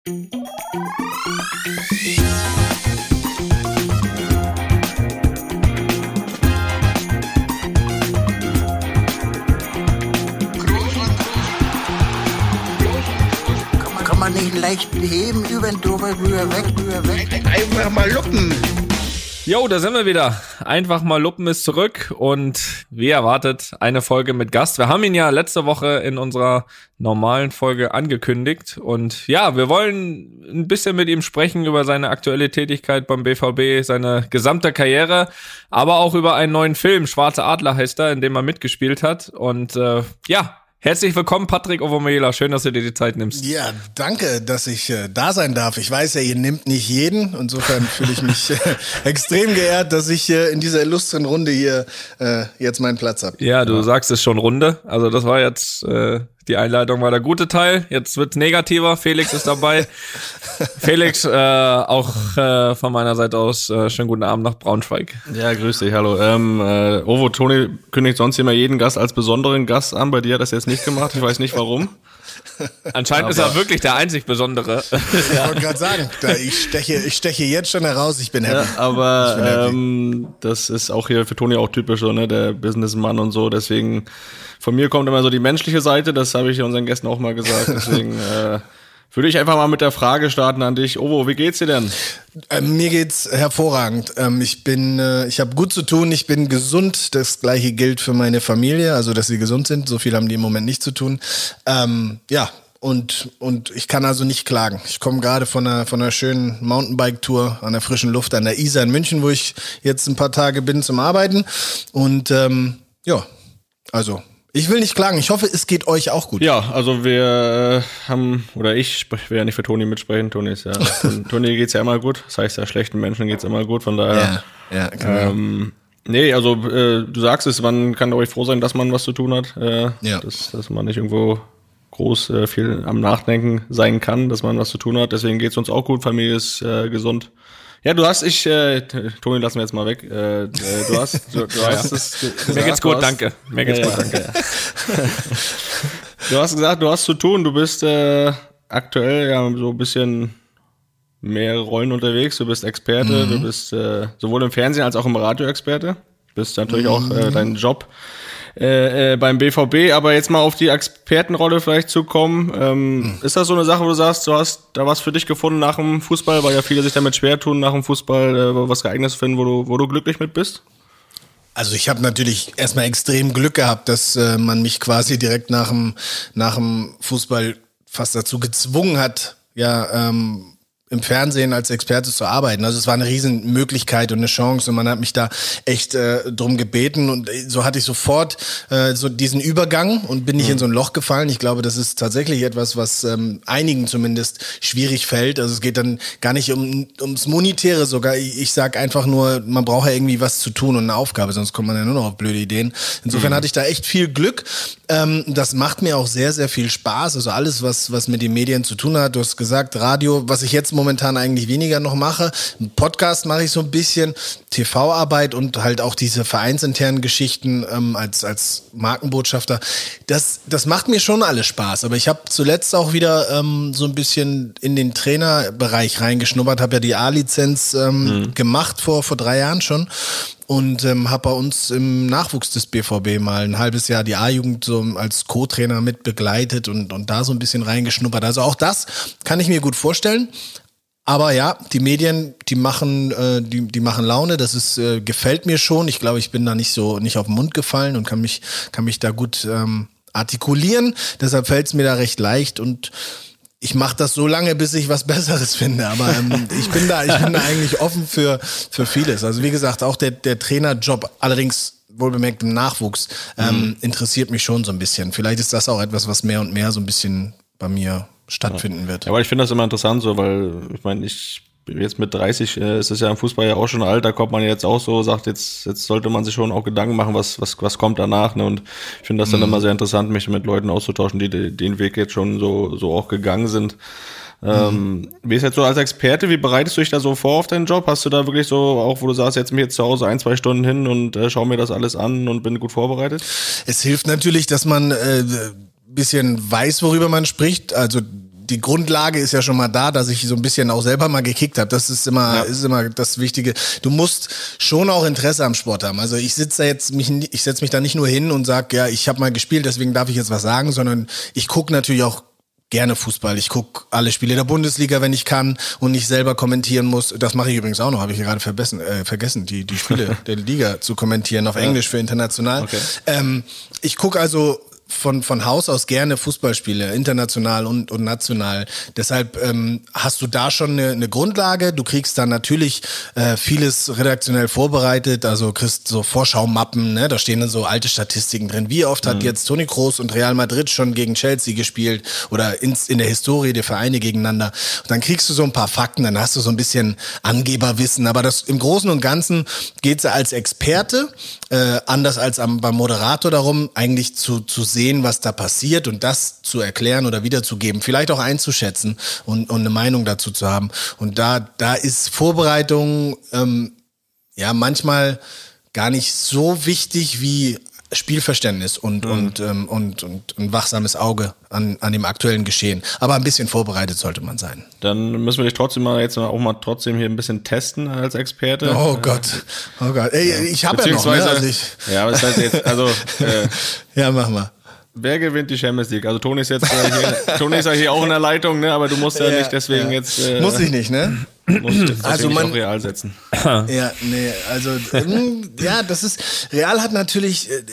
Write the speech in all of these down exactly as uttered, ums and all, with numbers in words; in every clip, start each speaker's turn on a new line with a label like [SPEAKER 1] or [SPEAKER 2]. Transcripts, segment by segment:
[SPEAKER 1] Kann man nicht leicht heben, über den drüber, rüber, weg, rüber, weg.
[SPEAKER 2] Einfach mal luppen.
[SPEAKER 3] Jo, da sind wir wieder. Einfach mal Luppen ist zurück und wie erwartet eine Folge mit Gast. Wir haben ihn ja letzte Woche in unserer normalen Folge angekündigt und ja, wir wollen ein bisschen mit ihm sprechen über seine aktuelle Tätigkeit beim B V B, seine gesamte Karriere, aber auch über einen neuen Film, Schwarze Adler heißt er, in dem er mitgespielt hat und äh, ja, herzlich willkommen, Patrick Ovomiela. Schön, dass du dir die Zeit nimmst.
[SPEAKER 2] Ja, danke, dass ich äh, da sein darf. Ich weiß ja, ihr nehmt nicht jeden. Insofern fühle ich mich äh, extrem geehrt, dass ich äh, in dieser illustren Runde hier äh, jetzt meinen Platz habe.
[SPEAKER 3] Ja, du ja. sagst es schon Runde. Also das war jetzt, äh, die Einleitung war der gute Teil. Jetzt wird's negativer. Felix ist dabei. Felix, äh, auch äh, von meiner Seite aus, äh, schönen guten Abend nach Braunschweig.
[SPEAKER 4] Ja, grüß dich, hallo. Ähm, äh, Ovo, Toni kündigt sonst immer jeden Gast als besonderen Gast an. Bei dir hat das jetzt nicht gemacht. Ich weiß nicht warum.
[SPEAKER 3] Anscheinend aber ist er wirklich der einzig Besondere.
[SPEAKER 2] Ich wollte gerade sagen, da ich, steche, ich steche jetzt schon heraus, ich bin happy.
[SPEAKER 4] Ja, aber bin happy. Ähm, das ist auch hier für Toni auch typisch, so, ne, der Businessmann und so. Deswegen, von mir kommt immer so die menschliche Seite, das habe ich unseren Gästen auch mal gesagt. Deswegen äh, würde ich einfach mal mit der Frage starten an dich. Ovo, wie geht's dir denn?
[SPEAKER 2] Ähm, mir geht's hervorragend. Ähm, ich bin, äh, ich habe gut zu tun, ich bin gesund. Das Gleiche gilt für meine Familie, also dass sie gesund sind. So viel haben die im Moment nicht zu tun. Ähm, ja, und und ich kann also nicht klagen. Ich komme gerade von einer von einer schönen Mountainbike-Tour an der frischen Luft an der Isar in München, wo ich jetzt ein paar Tage bin zum Arbeiten. Und ähm, ja, also ich will nicht klagen. Ich hoffe, es geht euch auch gut.
[SPEAKER 4] Ja, also wir äh, haben, oder ich will ja nicht für Toni mitsprechen. Toni ist ja, Toni geht's ja immer gut. Das heißt, ja, schlechten Menschen geht's immer gut. Von daher,
[SPEAKER 2] ja, ja, genau.
[SPEAKER 4] ähm, nee, also äh, du sagst es, man kann euch froh sein, dass man was zu tun hat. Äh,
[SPEAKER 2] ja.
[SPEAKER 4] dass, dass man nicht irgendwo groß äh, viel am Nachdenken sein kann, dass man was zu tun hat. Deswegen geht's uns auch gut. Familie ist äh, gesund. Ja, du hast, ich, äh, Toni, lassen wir jetzt mal weg. Äh, du hast, du, du hast
[SPEAKER 3] ja.
[SPEAKER 4] es gesagt,
[SPEAKER 3] Mir geht's gut,
[SPEAKER 4] hast,
[SPEAKER 3] danke. Mir geht's
[SPEAKER 4] ja,
[SPEAKER 3] gut, danke.
[SPEAKER 4] Ja. Du hast gesagt, du hast zu tun. Du bist äh, aktuell ja so ein bisschen mehrere Rollen unterwegs. Du bist Experte, mhm. du bist äh, sowohl im Fernsehen als auch im Radio Experte. Du bist natürlich mhm. auch äh, dein Job äh, äh, beim B V B. Aber jetzt mal auf die Expertenrolle vielleicht zu kommen. Ähm, mhm. Ist das so eine Sache, wo du sagst, du hast da was für dich gefunden nach dem Fußball, weil ja viele sich damit schwer tun, nach dem Fußball äh, was geeignetes finden, wo du, wo du glücklich mit bist?
[SPEAKER 2] Also ich habe natürlich erstmal extrem Glück gehabt, dass äh, man mich quasi direkt nach dem nach dem Fußball fast dazu gezwungen hat, ja, ähm, im Fernsehen als Experte zu arbeiten. Also es war eine riesen Möglichkeit und eine Chance und man hat mich da echt äh, drum gebeten und so hatte ich sofort äh, so diesen Übergang und bin nicht mhm. in so ein Loch gefallen. Ich glaube, das ist tatsächlich etwas, was ähm, einigen zumindest schwierig fällt. Also es geht dann gar nicht um ums Monetäre sogar. Ich, ich sag einfach nur, man braucht ja irgendwie was zu tun und eine Aufgabe, sonst kommt man ja nur noch auf blöde Ideen. Insofern mhm. hatte ich da echt viel Glück. Ähm, das macht mir auch sehr, sehr viel Spaß. Also alles, was was mit den Medien zu tun hat. Du hast gesagt, Radio, was ich jetzt momentan eigentlich weniger noch mache. Ein Podcast mache ich so ein bisschen, T V-Arbeit und halt auch diese vereinsinternen Geschichten ähm, als als Markenbotschafter. Das das macht mir schon alles Spaß. Aber ich habe zuletzt auch wieder ähm, so ein bisschen in den Trainerbereich reingeschnuppert, habe ja die A-Lizenz ähm, mhm. gemacht vor vor drei Jahren schon. Und ähm, habe bei uns im Nachwuchs des B V B mal ein halbes Jahr die A-Jugend so als Co-Trainer mit begleitet und, und da so ein bisschen reingeschnuppert. Also auch das kann ich mir gut vorstellen. Aber ja, die Medien, die machen, äh, die, die machen Laune. Das ist äh, gefällt mir schon. Ich glaube, ich bin da nicht so nicht auf den Mund gefallen und kann mich kann mich da gut ähm, artikulieren. Deshalb fällt es mir da recht leicht und ich mache das so lange, bis ich was Besseres finde. Aber ähm, ich bin da, ich bin da eigentlich offen für für vieles. Also wie gesagt, auch der der Trainerjob, allerdings wohlbemerkt im Nachwuchs, ähm, mhm. interessiert mich schon so ein bisschen. Vielleicht ist das auch etwas, was mehr und mehr so ein bisschen bei mir stattfinden wird.
[SPEAKER 4] Ja, aber ich finde das immer interessant so, weil ich meine, ich jetzt mit dreißig äh, ist es ja im Fußball ja auch schon alt, da kommt man jetzt auch so, sagt jetzt jetzt sollte man sich schon auch Gedanken machen, was was was kommt danach, ne? Und ich finde das dann mhm. immer sehr interessant, mich mit Leuten auszutauschen, die, die den Weg jetzt schon so so auch gegangen sind. Ähm, mhm. Wie ist jetzt so als Experte, wie bereitest du dich da so vor auf deinen Job? Hast du da wirklich so, auch wo du sagst, jetzt mich jetzt zu Hause ein, zwei Stunden hin und äh, schau mir das alles an und bin gut vorbereitet?
[SPEAKER 2] Es hilft natürlich, dass man äh, bisschen weiß, worüber man spricht. Also die Grundlage ist ja schon mal da, dass ich so ein bisschen auch selber mal gekickt habe. Das ist immer, ja. ist immer das Wichtige. Du musst schon auch Interesse am Sport haben. Also ich sitze da jetzt, mich, ich setze mich da nicht nur hin und sage, ja, ich habe mal gespielt, deswegen darf ich jetzt was sagen, sondern ich gucke natürlich auch gerne Fußball. Ich gucke alle Spiele der Bundesliga, wenn ich kann und nicht selber kommentieren muss. Das mache ich übrigens auch noch, habe ich gerade vergessen, äh, vergessen, die, die Spiele der Liga zu kommentieren auf Englisch für international. Okay. Ähm, ich gucke also von von Haus aus gerne Fußballspiele, international und und national. Deshalb ähm, hast du da schon eine, eine Grundlage. Du kriegst dann natürlich äh, vieles redaktionell vorbereitet, also kriegst so Vorschaumappen, ne? Da stehen dann so alte Statistiken drin. Wie oft hat mhm. jetzt Toni Kroos und Real Madrid schon gegen Chelsea gespielt oder ins, in der Historie der Vereine gegeneinander? Und dann kriegst du so ein paar Fakten, dann hast du so ein bisschen Angeberwissen. Aber das im Großen und Ganzen geht's als Experte, äh, anders als am, beim Moderator darum, eigentlich zu zu sehen, was da passiert und das zu erklären oder wiederzugeben, vielleicht auch einzuschätzen und, und eine Meinung dazu zu haben. Und da, da ist Vorbereitung ähm, ja manchmal gar nicht so wichtig wie Spielverständnis und, mhm. und, ähm, und, und ein wachsames Auge an, an dem aktuellen Geschehen. Aber ein bisschen vorbereitet sollte man sein.
[SPEAKER 4] Dann müssen wir dich trotzdem mal jetzt auch mal trotzdem hier ein bisschen testen als Experte.
[SPEAKER 2] Oh Gott, oh Gott. Ey, ich habe ja noch, ne? Also ich
[SPEAKER 4] ja, aber das heißt jetzt, also äh,
[SPEAKER 2] ja, mach mal.
[SPEAKER 4] Wer gewinnt die Champions League? Also Toni ist jetzt äh, hier, Toni ist ja hier auch in der Leitung, ne? Aber du musst ja, ja nicht deswegen ja. jetzt. Äh,
[SPEAKER 2] Muss ich nicht, ne?
[SPEAKER 4] Musst jetzt
[SPEAKER 2] also man
[SPEAKER 4] nicht auf Real setzen.
[SPEAKER 2] Ja, nee, also ja, das ist Real hat natürlich äh,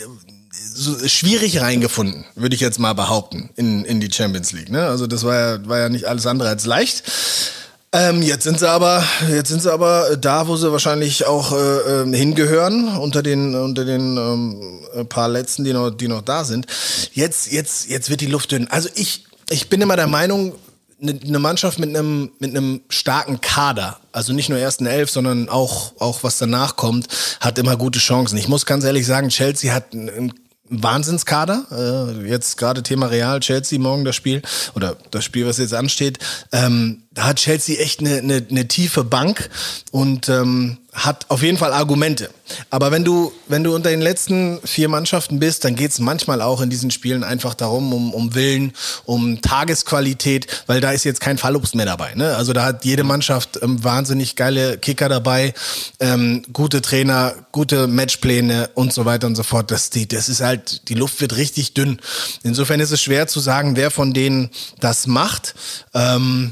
[SPEAKER 2] so schwierig reingefunden, würde ich jetzt mal behaupten, in in die Champions League, ne? Also das war ja war ja nicht alles andere als leicht. Ähm, jetzt sind sie aber, jetzt sind sie aber da, wo sie wahrscheinlich auch äh, hingehören, unter den unter den ähm, paar Letzten, die noch die noch da sind. Jetzt jetzt jetzt wird die Luft dünn. Also ich ich bin immer der Meinung, eine ne Mannschaft mit einem mit einem starken Kader, also nicht nur ersten Elf, sondern auch auch was danach kommt, hat immer gute Chancen. Ich muss ganz ehrlich sagen, Chelsea hat einen Wahnsinnskader, äh, jetzt gerade Thema Real, Chelsea, morgen das Spiel, oder das Spiel, was jetzt ansteht, ähm, da hat Chelsea echt eine, eine, eine tiefe Bank und ähm, hat auf jeden Fall Argumente. Aber wenn du, wenn du unter den letzten vier Mannschaften bist, dann geht's manchmal auch in diesen Spielen einfach darum, um, um Willen, um Tagesqualität, weil da ist jetzt kein Fallobst mehr dabei, ne? Also da hat jede Mannschaft ähm, wahnsinnig geile Kicker dabei, ähm, gute Trainer, gute Matchpläne und so weiter und so fort. Das, die, das ist halt, die Luft wird richtig dünn. Insofern ist es schwer zu sagen, wer von denen das macht. Ähm,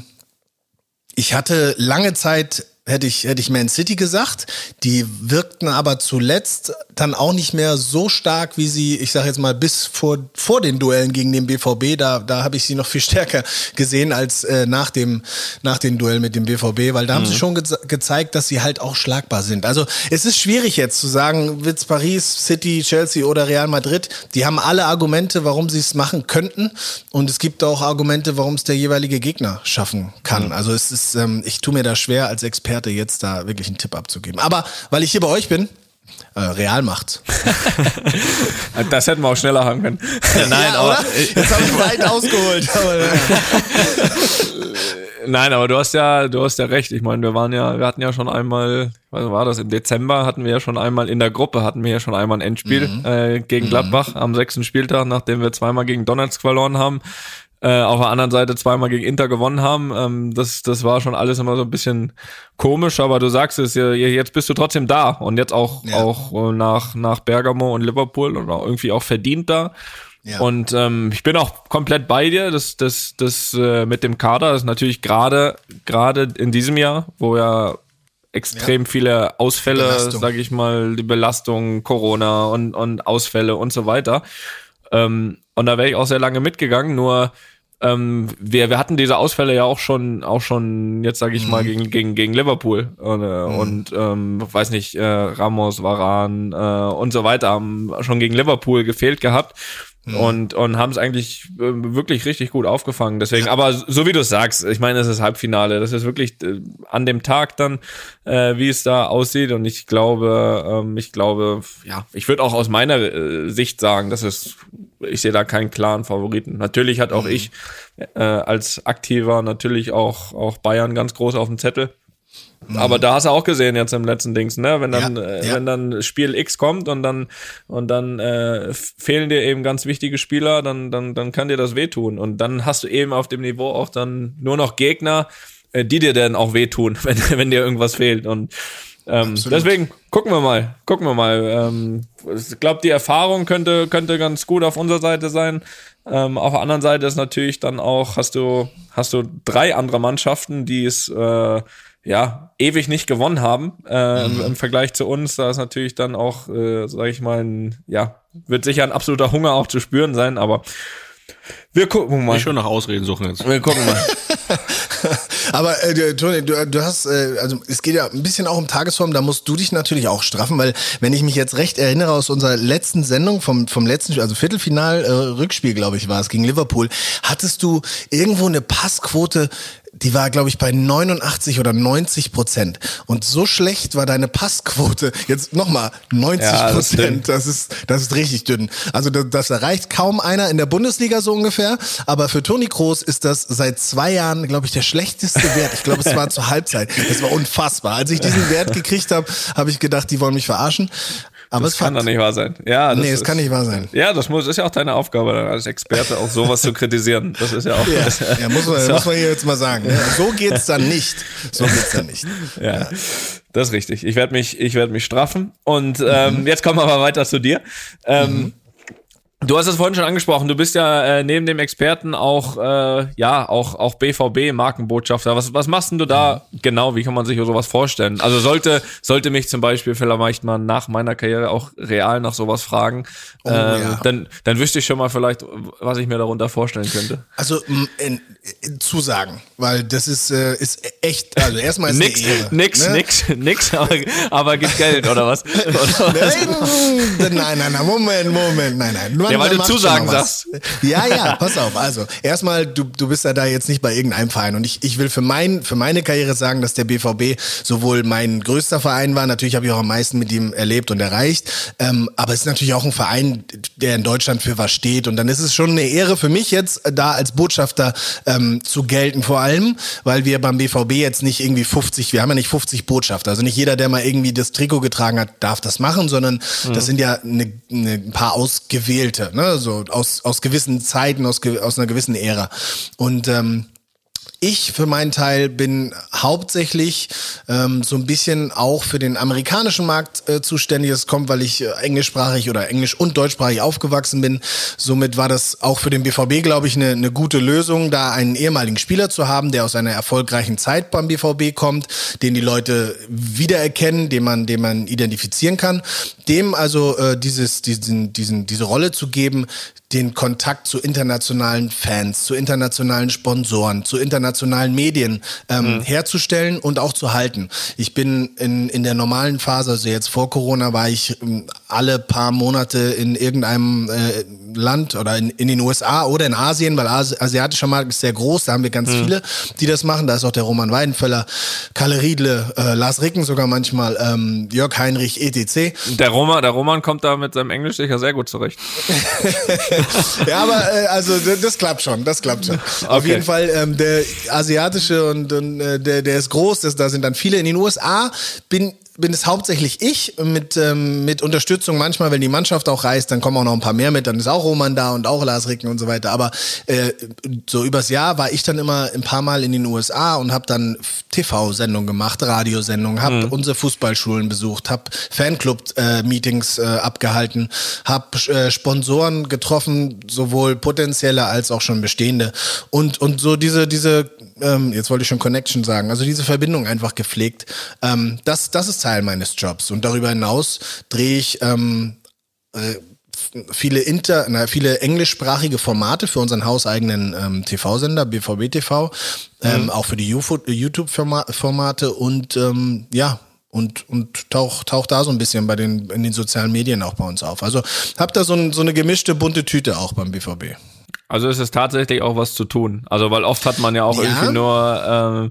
[SPEAKER 2] ich hatte lange Zeit Hätte ich, hätte ich Man City gesagt. Die wirkten aber zuletzt dann auch nicht mehr so stark, wie sie, ich sage jetzt mal, bis vor, vor den Duellen gegen den B V B, da, da habe ich sie noch viel stärker gesehen als äh, nach dem, nach den Duellen mit dem B V B, weil da mhm. haben sie schon ge- gezeigt, dass sie halt auch schlagbar sind. Also es ist schwierig jetzt zu sagen, wird's Paris, City, Chelsea oder Real Madrid. Die haben alle Argumente, warum sie es machen könnten, und es gibt auch Argumente, warum es der jeweilige Gegner schaffen kann. Mhm. Also es ist, ähm, ich tue mir da schwer als Experte jetzt da wirklich einen Tipp abzugeben. Aber weil ich hier bei euch bin, äh, Real macht's.
[SPEAKER 3] Das hätten wir auch schneller haben können.
[SPEAKER 2] Nein, ja, aber jetzt habe ich weit ausgeholt.
[SPEAKER 3] Nein, aber du hast ja, du hast ja recht. Ich meine, wir waren ja, wir hatten ja schon einmal, was war das? Im Dezember hatten wir ja schon einmal in der Gruppe, hatten wir ja schon einmal ein Endspiel mhm. äh, gegen Gladbach mhm. am sechsten Spieltag, nachdem wir zweimal gegen Donetsk verloren haben. Äh, auf der anderen Seite zweimal gegen Inter gewonnen haben. Ähm, das, das war schon alles immer so ein bisschen komisch, aber du sagst es, jetzt bist du trotzdem da und jetzt auch, ja. auch nach, nach Bergamo und Liverpool und auch irgendwie auch verdient da. Ja. Und ähm, ich bin auch komplett bei dir. Das, das, das äh, mit dem Kader ist natürlich gerade, gerade in diesem Jahr, wo ja extrem ja. viele Ausfälle, sage ich mal, die Belastung, Corona und, und Ausfälle und so weiter. Ähm, und da wäre ich auch sehr lange mitgegangen, nur ähm, wir, wir hatten diese Ausfälle ja auch schon, auch schon jetzt sage ich mhm. mal, gegen, gegen, gegen Liverpool und, äh, mhm. und ähm, weiß nicht, äh, Ramos, Varane äh, und so weiter haben schon gegen Liverpool gefehlt gehabt. Und, und haben es eigentlich äh, wirklich richtig gut aufgefangen. Deswegen, aber so wie du es sagst, ich meine, es ist Halbfinale. Das ist wirklich äh, an dem Tag dann, äh, wie es da aussieht. Und ich glaube, ähm, ich glaube, ja, ich würde auch aus meiner äh, Sicht sagen, dass es, ich sehe da keinen klaren Favoriten. Natürlich hat auch mhm. ich äh, als Aktiver natürlich auch, auch Bayern ganz groß auf dem Zettel. Aber da hast du auch gesehen jetzt im letzten Dings, ne? Wenn dann,
[SPEAKER 2] Ja,
[SPEAKER 3] äh,
[SPEAKER 2] ja.
[SPEAKER 3] wenn dann Spiel X kommt und dann und dann äh, fehlen dir eben ganz wichtige Spieler, dann dann dann kann dir das wehtun. Und dann hast du eben auf dem Niveau auch dann nur noch Gegner, äh, die dir dann auch wehtun, wenn wenn dir irgendwas fehlt. Und ähm, deswegen gucken wir mal, gucken wir mal. Ähm, ich glaube, die Erfahrung könnte könnte ganz gut auf unserer Seite sein. Ähm, auf der anderen Seite ist natürlich dann auch, hast du hast du drei andere Mannschaften, die es äh, ja, ewig nicht gewonnen haben, äh, mhm. im, im Vergleich zu uns. Da ist natürlich dann auch, äh, sag ich mal, ein, ja, wird sicher ein absoluter Hunger auch zu spüren sein, aber wir gucken mal.
[SPEAKER 4] Nicht schon nach Ausreden suchen jetzt.
[SPEAKER 3] Wir gucken mal.
[SPEAKER 2] Aber äh, Toni, du, du hast, äh, also es geht ja ein bisschen auch um Tagesform, da musst du dich natürlich auch straffen, weil wenn ich mich jetzt recht erinnere aus unserer letzten Sendung, vom vom letzten, also Viertelfinal, äh, Rückspiel, glaube ich, war es, gegen Liverpool, hattest du irgendwo eine Passquote, die war, glaube ich, bei neunundachtzig oder neunzig Prozent. Und so schlecht war deine Passquote. Jetzt nochmal, neunzig Prozent. Ja, das, das ist, das ist richtig dünn. Also das, das erreicht kaum einer in der Bundesliga so ungefähr. Aber für Toni Kroos ist das seit zwei Jahren, glaube ich, der schlechteste Wert. Ich glaube, es war zur Halbzeit. Das war unfassbar. Als ich diesen Wert gekriegt habe, habe ich gedacht, die wollen mich verarschen. Aber
[SPEAKER 3] das
[SPEAKER 2] es
[SPEAKER 3] kann doch nicht wahr sein. Ja, das
[SPEAKER 2] nee, es
[SPEAKER 3] ist,
[SPEAKER 2] kann nicht wahr sein.
[SPEAKER 3] Ja, das muss, ist ja auch deine Aufgabe, dann als Experte auch sowas zu kritisieren. Das ist ja auch.
[SPEAKER 2] Ja,
[SPEAKER 3] das,
[SPEAKER 2] ja muss, man, muss man hier jetzt mal sagen. Ne? So geht's dann nicht. So geht's dann nicht.
[SPEAKER 3] Ja, ja. Das ist richtig. Ich werde mich, ich werde mich straffen. Und ähm, mhm. jetzt kommen wir aber weiter zu dir. Ähm, mhm. Du hast es vorhin schon angesprochen, du bist ja äh, neben dem Experten auch äh, ja auch auch B V B-Markenbotschafter. Was was machst denn du da mhm. genau? Wie kann man sich sowas vorstellen? Also sollte sollte mich zum Beispiel vielleicht mal nach meiner Karriere auch real nach sowas fragen, oh, ähm, ja. dann dann wüsste ich schon mal vielleicht, was ich mir darunter vorstellen könnte.
[SPEAKER 2] Also in, in Zusagen, weil das ist äh, ist echt. Also erstmal ist
[SPEAKER 3] nix,
[SPEAKER 2] eine Ehre,
[SPEAKER 3] nix
[SPEAKER 2] ne?
[SPEAKER 3] nix nix, aber aber gibt Geld oder was? Oder was?
[SPEAKER 2] Nein, nein, nein, nein, Moment, Moment, nein, nein.
[SPEAKER 3] Ja, weil du Zusagen sagst.
[SPEAKER 2] Ja, ja, pass auf. Also, erstmal, du, du bist ja da jetzt nicht bei irgendeinem Verein. Und ich, ich will für, mein, für meine Karriere sagen, dass der B V B sowohl mein größter Verein war, natürlich habe ich auch am meisten mit ihm erlebt und erreicht, ähm, aber es ist natürlich auch ein Verein, der in Deutschland für was steht. Und dann ist es schon eine Ehre für mich jetzt, da als Botschafter ähm, zu gelten, vor allem, weil wir beim B V B jetzt nicht irgendwie fünfzig, wir haben ja nicht fünfzig Botschafter. Also nicht jeder, der mal irgendwie das Trikot getragen hat, darf das machen, sondern mhm. das sind ja eine, eine, ein paar ausgewählte, ne? So aus, aus gewissen Zeiten, aus, aus einer gewissen Ära. Und ähm, ich für meinen Teil bin hauptsächlich ähm, so ein bisschen auch für den amerikanischen Markt äh, zuständig. Das kommt, weil ich äh, englischsprachig oder englisch- und deutschsprachig aufgewachsen bin. Somit war das auch für den B V B, glaube ich, eine, eine gute Lösung, da einen ehemaligen Spieler zu haben, der aus einer erfolgreichen Zeit beim B V B kommt, den die Leute wiedererkennen, den man, den man identifizieren kann. Dem also äh, dieses, diesen, diesen, diese Rolle zu geben, den Kontakt zu internationalen Fans, zu internationalen Sponsoren, zu internationalen Medien ähm, mhm. herzustellen und auch zu halten. Ich bin in, in der normalen Phase, also jetzt vor Corona, war ich ähm, alle paar Monate in irgendeinem äh, Land oder in, in den U S A oder in Asien, weil Asi- asiatischer Markt ist sehr groß, da haben wir ganz mhm. viele, die das machen. Da ist auch der Roman Weidenfeller, Kalle Riedle, äh, Lars Ricken sogar manchmal, ähm, Jörg Heinrich, et cetera.
[SPEAKER 3] Der Roman, der Roman kommt da mit seinem Englisch sicher sehr gut zurecht.
[SPEAKER 2] Ja, aber äh, also das, das klappt schon, das klappt schon. Okay. Auf jeden Fall ähm, der asiatische und, und äh, der, der ist groß, das, da sind dann viele. In den U S A bin bin es hauptsächlich ich mit ähm, mit Unterstützung manchmal, wenn die Mannschaft auch reist, dann kommen auch noch ein paar mehr mit, dann ist auch Roman da und auch Lars Ricken und so weiter, aber äh, so übers Jahr war ich dann immer ein paar Mal in den U S A und habe dann T V-Sendungen gemacht, Radiosendungen, habe mhm. unsere Fußballschulen besucht, habe Fanclub-Meetings äh, äh, abgehalten, habe äh, Sponsoren getroffen, sowohl potenzielle als auch schon bestehende und und so diese diese ähm, jetzt wollte ich schon Connection sagen, also diese Verbindung einfach gepflegt. Ähm, das das ist Teil meines Jobs und darüber hinaus drehe ich ähm, äh, viele inter, na, viele englischsprachige Formate für unseren hauseigenen ähm, T V-Sender B V B T V, ähm, mhm. auch für die YouTube-Formate und ähm, ja und und tauch tauch da so ein bisschen bei den in den sozialen Medien auch bei uns auf. Also hab da so, ein, so eine gemischte bunte Tüte auch beim B V B.
[SPEAKER 3] Also es ist tatsächlich auch was zu tun. Also weil oft hat man ja auch ja. irgendwie nur ähm,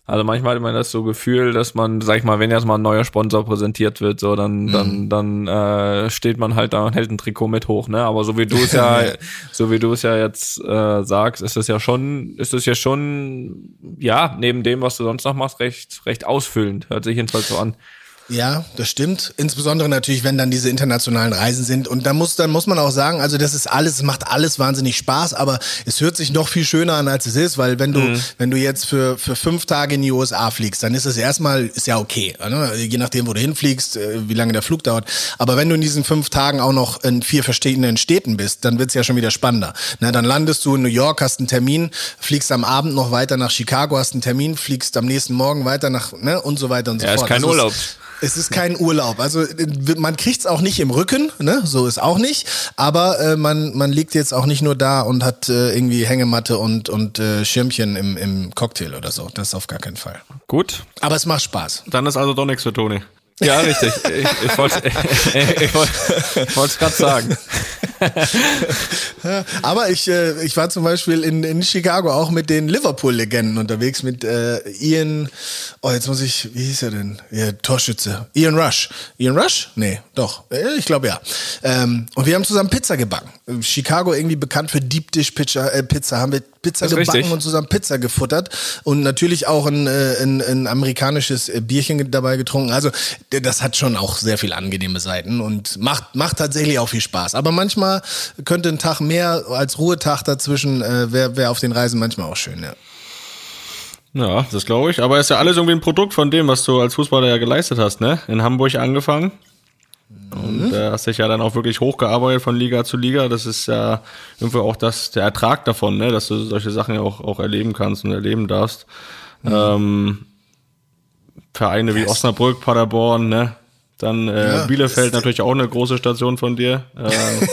[SPEAKER 3] Also manchmal hat man das so Gefühl, dass man, sag ich mal, wenn jetzt mal ein neuer Sponsor präsentiert wird, so dann, mhm. dann, dann äh, steht man halt da und hält ein Trikot mit hoch, ne? Aber so wie du es ja, so wie du es ja jetzt äh, sagst, ist es ja schon, ist es ja schon, ja, neben dem, was du sonst noch machst, recht, recht ausfüllend. Hört sich jedenfalls so an.
[SPEAKER 2] Ja, das stimmt. Insbesondere natürlich, wenn dann diese internationalen Reisen sind. Und dann muss, dann muss man auch sagen, also das ist alles, es macht alles wahnsinnig Spaß, aber es hört sich noch viel schöner an, als es ist, weil wenn du, mhm. wenn du jetzt für, für fünf Tage in die U S A fliegst, dann ist es erstmal, ist ja okay, ne? Je nachdem, wo du hinfliegst, wie lange der Flug dauert. Aber wenn du in diesen fünf Tagen auch noch in vier verschiedenen Städten bist, dann wird's ja schon wieder spannender. Na, dann landest du in New York, hast einen Termin, fliegst am Abend noch weiter nach Chicago, hast einen Termin, fliegst am nächsten Morgen weiter nach, ne, und so weiter und so
[SPEAKER 3] ja,
[SPEAKER 2] fort.
[SPEAKER 3] Ist kein
[SPEAKER 2] also
[SPEAKER 3] Urlaub.
[SPEAKER 2] Es, Es ist kein Urlaub. Also man kriegt's auch nicht im Rücken, ne? So ist auch nicht. Aber äh, man man liegt jetzt auch nicht nur da und hat äh, irgendwie Hängematte und und äh, Schirmchen im im Cocktail oder so. Das auf gar keinen Fall.
[SPEAKER 3] Gut.
[SPEAKER 2] Aber es macht Spaß.
[SPEAKER 4] Dann ist also doch nichts für Toni.
[SPEAKER 3] Ja, richtig. Ich, ich wollte ich wollte ich wollte es gerade sagen.
[SPEAKER 2] Aber ich äh, ich war zum Beispiel in in Chicago auch mit den Liverpool-Legenden unterwegs, mit äh, Ian, oh jetzt muss ich, wie hieß er denn? Ja, Torschütze. Ian Rush. Ian Rush? Nee, doch. Ich glaube ja. Ähm, und wir haben zusammen Pizza gebacken. Chicago irgendwie bekannt für Deep Dish Pizza, äh, Pizza haben wir Pizza gebacken richtig. Und zusammen Pizza gefuttert und natürlich auch ein, ein, ein amerikanisches Bierchen dabei getrunken. Also das hat schon auch sehr viel angenehme Seiten und macht, macht tatsächlich auch viel Spaß. Aber manchmal könnte ein Tag mehr als Ruhetag dazwischen, äh, wäre wär auf den Reisen manchmal auch schön, ja.
[SPEAKER 4] Ja, das glaube ich. Aber es ist ja alles irgendwie ein Produkt von dem, was du als Fußballer ja geleistet hast, ne? In Hamburg angefangen. Und äh, hast dich ja dann auch wirklich hochgearbeitet von Liga zu Liga. Das ist ja irgendwie auch das, der Ertrag davon, ne? Dass du solche Sachen ja auch, auch erleben kannst und erleben darfst. Mhm. Ähm, Vereine wie yes. Osnabrück, Paderborn, ne? Dann äh, ja, Bielefeld natürlich auch eine große Station von dir. Äh,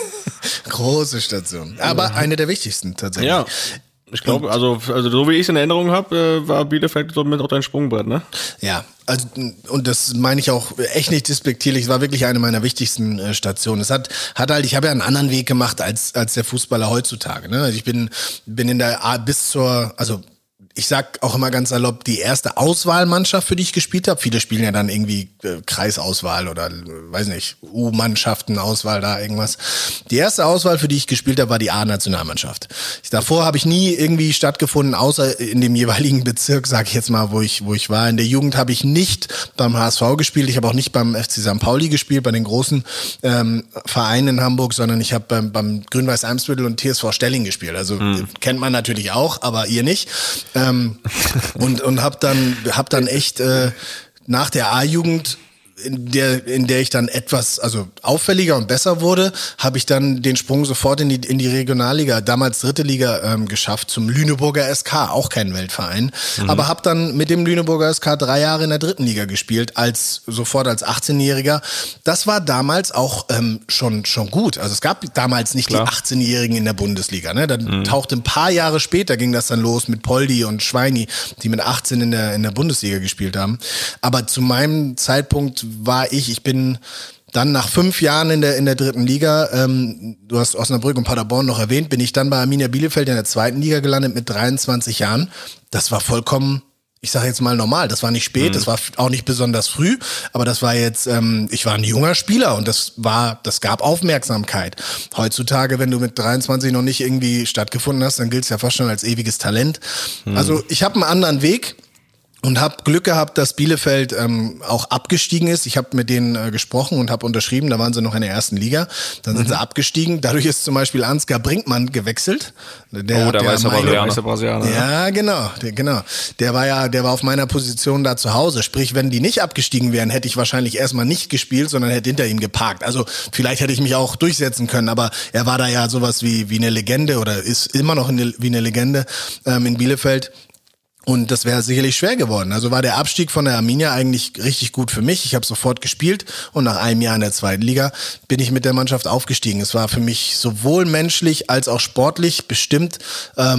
[SPEAKER 2] große Station. Aber ja. eine der wichtigsten tatsächlich.
[SPEAKER 4] Ja. Ich glaube, also, also so wie ich es in Erinnerung habe, äh, war Bielefeld somit auch dein Sprungbrett, ne?
[SPEAKER 2] Ja, also und das meine ich auch echt nicht despektierlich. Es war wirklich eine meiner wichtigsten äh, Stationen. Es hat hat halt, ich habe ja einen anderen Weg gemacht als als der Fußballer heutzutage. Ne? Also ich bin bin in der A bis zur, also ich sag auch immer ganz salopp, die erste Auswahlmannschaft, für die ich gespielt habe. Viele spielen ja dann irgendwie äh, Kreisauswahl oder, äh, weiß nicht, U-Mannschaften-Auswahl da, irgendwas. Die erste Auswahl, für die ich gespielt habe, war die A-Nationalmannschaft. Davor habe ich nie irgendwie stattgefunden, außer in dem jeweiligen Bezirk, sag ich jetzt mal, wo ich wo ich war. In der Jugend habe ich nicht beim H S V gespielt, ich habe auch nicht beim F C Sankt Pauli gespielt, bei den großen ähm, Vereinen in Hamburg, sondern ich habe beim, beim Grün-Weiß Eimsbüttel und T S V Stelling gespielt. Also hm. kennt man natürlich auch, aber ihr nicht. Ähm, und und hab dann hab dann echt äh, nach der A-Jugend, in der in der ich dann etwas also auffälliger und besser wurde, habe ich dann den Sprung sofort in die in die Regionalliga, damals dritte Liga, ähm, geschafft, zum Lüneburger S K, auch kein Weltverein, mhm. aber habe dann mit dem Lüneburger S K drei Jahre in der dritten Liga gespielt, als sofort als achtzehnjähriger. Das war damals auch ähm, schon schon gut. Also es gab damals nicht Klar. die achtzehnjährigen in der Bundesliga. Ne? Dann mhm. tauchte ein paar Jahre später ging das dann los mit Poldi und Schweini, die mit achtzehn in der in der Bundesliga gespielt haben. Aber zu meinem Zeitpunkt war ich, ich bin dann nach fünf Jahren in der in der dritten Liga, ähm, du hast Osnabrück und Paderborn noch erwähnt, bin ich dann bei Arminia Bielefeld in der zweiten Liga gelandet mit dreiundzwanzig Jahren. Das war vollkommen, ich sage jetzt mal normal, das war nicht spät, mhm. das war auch nicht besonders früh, aber das war jetzt, ähm, ich war ein junger Spieler und das war, das gab Aufmerksamkeit. Heutzutage, wenn du mit dreiundzwanzig noch nicht irgendwie stattgefunden hast, dann gilt es ja fast schon als ewiges Talent. Mhm. Also ich habe einen anderen Weg. Und habe Glück gehabt, dass Bielefeld ähm, auch abgestiegen ist. Ich habe mit denen äh, gesprochen und habe unterschrieben. Da waren sie noch in der ersten Liga. Dann sind mhm. sie abgestiegen. Dadurch ist zum Beispiel Ansgar Brinkmann gewechselt. Der,
[SPEAKER 3] oh, der, der weiß aber Brasilianer.
[SPEAKER 2] Ja, genau, der, genau. Der war ja, der war auf meiner Position da zu Hause. Sprich, wenn die nicht abgestiegen wären, hätte ich wahrscheinlich erstmal nicht gespielt, sondern hätte hinter ihm geparkt. Also vielleicht hätte ich mich auch durchsetzen können. Aber er war da ja sowas wie wie eine Legende oder ist immer noch eine, wie eine Legende ähm, in Bielefeld. Und das wäre sicherlich schwer geworden. Also war der Abstieg von der Arminia eigentlich richtig gut für mich. Ich habe sofort gespielt und nach einem Jahr in der zweiten Liga bin ich mit der Mannschaft aufgestiegen. Es war für mich sowohl menschlich als auch sportlich bestimmt ähm,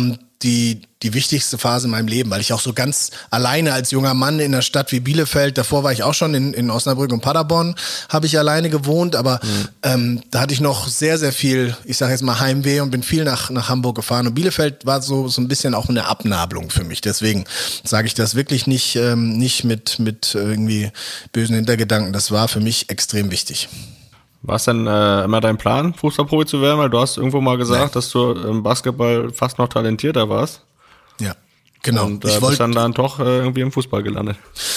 [SPEAKER 2] die die wichtigste Phase in meinem Leben, weil ich auch so ganz alleine als junger Mann in einer Stadt wie Bielefeld, davor war ich auch schon in, in Osnabrück und Paderborn, habe ich alleine gewohnt, aber mhm. ähm, da hatte ich noch sehr, sehr viel, ich sage jetzt mal Heimweh und bin viel nach, nach Hamburg gefahren und Bielefeld war so, so ein bisschen auch eine Abnabelung für mich, deswegen sage ich das wirklich nicht, ähm, nicht mit, mit irgendwie bösen Hintergedanken, das war für mich extrem wichtig.
[SPEAKER 4] War es denn äh, immer dein Plan, Fußballprofi zu werden? Weil du hast irgendwo mal gesagt, Nein. dass du im Basketball fast noch talentierter warst.
[SPEAKER 2] Ja, genau.
[SPEAKER 4] Und äh, ich bist dann dann doch äh, irgendwie im Fußball gelandet.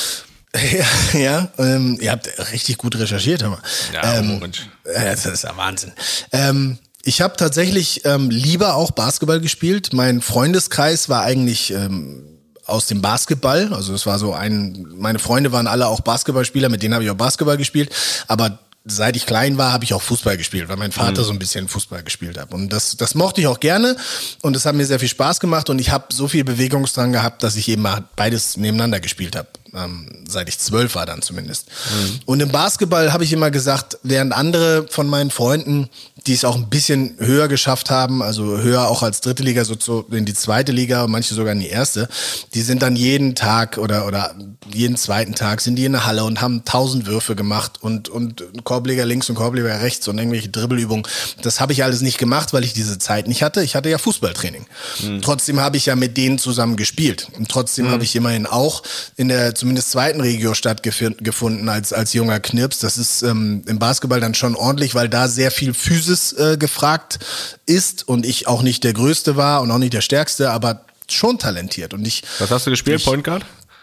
[SPEAKER 2] Ja, ja ähm, ihr habt richtig gut recherchiert, hör mal.
[SPEAKER 3] Ja,
[SPEAKER 2] ähm, das ist ja Wahnsinn. Ähm, ich habe tatsächlich ähm, lieber auch Basketball gespielt. Mein Freundeskreis war eigentlich ähm, aus dem Basketball. Also es war so ein, meine Freunde waren alle auch Basketballspieler, mit denen habe ich auch Basketball gespielt. Aber seit ich klein war, habe ich auch Fußball gespielt, weil mein Vater mhm. so ein bisschen Fußball gespielt hat. Und das, das mochte ich auch gerne und das hat mir sehr viel Spaß gemacht und ich habe so viel Bewegungsdrang gehabt, dass ich eben mal beides nebeneinander gespielt habe. Ähm, seit ich zwölf war dann zumindest. Mhm. Und im Basketball habe ich immer gesagt, während andere von meinen Freunden, die es auch ein bisschen höher geschafft haben, also höher auch als dritte Liga, so in die zweite Liga und manche sogar in die erste, die sind dann jeden Tag oder oder jeden zweiten Tag sind die in der Halle und haben tausend Würfe gemacht und und Korbleger links und Korbleger rechts und irgendwelche Dribbelübungen. Das habe ich alles nicht gemacht, weil ich diese Zeit nicht hatte. Ich hatte ja Fußballtraining. Mhm. Trotzdem habe ich ja mit denen zusammen gespielt und trotzdem mhm. habe ich immerhin auch in der zumindest zweiten Regio stattgefunden als als junger Knirps. Das ist ähm, im Basketball dann schon ordentlich, weil da sehr viel Physis äh, gefragt ist und ich auch nicht der Größte war und auch nicht der Stärkste, aber schon talentiert. Und ich.
[SPEAKER 4] Was hast du gespielt?
[SPEAKER 2] Ich,
[SPEAKER 4] Point Guard?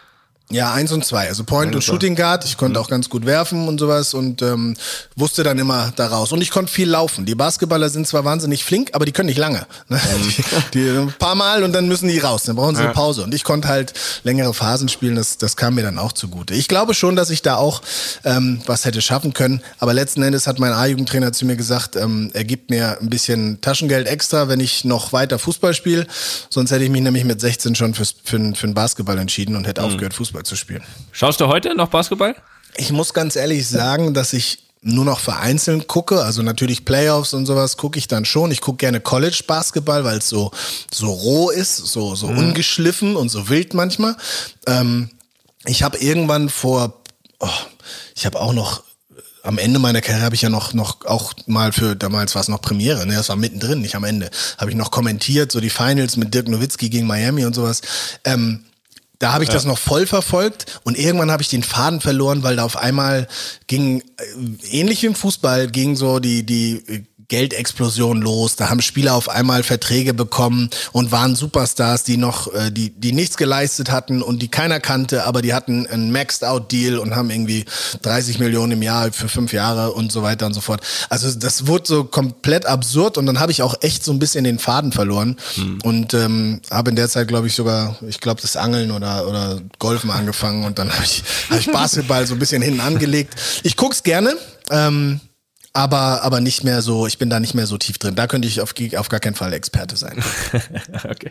[SPEAKER 2] Ja, eins und zwei. Also Point und Shooting Guard. Ich konnte mhm. auch ganz gut werfen und sowas und ähm, wusste dann immer daraus. Und ich konnte viel laufen. Die Basketballer sind zwar wahnsinnig flink, aber die können nicht lange. Ne? Mhm. Die, die ein paar Mal und dann müssen die raus. Dann brauchen sie ja. eine Pause. Und ich konnte halt längere Phasen spielen. Das, das kam mir dann auch zugute. Ich glaube schon, dass ich da auch ähm, was hätte schaffen können. Aber letzten Endes hat mein A-Jugendtrainer zu mir gesagt, ähm, er gibt mir ein bisschen Taschengeld extra, wenn ich noch weiter Fußball spiele. Sonst hätte ich mich nämlich mit sechzehn schon fürs, für, für den Basketball entschieden und hätte mhm. aufgehört, Fußball zu spielen.
[SPEAKER 3] Schaust du heute noch Basketball?
[SPEAKER 2] Ich muss ganz ehrlich sagen, dass ich nur noch vereinzelt gucke, also natürlich Playoffs und sowas gucke ich dann schon. Ich gucke gerne College-Basketball, weil es so so roh ist, so so mhm. ungeschliffen und so wild manchmal. Ähm, ich habe irgendwann vor, oh, ich habe auch noch am Ende meiner Karriere habe ich ja noch noch auch mal für, damals war es noch Premiere, ne, das war mittendrin, nicht am Ende, habe ich noch kommentiert, so die Finals mit Dirk Nowitzki gegen Miami und sowas. Ähm, Da habe ich ja. das noch voll verfolgt und irgendwann habe ich den Faden verloren, weil da auf einmal ging, ähnlich wie im Fußball, ging so die die Geldexplosion los. Da haben Spieler auf einmal Verträge bekommen und waren Superstars, die noch, die die nichts geleistet hatten und die keiner kannte, aber die hatten einen Maxed-Out-Deal und haben irgendwie dreißig Millionen im Jahr für fünf Jahre und so weiter und so fort. Also das wurde so komplett absurd und dann habe ich auch echt so ein bisschen den Faden verloren hm. und ähm, habe in der Zeit, glaube ich, sogar, ich glaube, das Angeln oder oder Golfen angefangen und dann habe ich, hab ich Basketball so ein bisschen hinten angelegt. Ich guck's gerne, ähm, Aber, aber nicht mehr so, ich bin da nicht mehr so tief drin. Da könnte ich auf, auf gar keinen Fall Experte sein.
[SPEAKER 3] Okay.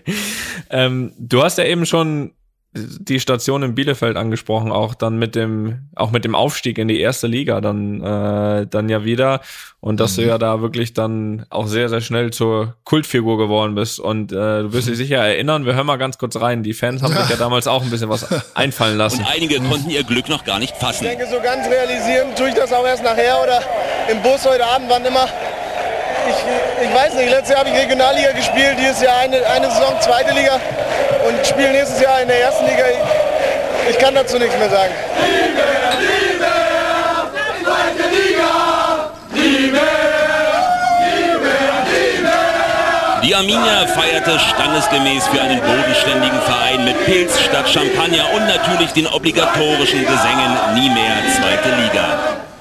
[SPEAKER 3] Ähm, du hast ja eben schon die Station in Bielefeld angesprochen, auch dann mit dem, auch mit dem Aufstieg in die erste Liga dann, äh, dann ja wieder. Und dass mhm. du ja da wirklich dann auch sehr, sehr schnell zur Kultfigur geworden bist. Und äh, du wirst dich sicher erinnern, wir hören mal ganz kurz rein. Die Fans haben sich ja damals auch ein bisschen was einfallen lassen.
[SPEAKER 5] Und einige konnten ihr Glück noch gar nicht fassen.
[SPEAKER 6] Ich denke, so ganz realisieren tue ich das auch erst nachher oder im Bus heute Abend, wann immer. Ich, ich weiß nicht, letztes Jahr habe ich Regionalliga gespielt, dieses Jahr eine, eine Saison zweite Liga und spiele nächstes Jahr in der ersten Liga. Ich, ich kann dazu nichts mehr sagen. Nie mehr, nie mehr, zweite Liga, nie mehr, nie mehr, nie mehr.
[SPEAKER 5] Die Arminia feierte standesgemäß für einen bodenständigen Verein mit Pilz statt Champagner und natürlich den obligatorischen Gesängen Nie mehr, zweite Liga.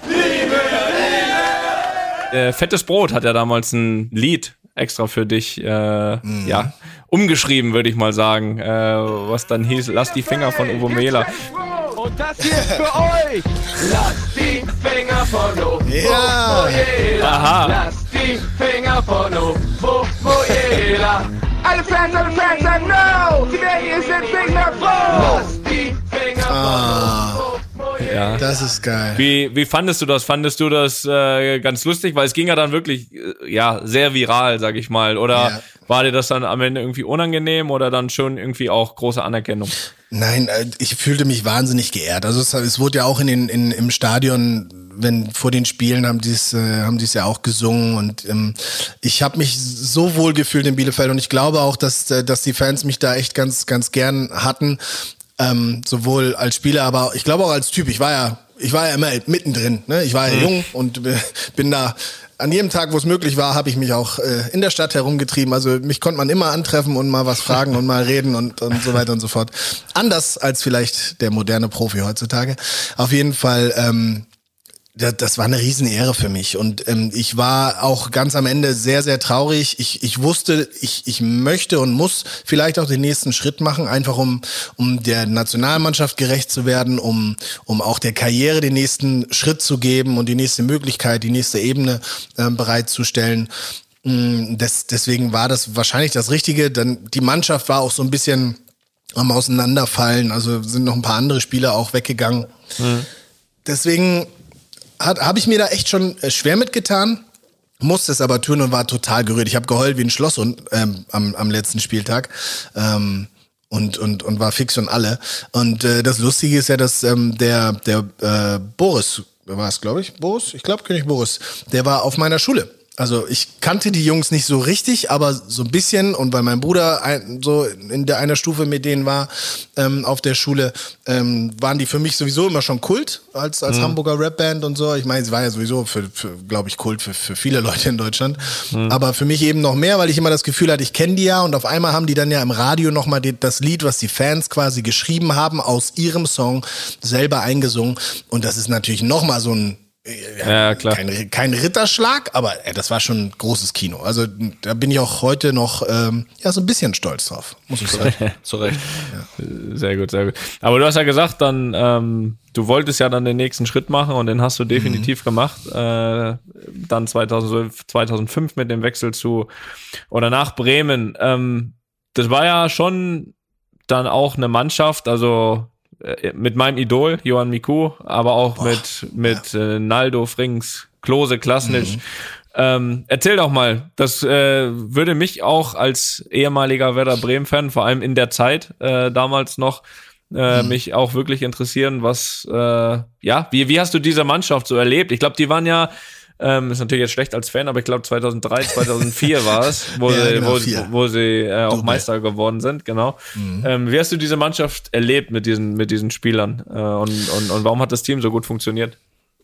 [SPEAKER 3] Äh, Fettes Brot hat ja damals ein Lied extra für dich äh, mhm. ja, umgeschrieben, würde ich mal sagen, äh, was dann hieß, Lass die Finger von Uwe Mehler.
[SPEAKER 7] Und das hier ist für euch. Lass die Finger von Uwe
[SPEAKER 2] ja.
[SPEAKER 7] Mehler. Lass die Finger von Uwe Mehler. Alle Fans, alle Fans sagen no. Die Mädchen sind nicht mehr froh. Lass die Finger
[SPEAKER 2] ah.
[SPEAKER 7] von Uwe Mehler.
[SPEAKER 3] Ja.
[SPEAKER 2] Das ist geil.
[SPEAKER 3] Wie, wie fandest du das? Fandest du das äh, ganz lustig? Weil es ging ja dann wirklich äh, ja sehr viral, sag ich mal. Oder War dir das dann am Ende irgendwie unangenehm oder dann schon irgendwie auch große Anerkennung?
[SPEAKER 2] Nein, ich fühlte mich wahnsinnig geehrt. Also es, es wurde ja auch in den, in, im Stadion, wenn vor den Spielen haben die es äh, haben die es ja auch gesungen und ähm, ich habe mich so wohl gefühlt in Bielefeld und ich glaube auch, dass dass die Fans mich da echt ganz ganz gern hatten, ähm, sowohl als Spieler, aber ich glaube auch als Typ. Ich war ja ich war ja immer mittendrin, ne? Ich war ja mhm. jung und bin da an jedem Tag, wo es möglich war, habe ich mich auch äh, in der Stadt herumgetrieben. Also mich konnte man immer antreffen und mal was fragen und mal reden und, und so weiter und so fort. Anders als vielleicht der moderne Profi heutzutage. Auf jeden Fall, ähm, das, das war eine Riesenehre für mich. Und ähm, ich war auch ganz am Ende sehr, sehr traurig. Ich, ich wusste, ich, ich möchte und muss vielleicht auch den nächsten Schritt machen, einfach um, um der Nationalmannschaft gerecht zu werden, um, um auch der Karriere den nächsten Schritt zu geben und die nächste Möglichkeit, die nächste Ebene äh, bereitzustellen. Das, deswegen war das wahrscheinlich das Richtige. Dann die Mannschaft war auch so ein bisschen am Auseinanderfallen. Also sind noch ein paar andere Spieler auch weggegangen. Mhm. Deswegen habe ich mir da echt schon schwer mitgetan, musste es aber tun und war total gerührt. Ich habe geheult wie ein Schloss und, ähm, am, am letzten Spieltag ähm, und, und, und war fix und alle. Und äh, das Lustige ist ja, dass ähm, der, der äh, Boris, war es glaube ich, Boris? Ich glaube König Boris, der war auf meiner Schule. Also ich kannte die Jungs nicht so richtig, aber so ein bisschen und weil mein Bruder ein, so in der einer Stufe mit denen war ähm, auf der Schule, ähm, waren die für mich sowieso immer schon Kult als als mhm. Hamburger Rapband und so. Ich meine, sie war ja sowieso für, für glaube ich Kult für für viele Leute in Deutschland, mhm. aber für mich eben noch mehr, weil ich immer das Gefühl hatte, ich kenne die ja und auf einmal haben die dann ja im Radio nochmal das Lied, was die Fans quasi geschrieben haben, aus ihrem Song selber eingesungen und das ist natürlich nochmal so ein Ja,
[SPEAKER 3] ja, klar.
[SPEAKER 2] Kein, kein Ritterschlag, aber ey, das war schon ein großes Kino. Also da bin ich auch heute noch ähm, ja so ein bisschen stolz drauf, muss ich sagen.
[SPEAKER 3] Zu Recht. Ja. Sehr gut, sehr gut. Aber du hast ja gesagt, dann ähm, du wolltest ja dann den nächsten Schritt machen und den hast du definitiv mhm. gemacht. Äh, dann zweitausend, zweitausendfünf mit dem Wechsel zu oder nach Bremen. Ähm, das war ja schon dann auch eine Mannschaft, also mit meinem Idol, Johan Miku, aber auch Boah, mit mit ja. äh, Naldo, Frings, Klose, Klasnic. Mhm. Ähm, erzähl doch mal, das äh, würde mich auch als ehemaliger Werder Bremen-Fan, vor allem in der Zeit äh, damals noch, äh, mhm. mich auch wirklich interessieren, was, äh, ja, wie, wie hast du diese Mannschaft so erlebt? Ich glaube, die waren ja, Ähm, ist natürlich jetzt schlecht als Fan, aber ich glaube zweitausenddrei, zweitausendvier war es, wo ja, sie, genau, wo, wo sie äh, auch Meister geworden sind, genau. Mhm. Ähm, wie hast du diese Mannschaft erlebt mit diesen, mit diesen Spielern? Äh, und, und, und warum hat das Team so gut funktioniert?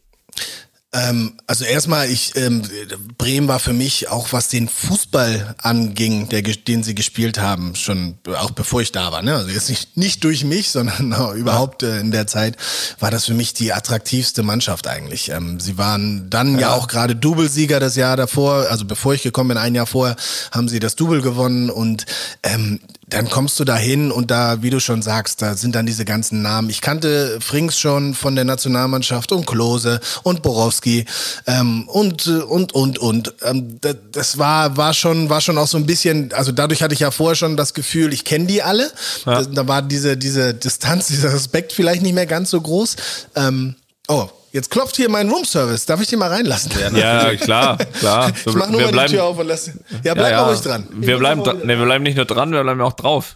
[SPEAKER 2] Ähm, also erstmal, ich ähm, Bremen war für mich auch, was den Fußball anging, der, den sie gespielt haben, schon auch bevor ich da war. Ne? Also jetzt nicht nicht durch mich, sondern no, überhaupt äh, in der Zeit war das für mich die attraktivste Mannschaft eigentlich. Ähm, sie waren dann ja, ja auch gerade Doublesieger das Jahr davor, also bevor ich gekommen bin, ein Jahr vorher, haben sie das Double gewonnen und ähm, dann kommst du da hin und da, wie du schon sagst, da sind dann diese ganzen Namen. Ich kannte Frings schon von der Nationalmannschaft und Klose und Borowski ähm, und und und und. Ähm, das, das war war schon war schon auch so ein bisschen. Also dadurch hatte ich ja vorher schon das Gefühl, ich kenne die alle. Ja. Da, da war diese diese Distanz, dieser Respekt vielleicht nicht mehr ganz so groß. Ähm, oh. Jetzt klopft hier mein Roomservice. Darf ich den mal reinlassen?
[SPEAKER 3] Ja, klar, klar.
[SPEAKER 2] Ich mach nur wir mal bleiben, die Tür auf und lass. Ja, bleib ja, mal ruhig dran.
[SPEAKER 3] Wir bleiben, dra- nee, wir bleiben nicht nur dran, wir bleiben auch drauf.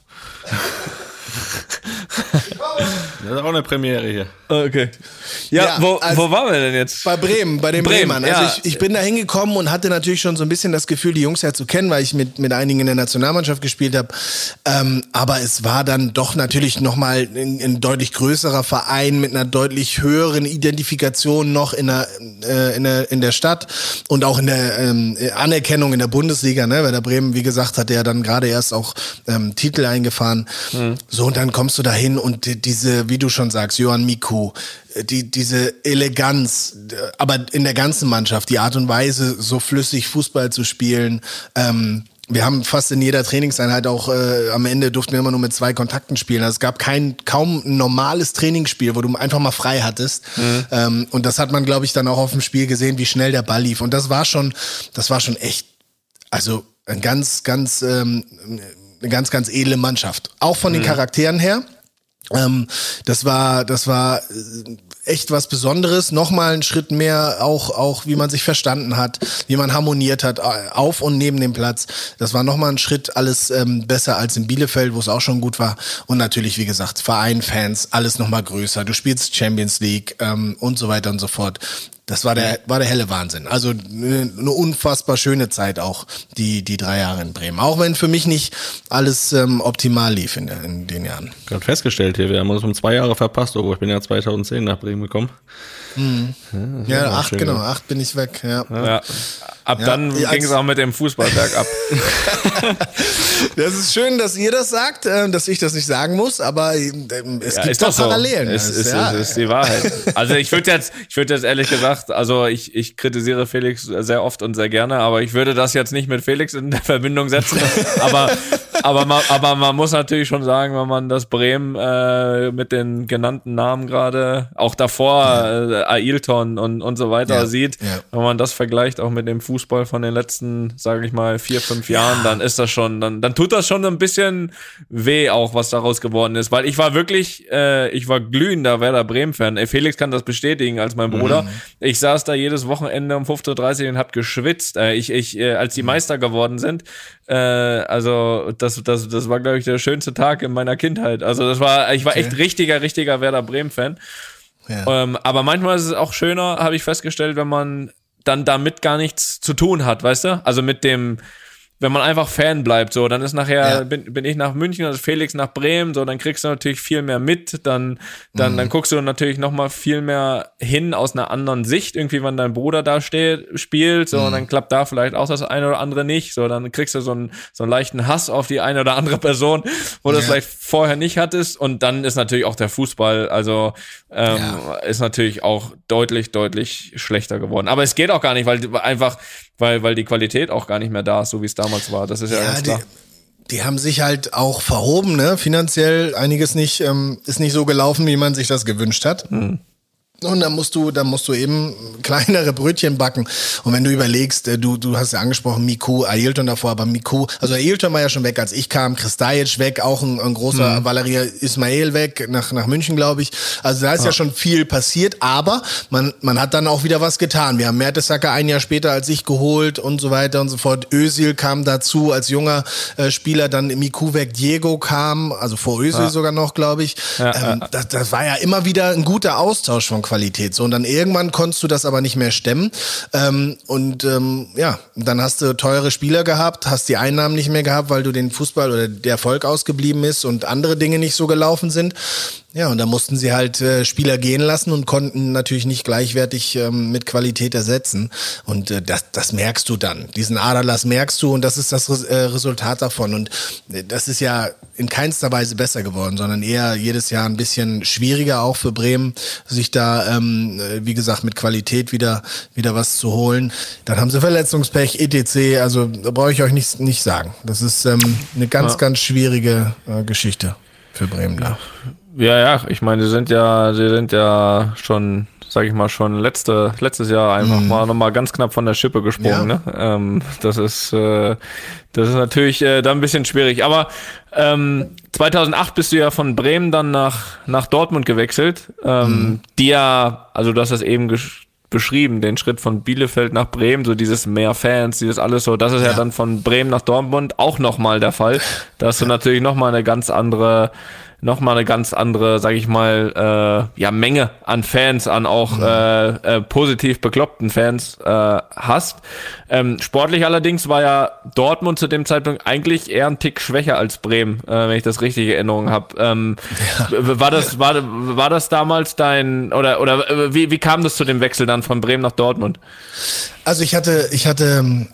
[SPEAKER 4] Das ist auch eine Premiere hier.
[SPEAKER 3] Okay. Ja, ja wo, also wo waren wir denn jetzt?
[SPEAKER 2] Bei Bremen, bei den
[SPEAKER 3] Bremen,
[SPEAKER 2] Bremern. Also
[SPEAKER 3] ja.
[SPEAKER 2] ich, ich bin da hingekommen und hatte natürlich schon so ein bisschen das Gefühl, die Jungs ja zu kennen, weil ich mit, mit einigen in der Nationalmannschaft gespielt habe. Ähm, aber es war dann doch natürlich nochmal ein, ein deutlich größerer Verein mit einer deutlich höheren Identifikation noch in der, äh, in der, in der Stadt und auch in der ähm, Anerkennung in der Bundesliga. Ne? Weil der Bremen, wie gesagt, hat ja dann gerade erst auch ähm, Titel eingefahren. Mhm. So, und dann kommst du da hin und die, diese, wie du schon sagst, Johan Miku, die, diese Eleganz, aber in der ganzen Mannschaft, die Art und Weise, so flüssig Fußball zu spielen. Ähm, wir haben fast in jeder Trainingseinheit auch, äh, am Ende durften wir immer nur mit zwei Kontakten spielen. Also es gab kein, kaum ein normales Trainingsspiel, wo du einfach mal frei hattest. Mhm. Ähm, und das hat man, glaube ich, dann auch auf dem Spiel gesehen, wie schnell der Ball lief. Und das war schon, das war schon echt, also ein ganz, ganz, ähm, eine ganz, ganz edle Mannschaft. Auch von den Charakteren her. Ähm, das war, das war echt was Besonderes. Nochmal einen Schritt mehr, auch, auch wie man sich verstanden hat, wie man harmoniert hat, auf und neben dem Platz. Das war nochmal ein Schritt, alles ähm, besser als in Bielefeld, wo es auch schon gut war. Und natürlich, wie gesagt, Verein, Fans, alles nochmal größer. Du spielst Champions League ähm, und so weiter und so fort. Das war der, war der helle Wahnsinn. Also eine, eine unfassbar schöne Zeit auch, die, die drei Jahre in Bremen. Auch wenn für mich nicht alles ähm, optimal lief in, in den Jahren.
[SPEAKER 4] Gerade festgestellt hier, wir haben uns um zwei Jahre verpasst, obwohl ich bin ja zweitausendzehn nach Bremen gekommen.
[SPEAKER 2] Mhm. Ja, ja acht,
[SPEAKER 4] schön,
[SPEAKER 2] genau,
[SPEAKER 4] ja.
[SPEAKER 2] acht bin ich weg, ja.
[SPEAKER 3] Ja. Ab
[SPEAKER 2] Ja,
[SPEAKER 3] dann
[SPEAKER 2] ja,
[SPEAKER 3] ging es auch mit dem Fußball bergab.
[SPEAKER 2] Das ist schön, dass ihr das sagt, äh, dass ich das nicht sagen muss, aber äh, es
[SPEAKER 3] Ja,
[SPEAKER 2] gibt
[SPEAKER 3] ist
[SPEAKER 2] doch
[SPEAKER 3] doch so.
[SPEAKER 2] Parallelen.
[SPEAKER 3] Es
[SPEAKER 2] Das
[SPEAKER 3] ist,
[SPEAKER 2] ja,
[SPEAKER 3] ist, ist die Wahrheit. Also ich würde jetzt, ich würde jetzt ehrlich gesagt, also ich, ich kritisiere Felix sehr oft und sehr gerne, aber ich würde das jetzt nicht mit Felix in Verbindung setzen. aber, aber, man, aber man muss natürlich schon sagen, wenn man das Bremen äh, mit den genannten Namen gerade, auch davor ja. äh, Ailton und, und so weiter
[SPEAKER 2] Ja.
[SPEAKER 3] sieht,
[SPEAKER 2] Ja.
[SPEAKER 3] wenn man das vergleicht auch mit dem Fußball von den letzten, sage ich mal, vier, fünf Jahren, dann ist das schon, dann, dann tut das schon ein bisschen weh auch, was daraus geworden ist, weil ich war wirklich, äh, ich war glühender Werder Bremen-Fan. Ey, Felix kann das bestätigen als mein Bruder. Mhm. Ich saß da jedes Wochenende um fünfzehn Uhr dreißig und hab geschwitzt. Äh, ich, ich, äh, als die Meister geworden sind, äh, also das, das, das war, glaube ich, der schönste Tag in meiner Kindheit. Also das war, ich war echt richtiger, richtiger Werder Bremen-Fan. Ja. Ähm, aber manchmal ist es auch schöner, habe ich festgestellt, wenn man dann damit gar nichts zu tun hat, weißt du? Also mit dem, wenn man einfach Fan bleibt, so, dann ist nachher, ja. bin, bin ich nach München, also Felix nach Bremen, so, dann kriegst du natürlich viel mehr mit, dann, dann, mhm. dann guckst du natürlich nochmal viel mehr hin aus einer anderen Sicht, irgendwie, wenn dein Bruder da steht, spielt, so, mhm. und dann klappt da vielleicht auch das eine oder andere nicht, so, dann kriegst du so einen, so einen leichten Hass auf die eine oder andere Person, wo du es ja. vielleicht vorher nicht hattest, und dann ist natürlich auch der Fußball, also, ähm, ja. ist natürlich auch deutlich, deutlich schlechter geworden. Aber es geht auch gar nicht, weil einfach, weil, weil die Qualität auch gar nicht mehr da ist, so wie es damals war. Das ist ja, ja ganz klar.
[SPEAKER 2] Die, die haben sich halt auch verhoben, ne? Finanziell einiges nicht, ähm, ist nicht so gelaufen, wie man sich das gewünscht hat. Hm. Und dann musst du, dann musst du eben kleinere Brötchen backen. Und wenn du überlegst, du, du hast ja angesprochen, Miku, Ailton davor, aber Miku, also Ailton war ja schon weg, als ich kam, Kristajic weg, auch ein, ein großer mhm. Valeria Ismail weg, nach, nach München, glaube ich. Also da ist ja. ja schon viel passiert, aber man, man hat dann auch wieder was getan. Wir haben Mertesacker ein Jahr später als ich geholt und so weiter und so fort. Özil kam dazu als junger äh, Spieler, dann Miku weg, Diego kam, also vor Özil ja. sogar noch, glaube ich. Ja, ähm, ja. Das, das war ja immer wieder ein guter Austausch von Qualität. So, und dann irgendwann konntest du das aber nicht mehr stemmen. Ähm, und ähm, ja, dann hast du teure Spieler gehabt, hast die Einnahmen nicht mehr gehabt, weil du den Fußball oder der Erfolg ausgeblieben ist und andere Dinge nicht so gelaufen sind. Ja, und da mussten sie halt äh, Spieler gehen lassen und konnten natürlich nicht gleichwertig ähm, mit Qualität ersetzen. Und äh, das, das merkst du dann. Diesen Aderlass merkst du, und das ist das Res- äh, Resultat davon. Und äh, das ist ja in keinster Weise besser geworden, sondern eher jedes Jahr ein bisschen schwieriger auch für Bremen, sich da, ähm, wie gesagt, mit Qualität wieder wieder was zu holen. Dann haben sie Verletzungspech, et cetera. Also da brauche ich euch nicht, nicht sagen. Das ist ähm, eine ganz, ja. ganz schwierige äh, Geschichte für Bremen da.
[SPEAKER 3] Ja, ja, ich meine, sie sind ja, sie sind ja schon, sag ich mal, schon letzte, letztes Jahr einfach mm. mal nochmal ganz knapp von der Schippe gesprungen, ja. ne? Ähm, das ist, äh, das ist natürlich äh, dann ein bisschen schwierig. Aber ähm, zweitausendacht bist du ja von Bremen dann nach, nach Dortmund gewechselt, ähm, mm. die ja, also du hast das eben gesch- beschrieben, den Schritt von Bielefeld nach Bremen, so dieses mehr Fans, dieses alles so, das ist ja, ja dann von Bremen nach Dortmund auch nochmal der Fall. Da hast du natürlich nochmal eine ganz andere nochmal eine ganz andere, sag ich mal, äh, ja, Menge an Fans, an auch mhm. äh, äh, positiv bekloppten Fans äh, hast. Ähm, sportlich allerdings war ja Dortmund zu dem Zeitpunkt eigentlich eher ein Tick schwächer als Bremen, äh, wenn ich das richtig in Erinnerung habe. Ähm, ja. War das war war das damals dein oder oder wie wie kam das zu dem Wechsel dann von Bremen nach Dortmund?
[SPEAKER 2] Also ich hatte ich hatte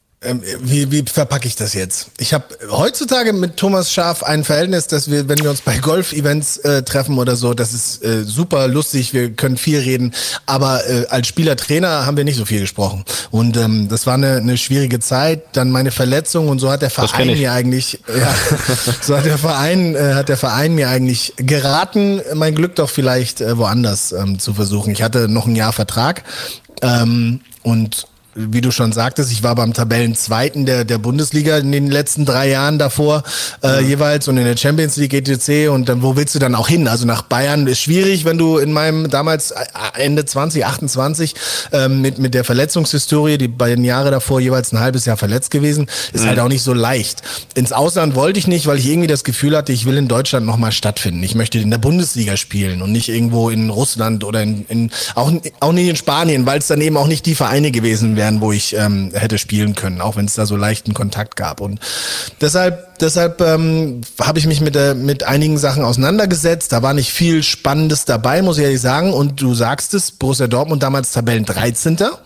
[SPEAKER 2] Wie, wie verpacke ich das jetzt? Ich habe heutzutage mit Thomas Schaaf ein Verhältnis, dass wir, wenn wir uns bei Golf-Events äh, treffen oder so, das ist äh, super lustig, wir können viel reden, aber äh, als Spieler-Trainer haben wir nicht so viel gesprochen. Und ähm, das war eine, eine schwierige Zeit, dann meine Verletzung, und so hat der Verein mir eigentlich, ja, so hat der Verein, äh, hat der Verein mir eigentlich geraten, mein Glück doch vielleicht äh, woanders ähm, zu versuchen. Ich hatte noch ein Jahr Vertrag ähm, und wie du schon sagtest, ich war beim Tabellenzweiten der, der Bundesliga in den letzten drei Jahren davor äh, mhm. jeweils und in der Champions League et cetera. Und dann, wo willst du dann auch hin? Also nach Bayern ist schwierig, wenn du in meinem damals Ende zwanzig achtundzwanzig ähm, mit, mit der Verletzungshistorie, die beiden Jahre davor jeweils ein halbes Jahr verletzt gewesen, ist mhm. halt auch nicht so leicht. Ins Ausland wollte ich nicht, weil ich irgendwie das Gefühl hatte, ich will in Deutschland nochmal stattfinden. Ich möchte in der Bundesliga spielen und nicht irgendwo in Russland oder in, in auch, auch nicht in Spanien, weil es dann eben auch nicht die Vereine gewesen wären, wo ich ähm, hätte spielen können, auch wenn es da so leichten Kontakt gab. Und deshalb, deshalb ähm, habe ich mich mit der, mit einigen Sachen auseinandergesetzt. Da war nicht viel Spannendes dabei, muss ich ehrlich sagen. Und du sagst es, Borussia Dortmund damals Tabellendreizehnter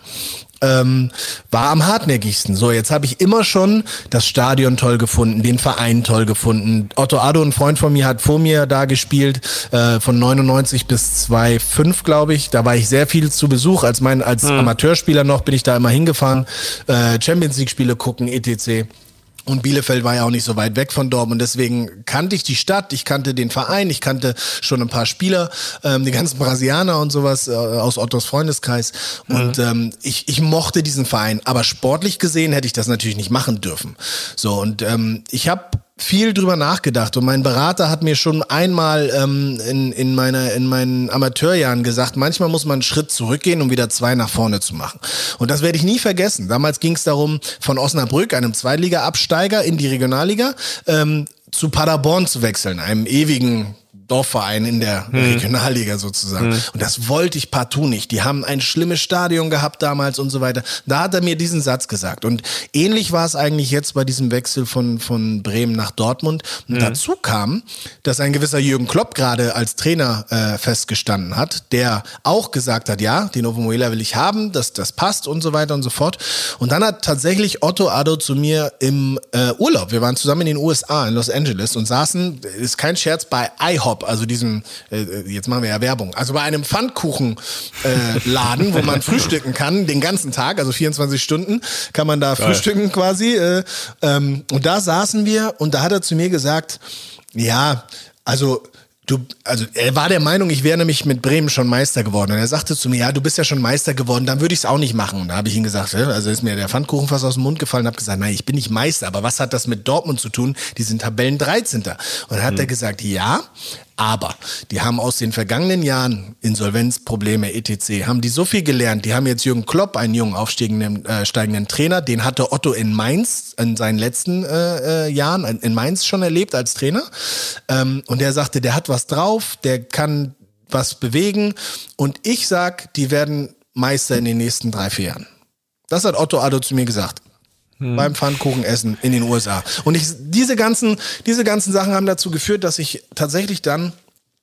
[SPEAKER 2] Ähm, war am hartnäckigsten. So, jetzt habe ich immer schon das Stadion toll gefunden, den Verein toll gefunden. Otto Addo, ein Freund von mir, hat vor mir da gespielt, äh, von neunundneunzig bis zweitausendfünf, glaube ich. Da war ich sehr viel zu Besuch. Als mein als mhm. Amateurspieler noch bin ich da immer hingefahren, äh, Champions League Spiele gucken, et cetera. Und Bielefeld war ja auch nicht so weit weg von Dortmund, deswegen kannte ich die Stadt, ich kannte den Verein, ich kannte schon ein paar Spieler, ähm, die ganzen Brasilianer und sowas äh, aus Ottos Freundeskreis. Mhm. Und ähm, ich, ich mochte diesen Verein, aber sportlich gesehen hätte ich das natürlich nicht machen dürfen. So, und ähm, ich habe viel drüber nachgedacht und mein Berater hat mir schon einmal ähm, in, in, meiner, in meinen Amateurjahren gesagt, manchmal muss man einen Schritt zurückgehen, um wieder zwei nach vorne zu machen. Und das werde ich nie vergessen. Damals ging es darum, von Osnabrück, einem Zweitliga-Absteiger in die Regionalliga, ähm, zu Paderborn zu wechseln, einem ewigen Dorfverein in der hm. Regionalliga sozusagen. Hm. Und das wollte ich partout nicht. Die haben ein schlimmes Stadion gehabt damals und so weiter. Da hat er mir diesen Satz gesagt. Und ähnlich war es eigentlich jetzt bei diesem Wechsel von, von Bremen nach Dortmund. Und hm. dazu kam, dass ein gewisser Jürgen Klopp gerade als Trainer äh, festgestanden hat, der auch gesagt hat, ja, den Ovomuela will ich haben, das, das passt und so weiter und so fort. Und dann hat tatsächlich Otto Addo zu mir im äh, Urlaub, wir waren zusammen in den U S A, in Los Angeles und saßen, ist kein Scherz, bei IHOP, also diesem, äh, jetzt machen wir ja Werbung, also bei einem Pfannkuchenladen, äh, Laden, wo man frühstücken kann, den ganzen Tag, also vierundzwanzig Stunden kann man da Geil. frühstücken quasi. Äh, ähm, und da saßen wir und da hat er zu mir gesagt, ja, also du, also er war der Meinung, ich wäre nämlich mit Bremen schon Meister geworden. Und er sagte zu mir, ja, du bist ja schon Meister geworden, dann würde ich es auch nicht machen. Und da habe ich ihm gesagt, also ist mir der Pfannkuchen fast aus dem Mund gefallen und habe gesagt, nein, ich bin nicht Meister, aber was hat das mit Dortmund zu tun? Die sind Tabellendreizehnter. Und dann hat mhm. er gesagt, ja, aber die haben aus den vergangenen Jahren Insolvenzprobleme et cetera, haben die so viel gelernt. Die haben jetzt Jürgen Klopp, einen jungen aufsteigenden äh, steigenden Trainer, den hatte Otto in Mainz in seinen letzten äh, äh, Jahren in Mainz schon erlebt als Trainer. Ähm, und der sagte, der hat was drauf, der kann was bewegen. Und ich sag, die werden Meister in den nächsten drei, vier Jahren. Das hat Otto Addo zu mir gesagt. Hm. Beim Pfannkuchenessen in den U S A. Und ich, diese ganzen, diese ganzen Sachen haben dazu geführt, dass ich tatsächlich dann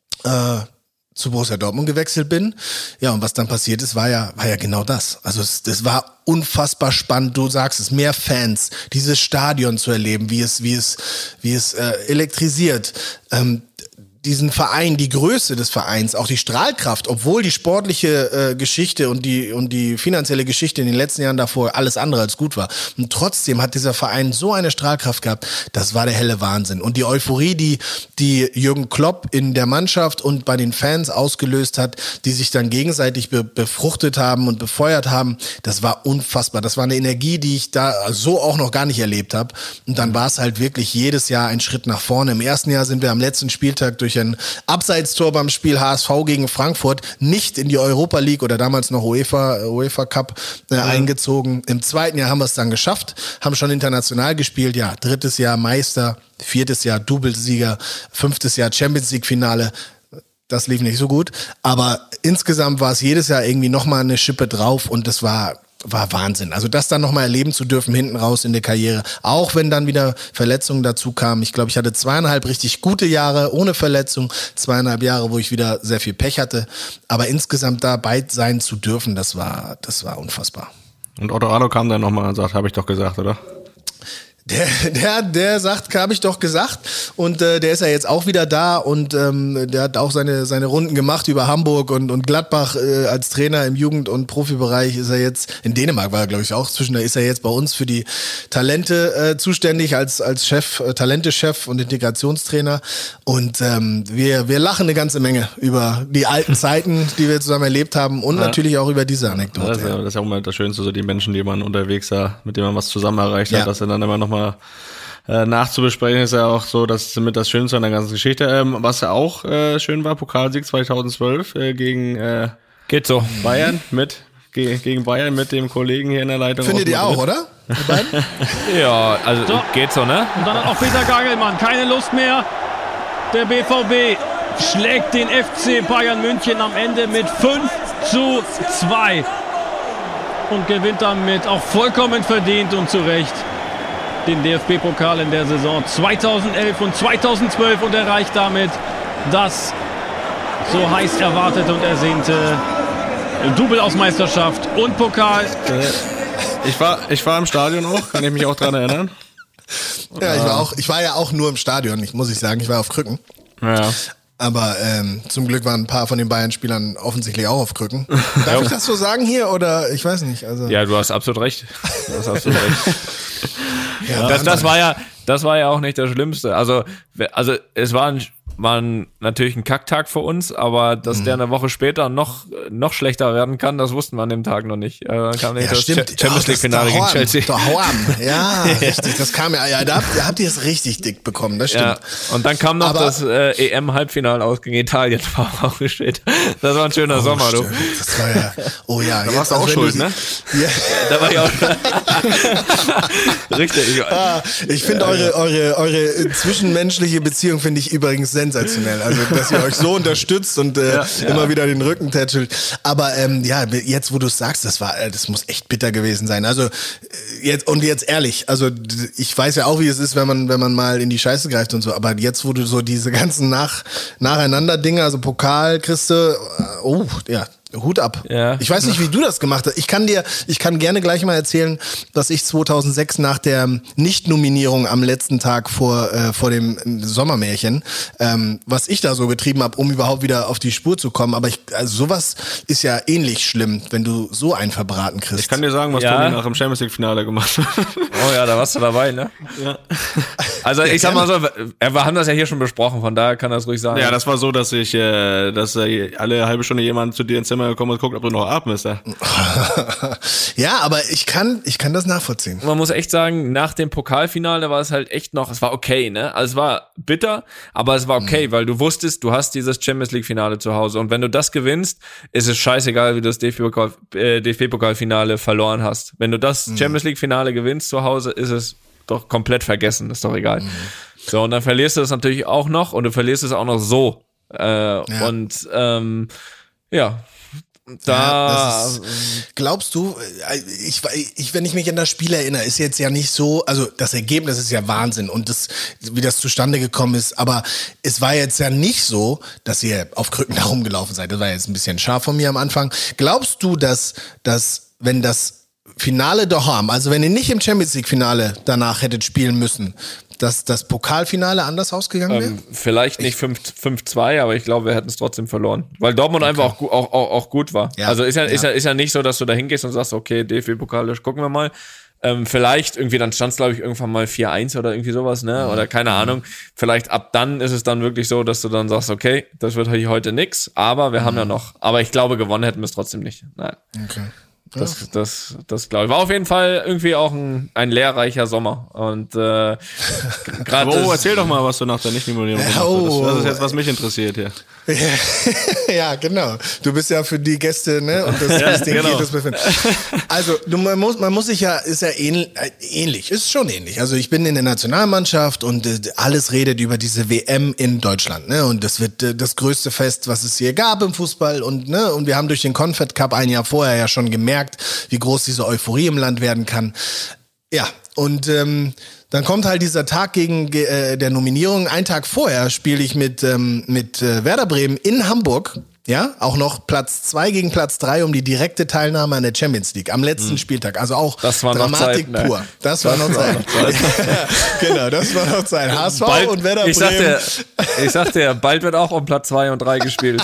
[SPEAKER 2] äh, zu Borussia Dortmund gewechselt bin. Ja, und was dann passiert ist, war ja, war ja genau das. Also es, das war unfassbar spannend. Du sagst es, mehr Fans, dieses Stadion zu erleben, wie es, wie es, wie es äh, elektrisiert. Ähm, diesen Verein, die Größe des Vereins, auch die Strahlkraft, obwohl die sportliche äh, Geschichte und die und die finanzielle Geschichte in den letzten Jahren davor alles andere als gut war. Und trotzdem hat dieser Verein so eine Strahlkraft gehabt, das war der helle Wahnsinn. Und die Euphorie, die die Jürgen Klopp in der Mannschaft und bei den Fans ausgelöst hat, die sich dann gegenseitig be- befruchtet haben und befeuert haben, das war unfassbar. Das war eine Energie, die ich da so auch noch gar nicht erlebt habe. Und dann war es halt wirklich jedes Jahr ein Schritt nach vorne. Im ersten Jahr sind wir am letzten Spieltag durch ein Abseitstor beim Spiel H S V gegen Frankfurt nicht in die Europa League oder damals noch UEFA, UEFA Cup äh, ja. eingezogen. Im zweiten Jahr haben wir es dann geschafft, haben schon international gespielt. Ja, drittes Jahr Meister, viertes Jahr Doublesieger, fünftes Jahr Champions League Finale. Das lief nicht so gut, aber insgesamt war es jedes Jahr irgendwie nochmal eine Schippe drauf und das war war Wahnsinn. Also das dann nochmal erleben zu dürfen, hinten raus in der Karriere, auch wenn dann wieder Verletzungen dazu kamen. Ich glaube, ich hatte zweieinhalb richtig gute Jahre ohne Verletzung, zweieinhalb Jahre, wo ich wieder sehr viel Pech hatte. Aber insgesamt dabei sein zu dürfen, das war, das war unfassbar.
[SPEAKER 4] Und Otto Addo kam dann nochmal und sagt, habe ich doch gesagt, oder?
[SPEAKER 2] Der, der, der sagt, habe ich doch gesagt. Und äh, der ist ja jetzt auch wieder da und ähm, der hat auch seine, seine Runden gemacht über Hamburg und, und Gladbach äh, als Trainer im Jugend- und Profibereich ist er jetzt, in Dänemark war er, glaube ich, auch zwischen, da ist er jetzt bei uns für die Talente äh, zuständig als, als Chef, äh, Talente-Chef und Integrationstrainer. Und ähm, wir, wir lachen eine ganze Menge über die alten Zeiten, die wir zusammen erlebt haben und ja. natürlich auch über diese Anekdote.
[SPEAKER 4] Das ist, ja, das ist ja auch immer das Schönste, so die Menschen, die man unterwegs da, mit denen man was zusammen erreicht hat,
[SPEAKER 2] ja.
[SPEAKER 4] dass er dann immer noch mal äh, nachzubesprechen, ist ja auch so, das ist mit das Schönste an der ganzen Geschichte. Ähm, was ja auch äh, schön war, Pokalsieg zweitausendzwölf äh, gegen äh,
[SPEAKER 3] Geht so.
[SPEAKER 4] Bayern mit ge- gegen Bayern mit dem Kollegen hier in der Leitung.
[SPEAKER 2] Findet ihr auch, oder? Die beiden?
[SPEAKER 3] Ja, also
[SPEAKER 8] So.
[SPEAKER 3] geht so, ne?
[SPEAKER 8] Und dann hat auch Peter Gagelmann keine Lust mehr. Der B V B schlägt den F C Bayern München am Ende mit fünf zu zwei und gewinnt damit auch vollkommen verdient und zu Recht den D F B-Pokal in der Saison zweitausendelf und zweitausendzwölf und erreicht damit das so heiß erwartete und ersehnte Double aus Meisterschaft und Pokal.
[SPEAKER 4] Ich war, ich war im Stadion auch, kann ich mich auch dran erinnern.
[SPEAKER 2] Ja, ich war auch, ich war ja auch nur im Stadion, ich muss ich sagen, ich war auf Krücken.
[SPEAKER 4] Ja.
[SPEAKER 2] Aber ähm, zum Glück waren ein paar von den Bayern-Spielern offensichtlich auch auf Krücken. Darf ich das so sagen hier oder ich weiß nicht. Also
[SPEAKER 3] Ja, du hast absolut recht. Du hast absolut recht.
[SPEAKER 2] ja,
[SPEAKER 3] Das, das war ja, das war ja auch nicht das Schlimmste. Also, also es war, ein, war ein, natürlich ein Kacktag für uns, aber dass mhm. der eine Woche später noch noch schlechter werden kann, das wussten wir an dem Tag noch nicht. Äh, dann kam
[SPEAKER 2] ja,
[SPEAKER 3] das
[SPEAKER 2] stimmt.
[SPEAKER 3] Champions League Finale gegen Chelsea.
[SPEAKER 2] Ja, richtig. Das kam ja. Ja, da habt, da habt ihr es richtig dick bekommen. Das stimmt.
[SPEAKER 3] Ja. Und dann kam noch
[SPEAKER 2] aber,
[SPEAKER 3] das äh, E M-Halbfinale aus gegen Italien. War auch gespielt. Das war ein schöner
[SPEAKER 2] oh,
[SPEAKER 3] Sommer,
[SPEAKER 2] stimmt.
[SPEAKER 3] du.
[SPEAKER 2] Das war ja. Oh ja.
[SPEAKER 4] Da warst du auch schuld, ne?
[SPEAKER 2] Ja.
[SPEAKER 3] Da war ich auch. Richtig.
[SPEAKER 2] Ah, ich finde ja, eure, ja. eure, eure zwischenmenschliche Beziehung finde ich übrigens sensationell. Also, dass ihr euch so unterstützt und äh, ja, ja. immer wieder den Rücken tätschelt. Aber ähm, ja, jetzt, wo du es sagst, das war, das muss echt bitter gewesen sein. Also jetzt und jetzt ehrlich, also ich weiß ja auch, wie es ist, wenn man, wenn man mal in die Scheiße greift und so. Aber jetzt, wo du so diese ganzen nach, nacheinander Dinge, also Pokal kriegst du, oh ja. Hut ab.
[SPEAKER 3] Ja.
[SPEAKER 2] Ich weiß nicht, wie du das gemacht hast. Ich kann dir, ich kann gerne gleich mal erzählen, dass ich zweitausendsechs nach der Nicht-Nominierung am letzten Tag vor äh, vor dem Sommermärchen, ähm, was ich da so getrieben habe, um überhaupt wieder auf die Spur zu kommen. Aber ich, also sowas ist ja ähnlich schlimm, wenn du so einen verbraten kriegst.
[SPEAKER 4] Ich kann dir sagen, was
[SPEAKER 3] ja.
[SPEAKER 4] Toni nach dem Champions League Finale gemacht hat.
[SPEAKER 3] Oh ja, da warst du dabei, ne?
[SPEAKER 4] Ja.
[SPEAKER 3] Also ich sag mal so, wir haben das ja hier schon besprochen, von daher kann das ruhig sagen.
[SPEAKER 4] Ja, das war so, dass ich, äh, dass äh, alle halbe Stunde jemand zu dir ins Zimmer gekommen und guckt, ob du noch atmest. Ja,
[SPEAKER 2] ja, aber ich kann, ich kann das nachvollziehen.
[SPEAKER 3] Man muss echt sagen, nach dem Pokalfinale war es halt echt noch, es war okay, ne? Also es war bitter, aber es war okay, mhm. weil du wusstest, du hast dieses Champions League Finale zu Hause und wenn du das gewinnst, ist es scheißegal, wie du das D F B-Pokal, äh, D F B-Pokalfinale verloren hast. Wenn du das mhm. Champions League Finale gewinnst zu Hause, ist es doch komplett vergessen, ist doch egal. Mhm. So, und dann verlierst du das natürlich auch noch und du verlierst es auch noch so. Äh, ja. Und ähm, ja, da.
[SPEAKER 2] Ja, das ist, glaubst du, ich, ich, wenn ich mich an das Spiel erinnere, ist jetzt ja nicht so, also das Ergebnis ist ja Wahnsinn und das, wie das zustande gekommen ist, aber es war jetzt ja nicht so, dass ihr auf Krücken da rumgelaufen seid. Das war jetzt ein bisschen scharf von mir am Anfang. Glaubst du, dass, dass wenn das Finale daheim, also wenn ihr nicht im Champions League Finale danach hättet spielen müssen, dass das Pokalfinale anders ausgegangen wäre?
[SPEAKER 3] Ähm, vielleicht nicht fünf zwei, aber ich glaube, wir hätten es trotzdem verloren. Weil Dortmund okay. einfach auch, auch, auch, auch gut war. Ja. Also ist ja, ja. Ist, ja, ist ja nicht so, dass du da hingehst und sagst, okay, D F B-Pokal, gucken wir mal. Ähm, vielleicht irgendwie, dann stand es, glaube ich, irgendwann mal vier eins oder irgendwie sowas, ne? Mhm. Oder keine mhm. Ahnung. Vielleicht ab dann ist es dann wirklich so, dass du dann sagst, okay, das wird hier heute nix, aber wir mhm. haben ja noch. Aber ich glaube, gewonnen hätten wir es trotzdem nicht. Nein. Okay. Das, das, das, das glaube ich. War auf jeden Fall irgendwie auch ein, ein lehrreicher Sommer. Und äh, gerade.
[SPEAKER 4] Oh, erzähl doch mal, was du nach der Nicht-Nominierung gemacht
[SPEAKER 2] oh,
[SPEAKER 4] hast. Das ist jetzt, was mich interessiert hier.
[SPEAKER 2] Ja, genau. Du bist ja für die Gäste, ne? Und das,
[SPEAKER 4] ja,
[SPEAKER 2] das Ding
[SPEAKER 4] genau.
[SPEAKER 2] das befinden. Also, du, man muss, man muss sich ja, ist ja ähnlich, ähnlich, ist schon ähnlich. Also, ich bin in der Nationalmannschaft und äh, alles redet über diese W M in Deutschland, ne? Und das wird äh, das größte Fest, was es hier gab im Fußball und, ne? Und wir haben durch den Confed Cup ein Jahr vorher ja schon gemerkt, wie groß diese Euphorie im Land werden kann. Ja, und ähm, dann kommt halt dieser Tag gegen äh, der Nominierung. Einen Tag vorher spiele ich mit ähm, mit äh, Werder Bremen in Hamburg Ja, auch noch Platz zwei gegen Platz drei um die direkte Teilnahme an der Champions League am letzten mhm. Spieltag. Also auch
[SPEAKER 3] das war
[SPEAKER 2] Dramatik
[SPEAKER 3] noch Zeit,
[SPEAKER 2] pur.
[SPEAKER 3] Ne?
[SPEAKER 2] Das war noch Zeit. Genau, das war noch Zeit. H S V
[SPEAKER 3] bald,
[SPEAKER 2] und Werder
[SPEAKER 3] ich
[SPEAKER 2] Bremen.
[SPEAKER 3] Sagte, ich sagte ja, bald wird auch um Platz zwei und drei gespielt.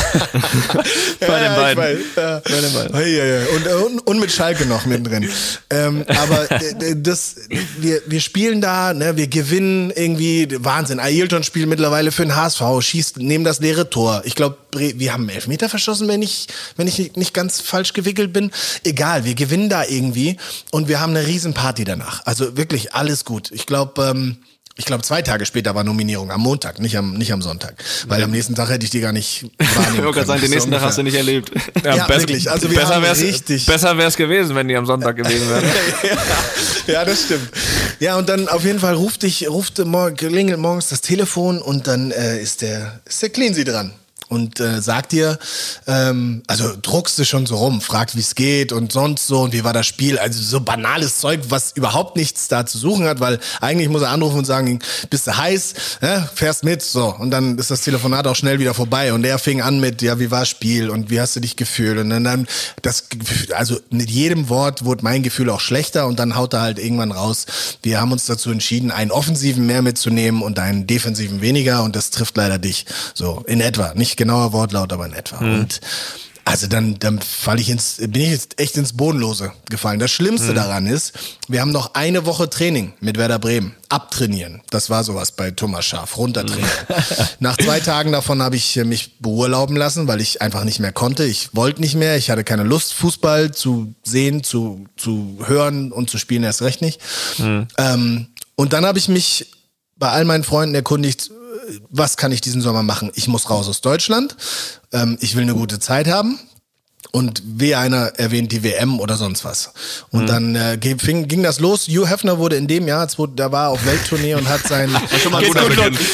[SPEAKER 3] Bei
[SPEAKER 2] ja,
[SPEAKER 3] den beiden.
[SPEAKER 2] Weiß, ja. Bei den beiden. Ja, ja. Und, und, und mit Schalke noch mittendrin. ähm, aber das, wir, wir spielen da, ne, wir gewinnen irgendwie, Wahnsinn. Ailton spielt mittlerweile für den H S V, schießt neben das leere Tor. Ich glaube, wir haben einen Elfmeter verschossen, wenn ich, wenn ich nicht ganz falsch gewickelt bin. Egal, wir gewinnen da irgendwie und wir haben eine Riesenparty danach. Also wirklich alles gut. Ich glaube, ähm, ich glaube zwei Tage später war Nominierung, am Montag, nicht am, nicht am Sonntag. Weil ja. am nächsten Tag hätte ich die gar nicht wahrnehmen
[SPEAKER 4] Ich wollte gerade sagen, den nächsten Tag hast du nicht erlebt.
[SPEAKER 2] Ja, ja
[SPEAKER 3] besser,
[SPEAKER 2] wirklich. Also wir
[SPEAKER 3] besser wär's,
[SPEAKER 2] richtig.
[SPEAKER 3] Besser wäre es gewesen, wenn die am Sonntag gewesen wären.
[SPEAKER 2] ja, ja, das stimmt. Ja, und dann auf jeden Fall ruft dich, ruft morgen, klingelt morgens das Telefon und dann äh, ist der, ist der Cleansy dran. Und äh, sagt dir, ähm, also druckst du schon so rum, fragt, wie es geht und sonst so und wie war das Spiel. Also so banales Zeug, was überhaupt nichts da zu suchen hat, weil eigentlich muss er anrufen und sagen, bist du heiß, ja, fährst mit, so. Und dann ist das Telefonat auch schnell wieder vorbei. Und er fing an mit, ja, wie war das Spiel und wie hast du dich gefühlt? Und dann, dann das, also mit jedem Wort wurde mein Gefühl auch schlechter und dann haut er halt irgendwann raus, wir haben uns dazu entschieden, einen offensiven mehr mitzunehmen und einen defensiven weniger und das trifft leider dich. So, in etwa, nicht genauer Wortlaut, aber in etwa. Mhm. Und also dann, dann fall ich ins, bin ich jetzt echt ins Bodenlose gefallen. Das Schlimmste mhm. daran ist, wir haben noch eine Woche Training mit Werder Bremen. Abtrainieren. Das war sowas bei Thomas Schaaf. Runtertrainieren. Mhm. Nach zwei Tagen davon habe ich mich beurlauben lassen, weil ich einfach nicht mehr konnte. Ich wollte nicht mehr. Ich hatte keine Lust, Fußball zu sehen, zu, zu hören und zu spielen erst recht nicht. Mhm. Ähm, und dann habe ich mich bei all meinen Freunden erkundigt, was kann ich diesen Sommer machen? Ich muss raus aus Deutschland, ähm, ich will eine gute Zeit haben und wer einer erwähnt die W M oder sonst was. Und mhm. dann äh, ging, ging das los. Hugh Hefner wurde in dem Jahr, der war auf Welttournee und hat sein...
[SPEAKER 4] schon mal gut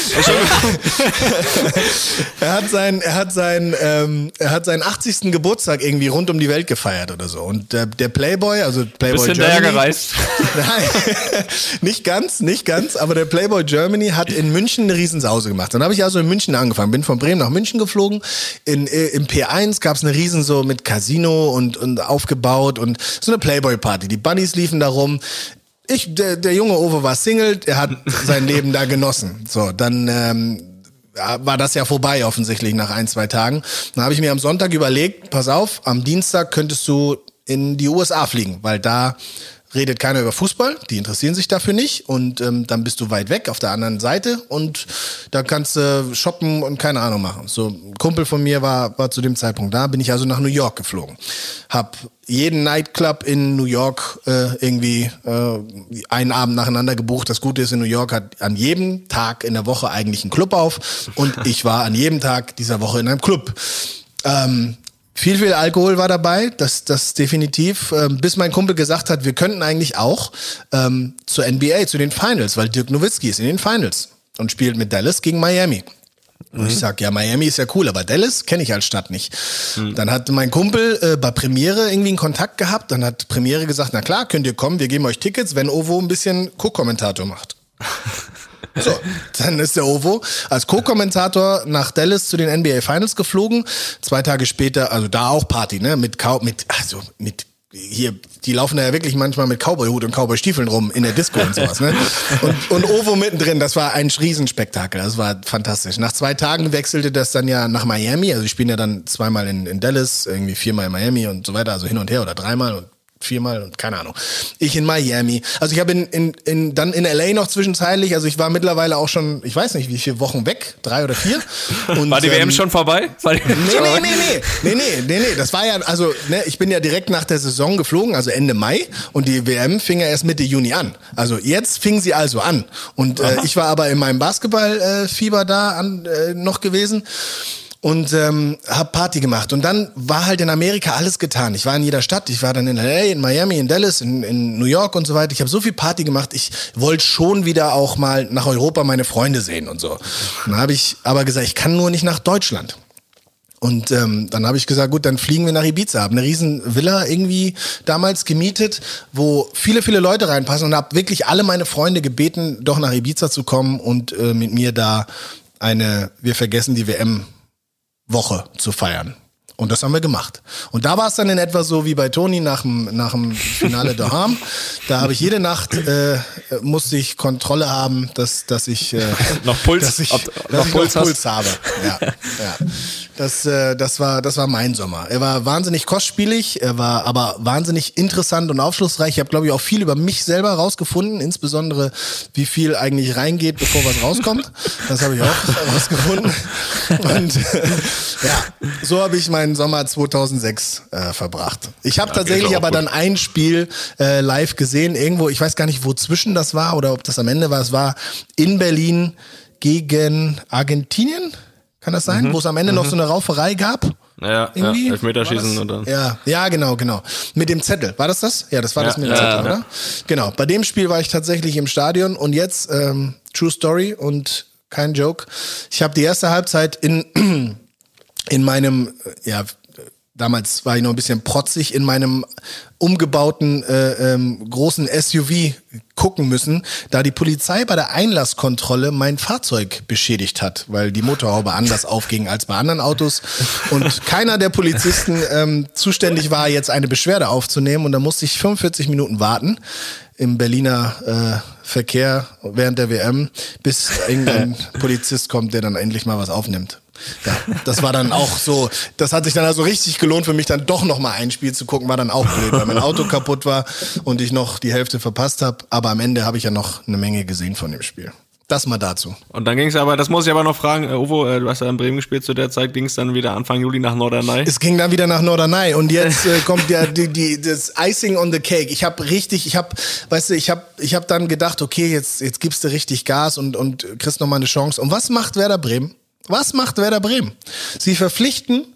[SPEAKER 2] er hat sein, er hat sein, ähm, er hat seinen achtzigsten Geburtstag irgendwie rund um die Welt gefeiert oder so. Und der, der Playboy, also Playboy
[SPEAKER 3] Bisschen
[SPEAKER 2] Germany...
[SPEAKER 3] gereist.
[SPEAKER 2] Nein, nicht ganz, nicht ganz, aber der Playboy Germany hat in München eine Riesensause gemacht. Dann habe ich also in München angefangen, bin von Bremen nach München geflogen. In, äh, im P eins gab es eine Riesen so mit Casino und, und aufgebaut und so eine Playboy-Party. Die Bunnies liefen da rum. Ich, der, der junge Owe war Single, er hat sein Leben da genossen. So, dann ähm, war das ja vorbei offensichtlich nach ein, zwei Tagen. Dann habe ich mir am Sonntag überlegt, pass auf, am Dienstag könntest du in die U S A fliegen, weil da redet keiner über Fußball, die interessieren sich dafür nicht und ähm, dann bist du weit weg auf der anderen Seite und da kannst du shoppen und keine Ahnung machen. So, ein Kumpel von mir war, war zu dem Zeitpunkt da, bin ich also nach New York geflogen. Hab jeden Nightclub in New York äh, irgendwie äh, einen Abend nacheinander gebucht. Das Gute ist, in New York hat an jedem Tag in der Woche eigentlich ein Club auf und ich war an jedem Tag dieser Woche in einem Club. Ähm, Viel, viel Alkohol war dabei, das, das definitiv, ähm, bis mein Kumpel gesagt hat, wir könnten eigentlich auch ähm, zur N B A, zu den Finals, weil Dirk Nowitzki ist in den Finals und spielt mit Dallas gegen Miami. Und mhm. ich sag, ja, Miami ist ja cool, aber Dallas kenne ich als Stadt nicht. Mhm. Dann hat mein Kumpel äh, bei Premiere irgendwie einen Kontakt gehabt, dann hat Premiere gesagt, na klar, könnt ihr kommen, wir geben euch Tickets, wenn Ovo ein bisschen Co-Kommentator macht. So, dann ist der Ovo als Co-Kommentator nach Dallas zu den N B A Finals geflogen. Zwei Tage später, also da auch Party, ne, mit Cow- mit also mit hier, die laufen da ja wirklich manchmal mit Cowboy-Hut und Cowboy-Stiefeln rum in der Disco und sowas, ne? Und, und Ovo mittendrin, das war ein Riesenspektakel, das war fantastisch. Nach zwei Tagen wechselte das dann ja nach Miami, also ich spiele ja dann zweimal in, in Dallas, irgendwie viermal in Miami und so weiter, also hin und her oder dreimal und viermal und keine Ahnung. Ich in Miami. Also ich habe in, in, in, dann in L A noch zwischenzeitlich, also ich war mittlerweile auch schon, ich weiß nicht, wie viele Wochen weg, drei oder vier. Und,
[SPEAKER 3] war die W M
[SPEAKER 2] ähm,
[SPEAKER 3] schon vorbei? War die
[SPEAKER 2] nee, nee, nee, nee, nee, nee, nee, nee, das war ja, also ne, ich bin ja direkt nach der Saison geflogen, also Ende Mai und die W M fing ja erst Mitte Juni an. Also jetzt fing sie also an und äh, ich war aber in meinem Basketballfieber äh, da an, äh, noch gewesen. Und ähm, hab Party gemacht. Und dann war halt in Amerika alles getan. Ich war in jeder Stadt. Ich war dann in L A, in Miami, in Dallas, in, in New York und so weiter. Ich habe so viel Party gemacht. Ich wollte schon wieder auch mal nach Europa meine Freunde sehen und so. Und dann habe ich aber gesagt, ich kann nur nicht nach Deutschland. Und ähm, dann habe ich gesagt, gut, dann fliegen wir nach Ibiza. Habe eine riesen Villa irgendwie damals gemietet, wo viele, viele Leute reinpassen. Und habe wirklich alle meine Freunde gebeten, doch nach Ibiza zu kommen und äh, mit mir da eine Wir vergessen die W M Woche zu feiern. Und das haben wir gemacht. Und da war es dann in etwa so wie bei Toni nach dem, nach dem Finale daheim. Da habe ich jede Nacht, äh, musste ich Kontrolle haben, dass, dass ich, äh,
[SPEAKER 3] noch Puls,
[SPEAKER 2] dass ich,
[SPEAKER 3] ob,
[SPEAKER 2] dass
[SPEAKER 3] noch
[SPEAKER 2] ich
[SPEAKER 3] Puls,
[SPEAKER 2] noch Puls habe. Ja, ja. Das, äh, das war, das war mein Sommer. Er war wahnsinnig kostspielig, er war aber wahnsinnig interessant und aufschlussreich. Ich habe, glaube ich, auch viel über mich selber rausgefunden, insbesondere wie viel eigentlich reingeht, bevor was rauskommt. Das habe ich auch rausgefunden. Und äh, ja, so habe ich meinen Sommer zweitausendsechs äh, verbracht. Ich habe ja, tatsächlich aber gut. dann ein Spiel äh, live gesehen, irgendwo, ich weiß gar nicht, wozwischen das war oder ob das am Ende war. Es war in Berlin gegen Argentinien. Kann das sein? Mhm. Wo es am Ende mhm. noch so eine Rauferei gab?
[SPEAKER 4] Ja, irgendwie? ja Elfmeterschießen und dann.
[SPEAKER 2] Ja, ja, genau, genau. Mit dem Zettel. War das das? Ja, das war ja, das mit dem ja, Zettel, ja. oder? Genau. Bei dem Spiel war ich tatsächlich im Stadion und jetzt, ähm, True Story und kein Joke. Ich habe die erste Halbzeit in, in meinem, ja, damals war ich noch ein bisschen protzig, in meinem umgebauten äh, ähm, großen S U V gucken müssen, da die Polizei bei der Einlasskontrolle mein Fahrzeug beschädigt hat, weil die Motorhaube anders aufging als bei anderen Autos und keiner der Polizisten ähm, zuständig war, jetzt eine Beschwerde aufzunehmen und da musste ich fünfundvierzig Minuten warten im Berliner äh, Verkehr während der W M, bis irgendein Polizist kommt, der dann endlich mal was aufnimmt. Ja, das war dann auch so, das hat sich dann also richtig gelohnt für mich, dann doch nochmal ein Spiel zu gucken, war dann auch blöd, weil mein Auto kaputt war und ich noch die Hälfte verpasst habe, aber am Ende habe ich ja noch eine Menge gesehen von dem Spiel. Das mal dazu.
[SPEAKER 4] Und dann ging es aber, das muss ich aber noch fragen, äh, Uwe, äh, du hast ja in Bremen gespielt, zu der Zeit ging es dann wieder Anfang Juli nach Norderney.
[SPEAKER 2] Es ging dann wieder nach Norderney und jetzt äh, kommt ja die, die, das Icing on the Cake. Ich habe richtig, ich habe, weißt du, ich habe ich hab dann gedacht, okay, jetzt, jetzt gibst du richtig Gas und, und kriegst nochmal eine Chance. Und was macht Werder Bremen? Was macht Werder Bremen? Sie verpflichten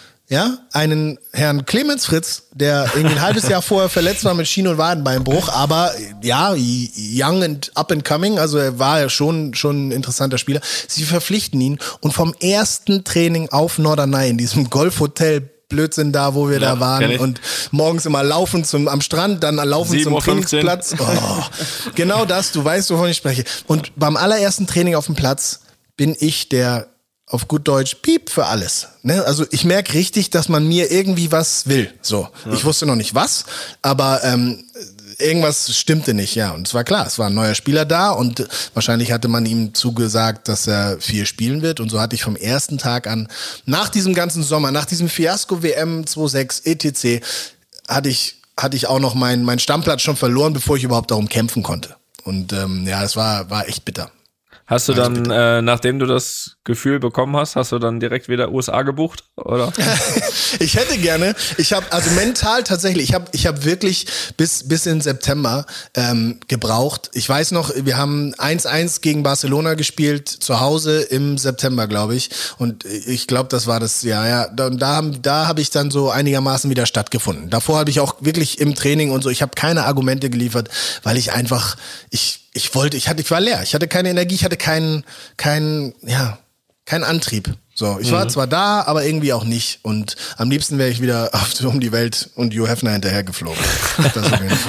[SPEAKER 2] ja einen Herrn Clemens Fritz, der irgendwie ein halbes Jahr vorher verletzt war mit Schien- und Wadenbeinbruch, aber ja, young and up and coming, also er war ja schon schon ein interessanter Spieler. Sie verpflichten ihn und vom ersten Training auf Norderney in diesem Golfhotel Blödsinn da, wo wir ja, da waren und morgens immer laufen zum am Strand, dann laufen zum Trainingsplatz. Oh, genau das, du weißt, wovon ich spreche. Und beim allerersten Training auf dem Platz bin ich der auf gut Deutsch, piep für alles. Ne? Also ich merke richtig, dass man mir irgendwie was will. So, ja. Ich wusste noch nicht was, aber ähm, irgendwas stimmte nicht. Ja, und es war klar, es war ein neuer Spieler da und wahrscheinlich hatte man ihm zugesagt, dass er viel spielen wird. Und so hatte ich vom ersten Tag an, nach diesem ganzen Sommer, nach diesem Fiasko W M sechsundzwanzig et cetera, hatte ich hatte ich auch noch meinen mein Stammplatz schon verloren, bevor ich überhaupt darum kämpfen konnte. Und ähm, ja, es war war echt bitter.
[SPEAKER 3] Hast du dann, äh, nachdem du das Gefühl bekommen hast, hast du dann direkt wieder U S A gebucht, oder?
[SPEAKER 2] Ich hätte gerne, ich habe also mental tatsächlich, ich habe ich habe wirklich bis bis in September ähm, gebraucht. Ich weiß noch, wir haben eins eins gegen Barcelona gespielt, zu Hause im September, glaube ich. Und ich glaube, das war das Jahr, ja. Da, da, da habe ich dann so einigermaßen wieder stattgefunden. Davor habe ich auch wirklich im Training und so, ich habe keine Argumente geliefert, weil ich einfach, ich Ich wollte, ich hatte, ich war leer. Ich hatte keine Energie, ich hatte keinen, keinen, ja, keinen Antrieb. So, ich war mhm. zwar da, aber irgendwie auch nicht. Und am liebsten wäre ich wieder auf, um die Welt und Hugh Hefner hinterher geflogen. Das auf jeden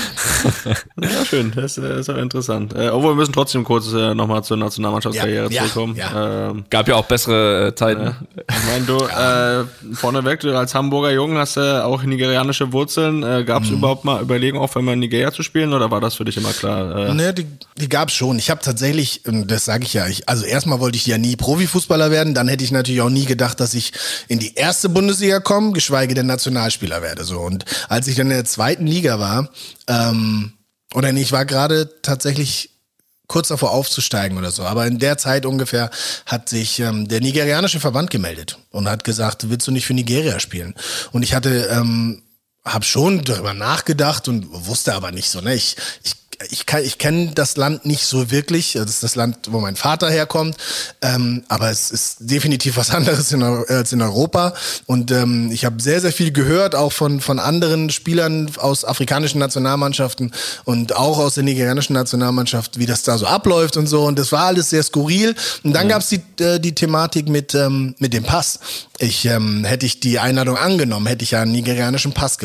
[SPEAKER 2] Fall.
[SPEAKER 4] Ja, schön. Das ist auch interessant. Äh, obwohl wir müssen trotzdem kurz äh, nochmal zur Nationalmannschaftskarriere
[SPEAKER 2] ja,
[SPEAKER 4] zurückkommen.
[SPEAKER 3] Ja. Ähm, Gab ja auch bessere äh, Zeiten.
[SPEAKER 4] Äh, ich meine, du, ja. äh, vorneweg, du als Hamburger Jungen hast äh, auch nigerianische Wurzeln. Äh, Gab es mhm. überhaupt mal Überlegungen, auch einmal in Nigeria zu spielen, oder war das für dich immer klar? Äh?
[SPEAKER 2] Ne, die, die gab es schon. Ich habe tatsächlich, das sage ich ja, ich, also erstmal wollte ich ja nie Profifußballer werden, dann hätte ich natürlich auch nie gedacht, dass ich in die erste Bundesliga komme, geschweige denn Nationalspieler werde. So. Und als ich dann in der zweiten Liga war, ähm, oder nee, ich war gerade tatsächlich kurz davor aufzusteigen oder so, aber in der Zeit ungefähr hat sich ähm, der nigerianische Verband gemeldet und hat gesagt, willst du nicht für Nigeria spielen? Und ich hatte, ähm, habe schon darüber nachgedacht und wusste aber nicht so, ne, ich, ich Ich, kann, ich kenne das Land nicht so wirklich. Das ist das Land, wo mein Vater herkommt. Ähm, aber es ist definitiv was anderes in, als in Europa. Und ähm, ich habe sehr, sehr viel gehört, auch von, von anderen Spielern aus afrikanischen Nationalmannschaften und auch aus der nigerianischen Nationalmannschaft, wie das da so abläuft und so. Und das war alles sehr skurril. Und dann mhm. gab es die, äh, die Thematik mit, ähm, mit dem Pass. Ich ähm, hätte ich die Einladung angenommen, hätte ich ja einen nigerianischen Pass ge-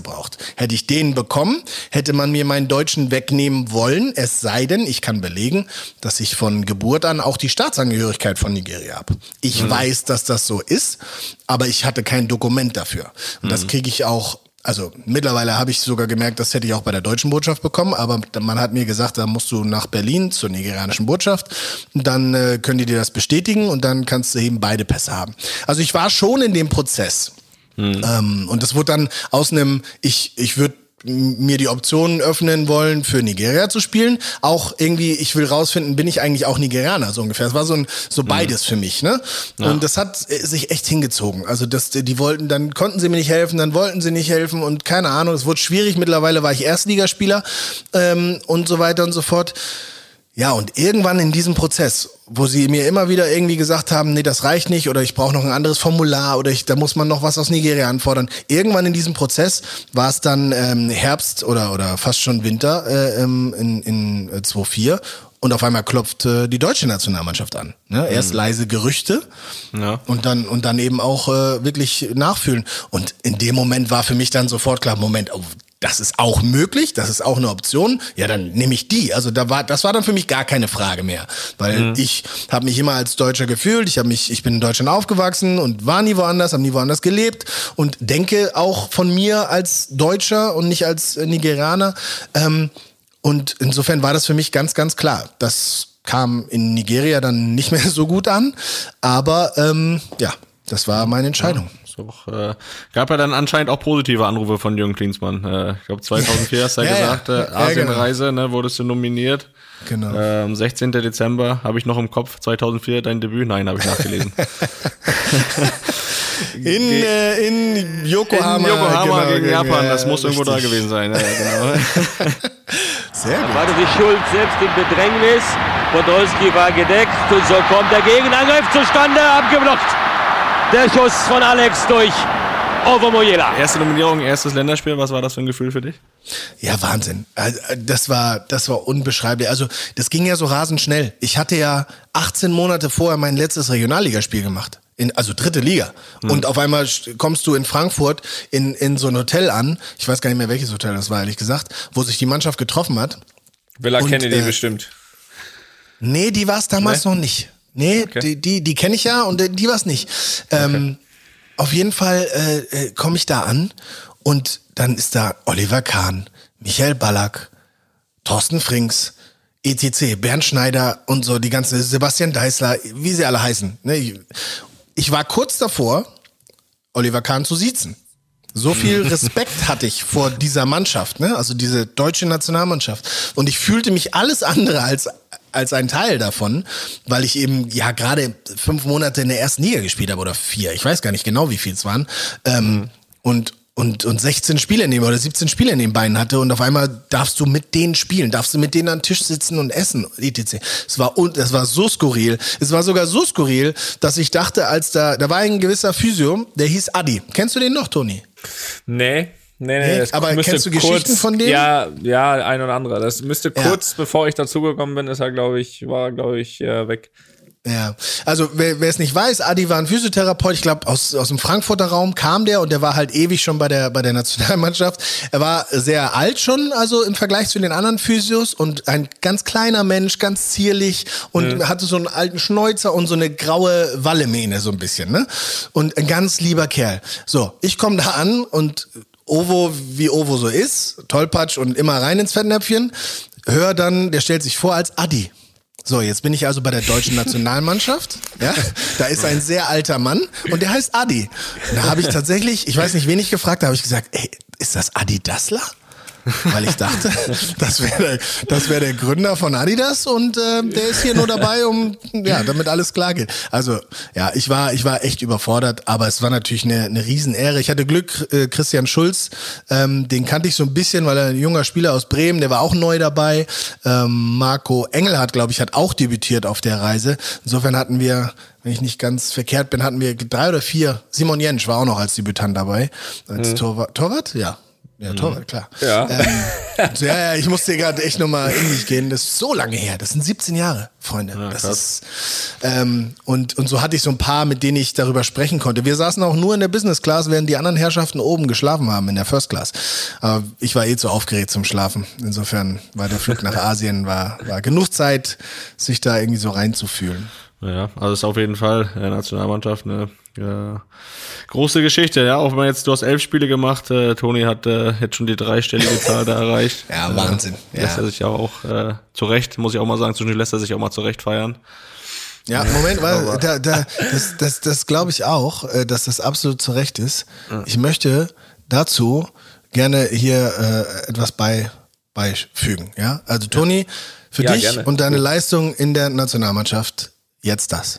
[SPEAKER 2] gebraucht. Hätte ich den bekommen, hätte man mir meinen Deutschen wegnehmen wollen, es sei denn, ich kann belegen, dass ich von Geburt an auch die Staatsangehörigkeit von Nigeria habe. Ich mhm. weiß, dass das so ist, aber ich hatte kein Dokument dafür. Und mhm. das kriege ich auch. Also mittlerweile habe ich sogar gemerkt, das hätte ich auch bei der deutschen Botschaft bekommen, aber man hat mir gesagt, da musst du nach Berlin zur nigerianischen Botschaft, dann äh, können die dir das bestätigen und dann kannst du eben beide Pässe haben. Also ich war schon in dem Prozess. Hm. Ähm, und das wurde dann aus einem, ich, ich würde mir die Optionen öffnen wollen, für Nigeria zu spielen. Auch irgendwie, ich will rausfinden, bin ich eigentlich auch Nigerianer, so ungefähr. Es war so ein, so beides mhm. für mich, ne? Ja. Und das hat sich echt hingezogen. Also das, die wollten, dann konnten sie mir nicht helfen, dann wollten sie nicht helfen und keine Ahnung, es wurde schwierig. Mittlerweile war ich Erstligaspieler, ähm, und so weiter und so fort. Ja, und irgendwann in diesem Prozess, wo sie mir immer wieder irgendwie gesagt haben, nee, das reicht nicht oder ich brauche noch ein anderes Formular oder ich, da muss man noch was aus Nigeria anfordern. Irgendwann in diesem Prozess war es dann ähm, Herbst oder oder fast schon Winter äh, in, in äh, zwei vier und auf einmal klopft äh, die deutsche Nationalmannschaft an. Ne? Erst mhm. leise Gerüchte ja. und dann und dann eben auch äh, wirklich nachfühlen. Und in dem Moment war für mich dann sofort klar, Moment, oh, das ist auch möglich, das ist auch eine Option, ja, dann nehme ich die. Also da war, das war dann für mich gar keine Frage mehr, weil mhm. ich habe mich immer als Deutscher gefühlt, ich habe mich, ich bin in Deutschland aufgewachsen und war nie woanders, habe nie woanders gelebt und denke auch von mir als Deutscher und nicht als Nigerianer. Ähm, und insofern war das für mich ganz, ganz klar. Das kam in Nigeria dann nicht mehr so gut an, aber ähm, ja, das war meine Entscheidung. Ja.
[SPEAKER 4] Auch, äh, gab ja dann anscheinend auch positive Anrufe von Jürgen Klinsmann. Äh, ich glaube zweitausendvier hast du ja, ja gesagt, äh, Asienreise, ne, wurdest du nominiert. Genau. Ähm, sechzehnten Dezember habe ich noch im Kopf, zweitausendvier dein Debüt. Nein, habe ich nachgelesen.
[SPEAKER 2] in, äh, in Yokohama.
[SPEAKER 4] In Yokohama
[SPEAKER 2] genau,
[SPEAKER 4] gegen Japan, das muss
[SPEAKER 2] richtig.
[SPEAKER 4] Irgendwo da gewesen sein. Ja, genau.
[SPEAKER 2] Sehr gut.
[SPEAKER 9] War die Schuld selbst im Bedrängnis. Podolski war gedeckt und so kommt der Gegenangriff zustande, abgeblockt. Der Schuss von Alex durch Ovo Moyela.
[SPEAKER 4] Erste Nominierung, erstes Länderspiel, was war das für ein Gefühl für dich?
[SPEAKER 2] Ja, Wahnsinn. Das war, das war unbeschreiblich. Also, das ging ja so rasend schnell. Ich hatte ja achtzehn Monate vorher mein letztes Regionalligaspiel gemacht. In, also dritte Liga. Hm. Und auf einmal kommst du in Frankfurt in, in so ein Hotel an. Ich weiß gar nicht mehr, welches Hotel das war, ehrlich gesagt, wo sich die Mannschaft getroffen hat.
[SPEAKER 3] Villa Kennedy äh, bestimmt.
[SPEAKER 2] Nee, die war es damals nee? noch nicht. Nee, okay. die, die, die kenne ich ja und die war's nicht. Ähm, okay. Auf jeden Fall äh, komme ich da an und dann ist da Oliver Kahn, Michael Ballack, Thorsten Frings, et cetera, Bernd Schneider und so, die ganze Sebastian Deißler, wie sie alle heißen. Ne? Ich war kurz davor, Oliver Kahn zu siezen. So viel Respekt hatte ich vor dieser Mannschaft, ne? Also diese deutsche Nationalmannschaft. Und ich fühlte mich alles andere als als ein Teil davon, weil ich eben ja gerade fünf Monate in der ersten Liga gespielt habe oder vier. Ich weiß gar nicht genau, wie viel es waren. Ähm, mhm. Und und und sechzehn Spiele nehmen oder siebzehn Spiele in den Beinen hatte und auf einmal darfst du mit denen spielen, darfst du mit denen an den Tisch sitzen und essen, et cetera. Es war und es war so skurril. Es war sogar so skurril, dass ich dachte, als da da war ein gewisser Physio, der hieß Adi. Kennst du den noch, Toni?
[SPEAKER 3] Nee. Nee, nee, das
[SPEAKER 2] aber
[SPEAKER 3] müsste
[SPEAKER 2] kennst du
[SPEAKER 3] kurz,
[SPEAKER 2] Geschichten von dem?
[SPEAKER 3] Ja, ja, ein oder andere. Das müsste kurz, ja. bevor ich dazugekommen bin, ist er, glaube ich, war, glaube ich, äh, weg.
[SPEAKER 2] Ja, also wer es nicht weiß, Adi war ein Physiotherapeut, ich glaube aus aus dem Frankfurter Raum kam der und der war halt ewig schon bei der bei der Nationalmannschaft. Er war sehr alt schon, also im Vergleich zu den anderen Physios und ein ganz kleiner Mensch, ganz zierlich und mhm. hatte so einen alten Schnäuzer und so eine graue Wallemähne so ein bisschen, ne? Und ein ganz lieber Kerl. So, ich komme da an und Ovo, wie Ovo so ist, Tollpatsch und immer rein ins Fettnäpfchen, hör dann, der stellt sich vor als Adi. So, jetzt bin ich also bei der deutschen Nationalmannschaft. Ja, da ist ein sehr alter Mann und der heißt Adi. Und da habe ich tatsächlich, ich weiß nicht, wen ich gefragt habe, habe ich gesagt, ey, ist das Adi Dassler? Weil ich dachte, das wäre der, das wäre der Gründer von Adidas und äh, der ist hier nur dabei, um ja, damit alles klar geht. Also ja, ich war ich war echt überfordert, aber es war natürlich eine eine Riesenehre. Ich hatte Glück, äh, Christian Schulz, ähm, den kannte ich so ein bisschen, weil er ein junger Spieler aus Bremen, der war auch neu dabei. Ähm, Marco Engelhardt, glaube ich, hat auch debütiert auf der Reise. Insofern hatten wir, wenn ich nicht ganz verkehrt bin, hatten wir drei oder vier. Simon Jentsch war auch noch als Debütant dabei, als mhm. Torwart. Torwart? Ja. Ja, Torwart, klar.
[SPEAKER 3] Ja.
[SPEAKER 2] Ähm, so, ja, ja, ich musste gerade echt nochmal in mich gehen. Das ist so lange her. Das sind siebzehn Jahre, Freunde. Ja, das ist, ähm, und, und so hatte ich so ein paar, mit denen ich darüber sprechen konnte. Wir saßen auch nur in der Business Class, während die anderen Herrschaften oben geschlafen haben, in der First Class. Aber ich war eh zu aufgeregt zum Schlafen. Insofern war der Flug nach Asien, war, war genug Zeit, sich da irgendwie so reinzufühlen.
[SPEAKER 4] Ja, also ist auf jeden Fall eine Nationalmannschaft, eine ja, große Geschichte, ja, auch wenn man jetzt, du hast elf Spiele gemacht, äh, Toni hat äh, jetzt schon die dreistellige Zahl da erreicht.
[SPEAKER 2] Ja, Wahnsinn.
[SPEAKER 4] Äh, lässt
[SPEAKER 2] ja.
[SPEAKER 4] er sich ja auch äh, zurecht, muss ich auch mal sagen, zwischendurch lässt er sich auch mal zurecht feiern.
[SPEAKER 2] Ja, Moment, weil da, da, das, das, das glaube ich auch, äh, dass das absolut zu Recht ist. Ich möchte dazu gerne hier äh, etwas bei, beifügen, ja? Also Toni, für
[SPEAKER 3] ja,
[SPEAKER 2] dich
[SPEAKER 3] gerne.
[SPEAKER 2] und deine Leistung in der Nationalmannschaft jetzt das.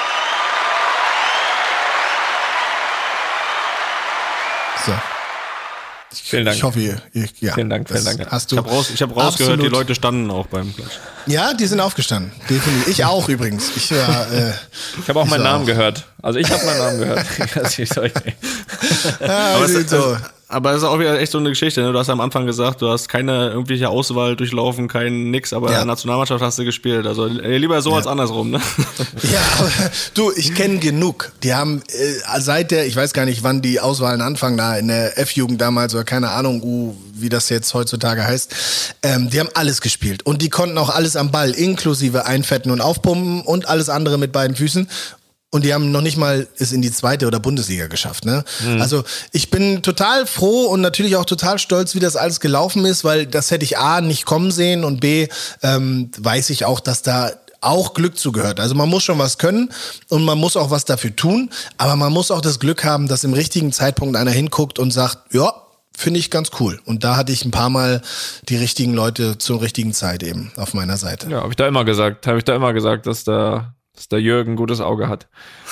[SPEAKER 2] So. Ich,
[SPEAKER 3] vielen Dank.
[SPEAKER 2] Ich hoffe, ihr, ihr ja.
[SPEAKER 3] Vielen Dank, vielen Dank.
[SPEAKER 2] Hast du
[SPEAKER 4] ich habe raus, ich hab rausgehört,
[SPEAKER 2] absolut.
[SPEAKER 4] die Leute standen auch beim Klatsch.
[SPEAKER 2] Ja, die sind aufgestanden. Definitiv. Ich auch übrigens. Ich war. Äh,
[SPEAKER 3] ich habe auch meinen Namen
[SPEAKER 2] auch.
[SPEAKER 3] gehört. Also ich habe meinen Namen gehört.
[SPEAKER 2] ja,
[SPEAKER 4] aber, es,
[SPEAKER 2] es,
[SPEAKER 4] so. aber es ist auch wieder echt so eine Geschichte. Ne? Du hast am Anfang gesagt, du hast keine irgendwelche Auswahl durchlaufen, kein nix, aber ja. in der Nationalmannschaft hast du gespielt. Also lieber so ja. als andersrum. Ne?
[SPEAKER 2] Ja, aber du, ich kenne genug. Die haben äh, seit der, ich weiß gar nicht, wann die Auswahlen anfangen, da in der F-Jugend damals oder keine Ahnung, uh, wie das jetzt heutzutage heißt. Ähm, die haben alles gespielt und die konnten auch alles am Ball, inklusive Einfetten und Aufpumpen und alles andere mit beiden Füßen. Und die haben noch nicht mal es in die zweite oder Bundesliga geschafft, ne? Mhm. Also ich bin total froh und natürlich auch total stolz, wie das alles gelaufen ist, weil das hätte ich A, nicht kommen sehen und B, ähm, weiß ich auch, dass da auch Glück zugehört. Also man muss schon was können und man muss auch was dafür tun, aber man muss auch das Glück haben, dass im richtigen Zeitpunkt einer hinguckt und sagt, ja, finde ich ganz cool. Und da hatte ich ein paar Mal die richtigen Leute zur richtigen Zeit eben auf meiner Seite.
[SPEAKER 3] Ja, habe ich da immer gesagt, habe ich da immer gesagt, dass da dass der Jürgen ein gutes Auge hat.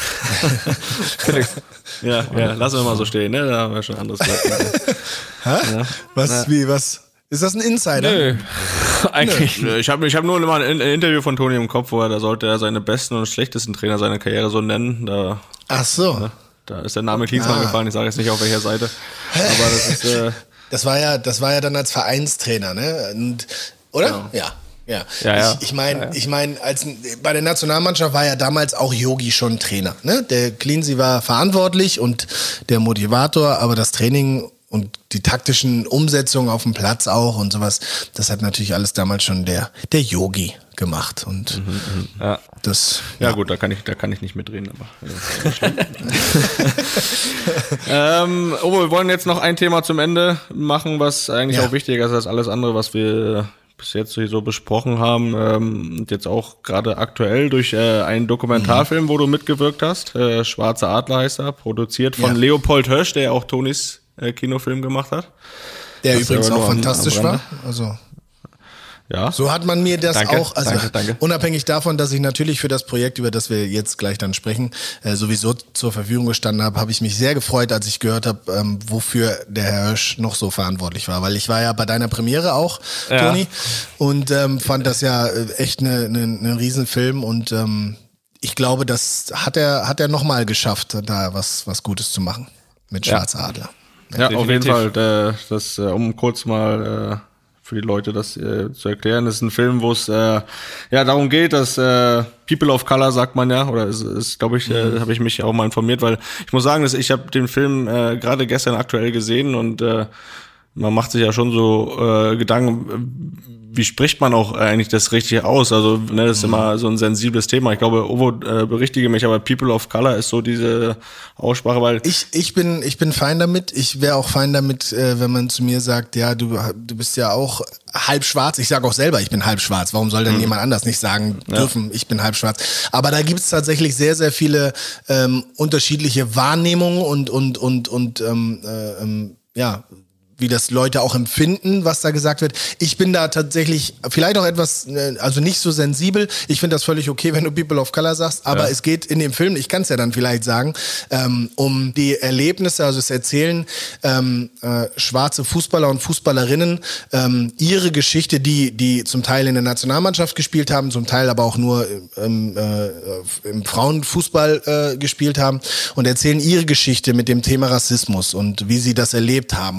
[SPEAKER 4] ja, ja, lassen wir mal so stehen, ne? Da haben wir schon anderes gesagt.
[SPEAKER 2] ja. Was, ja. wie, was? Ist das ein Insider?
[SPEAKER 3] Nö, eigentlich
[SPEAKER 4] Nö. Ich habe ich hab nur mal ein Interview von Toni im Kopf, wo er, da sollte er seine besten und schlechtesten Trainer seiner Karriere so nennen. Da,
[SPEAKER 2] Ach so.
[SPEAKER 4] Ne? Da ist der Name Klinsmann ah. gefallen, ich sage jetzt nicht auf welcher Seite. Aber das ist... Äh,
[SPEAKER 2] das war ja, das war ja dann als Vereinstrainer, ne? Und, oder?
[SPEAKER 4] Genau.
[SPEAKER 2] Ja. Ja,
[SPEAKER 3] ja, ja.
[SPEAKER 2] ich, ich meine,
[SPEAKER 3] ja, ja.
[SPEAKER 2] ich meine, als bei der Nationalmannschaft war ja damals auch Yogi schon Trainer. Ne? Der Cleansey war verantwortlich und der Motivator, aber das Training und die taktischen Umsetzungen auf dem Platz auch und sowas, das hat natürlich alles damals schon der der Yogi gemacht und
[SPEAKER 4] mhm,
[SPEAKER 3] ja.
[SPEAKER 2] das.
[SPEAKER 4] Ja, ja gut, da kann ich, da kann ich nicht mitreden, aber. Ja, ähm, oh, wir wollen jetzt noch ein Thema zum Ende machen, was eigentlich ja. auch wichtiger ist als alles andere, was wir bis jetzt so besprochen haben, ähm, und jetzt auch gerade aktuell durch äh, einen Dokumentarfilm, mhm. wo du mitgewirkt hast, äh, Schwarze Adler heißt er, produziert von ja. Leopold Hirsch, der ja auch Tonis äh, Kinofilm gemacht hat.
[SPEAKER 2] Der das übrigens auch fantastisch war, also
[SPEAKER 4] ja.
[SPEAKER 2] So hat man mir das
[SPEAKER 3] danke,
[SPEAKER 2] auch, also
[SPEAKER 3] danke, danke.
[SPEAKER 2] unabhängig davon, dass ich natürlich für das Projekt, über das wir jetzt gleich dann sprechen, äh, sowieso zur Verfügung gestanden habe, habe ich mich sehr gefreut, als ich gehört habe, ähm, wofür der Herr Hirsch noch so verantwortlich war. Weil ich war ja bei deiner Premiere auch,
[SPEAKER 3] ja.
[SPEAKER 2] Toni, und ähm, fand das ja echt eine ne, ne Riesenfilm und ähm, ich glaube, das hat er hat er nochmal geschafft, da was was Gutes zu machen mit Schwarzer ja. Adler.
[SPEAKER 4] Ja, ja auf jeden Fall. Äh, das, äh, um kurz mal äh, für die Leute das äh, zu erklären, das ist ein Film, wo es äh, ja darum geht, dass äh, People of Color, sagt man ja, oder ist, ist glaube ich, äh, habe ich mich auch mal informiert, weil ich muss sagen, dass ich habe den Film äh, gerade gestern aktuell gesehen und äh, man macht sich ja schon so äh, Gedanken, wie spricht man auch eigentlich das richtig aus? Also, ne, das ist immer so ein sensibles Thema. Ich glaube, Ovo, äh, berichtige mich, aber People of Color ist so diese Aussprache, weil
[SPEAKER 2] ich ich bin ich bin fein damit. Ich wäre auch fein damit, äh, wenn man zu mir sagt, ja, du du bist ja auch halb schwarz. Ich sage auch selber, ich bin halb schwarz. Warum soll denn mhm. jemand anders nicht sagen dürfen, ja. ich bin halb schwarz? Aber da gibt's tatsächlich sehr sehr viele ähm, unterschiedliche Wahrnehmungen und und und und ähm, äh, ähm, ja. wie das Leute auch empfinden, was da gesagt wird. Ich bin da tatsächlich vielleicht auch etwas, also nicht so sensibel. Ich finde das völlig okay, wenn du People of Color sagst, aber ja. es geht in dem Film, ich kann es ja dann vielleicht sagen, ähm, um die Erlebnisse, also es erzählen ähm, äh, schwarze Fußballer und Fußballerinnen ähm, ihre Geschichte, die die zum Teil in der Nationalmannschaft gespielt haben, zum Teil aber auch nur ähm, äh, im Frauenfußball äh, gespielt haben und erzählen ihre Geschichte mit dem Thema Rassismus und wie sie das erlebt haben. Und da geht's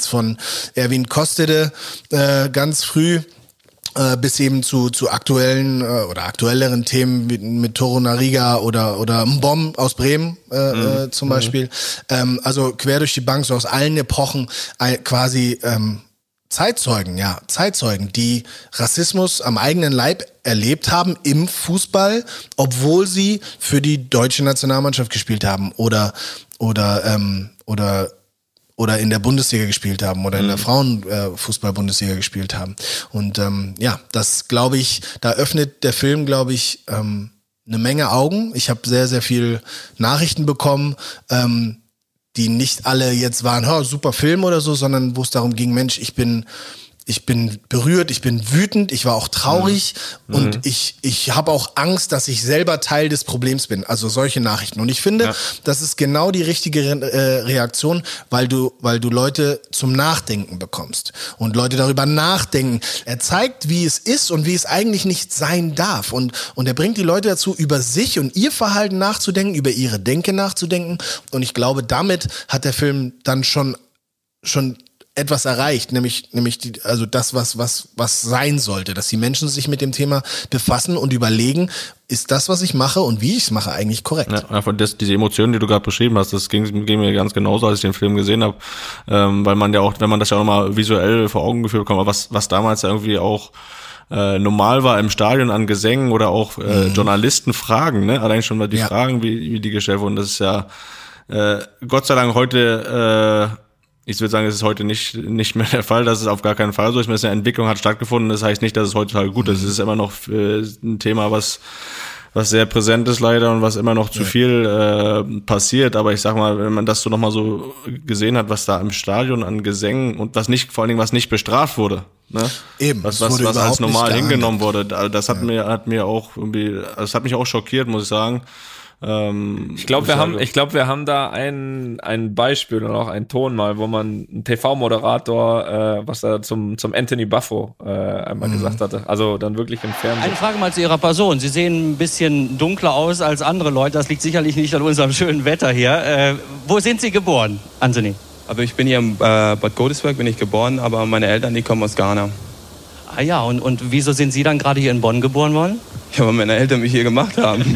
[SPEAKER 2] von Erwin Kostede äh, ganz früh äh, bis eben zu zu aktuellen äh, oder aktuelleren Themen mit, mit Toro Nariga oder oder Mbom aus Bremen äh, mhm. äh, zum Beispiel. Mhm. Ähm, also quer durch die Bank, so aus allen Epochen äh, quasi ähm, Zeitzeugen, ja, Zeitzeugen, die Rassismus am eigenen Leib erlebt haben im Fußball, obwohl sie für die deutsche Nationalmannschaft gespielt haben oder oder ähm, oder oder in der Bundesliga gespielt haben oder in der Frauenfußball-Bundesliga gespielt haben. Und ähm, ja, das glaube ich, da öffnet der Film, glaube ich, ähm, eine Menge Augen. Ich habe sehr, sehr viel Nachrichten bekommen, ähm, die nicht alle jetzt waren, oh, super Film oder so, sondern wo es darum ging, Mensch, ich bin ich bin berührt, ich bin wütend, ich war auch traurig mhm. und mhm. ich ich habe auch Angst, dass ich selber Teil des Problems bin. Also solche Nachrichten. Und ich finde, ja. das ist genau die richtige Re- Reaktion, weil du weil du Leute zum Nachdenken bekommst und Leute darüber nachdenken. Er zeigt, wie es ist und wie es eigentlich nicht sein darf. Und und er bringt die Leute dazu, über sich und ihr Verhalten nachzudenken, über ihre Denke nachzudenken. Und ich glaube, damit hat der Film dann schon schon etwas erreicht, nämlich nämlich die, also das, was was was sein sollte, dass die Menschen sich mit dem Thema befassen und überlegen, ist das, was ich mache und wie ich es mache, eigentlich korrekt?
[SPEAKER 4] Ja, einfach das, diese Emotionen, die du gerade beschrieben hast, das ging, ging mir ganz genauso, als ich den Film gesehen habe, ähm, weil man ja auch, wenn man das ja auch nochmal visuell vor Augen geführt bekommt, was was damals irgendwie auch äh, normal war im Stadion an Gesängen oder auch äh, mhm. Journalisten fragen, ne, allein schon mal die ja. Fragen, wie wie die gestellt wurden, das ist ja äh, Gott sei Dank heute äh, ich würde sagen, es ist heute nicht nicht mehr der Fall, das ist auf gar keinen Fall so. Ich meine, eine Entwicklung hat stattgefunden, das heißt nicht, dass es heutzutage gut ist. Es ist immer noch äh, ein Thema, was was sehr präsent ist leider und was immer noch zu viel äh, passiert. Aber ich sag mal, wenn man das so nochmal so gesehen hat, was da im Stadion an Gesängen und was nicht, vor allen Dingen was nicht bestraft wurde, ne?
[SPEAKER 2] Eben,
[SPEAKER 4] was was, was als normal hingenommen wurde, das hat ja. mir hat mir auch irgendwie, das hat mich auch schockiert, muss ich sagen.
[SPEAKER 3] Ähm, ich glaube, wir haben, ich glaube, wir haben da ein ein Beispiel und auch einen Ton mal, wo man ein T V-Moderator, äh, was er zum zum Anthony Buffo äh, einmal mhm. gesagt hatte, also dann wirklich im Fernsehen.
[SPEAKER 10] Eine Frage mal zu Ihrer Person. Sie sehen ein bisschen dunkler aus als andere Leute. Das liegt sicherlich nicht an unserem schönen Wetter hier. Äh, wo sind Sie geboren, Anthony?
[SPEAKER 11] Also ich bin hier in äh, Bad Godesberg, bin ich geboren, aber meine Eltern, die kommen aus Ghana.
[SPEAKER 10] Ah ja, und und wieso sind Sie dann gerade hier in Bonn geboren worden?
[SPEAKER 11] Ja, weil meine Eltern mich hier gemacht haben.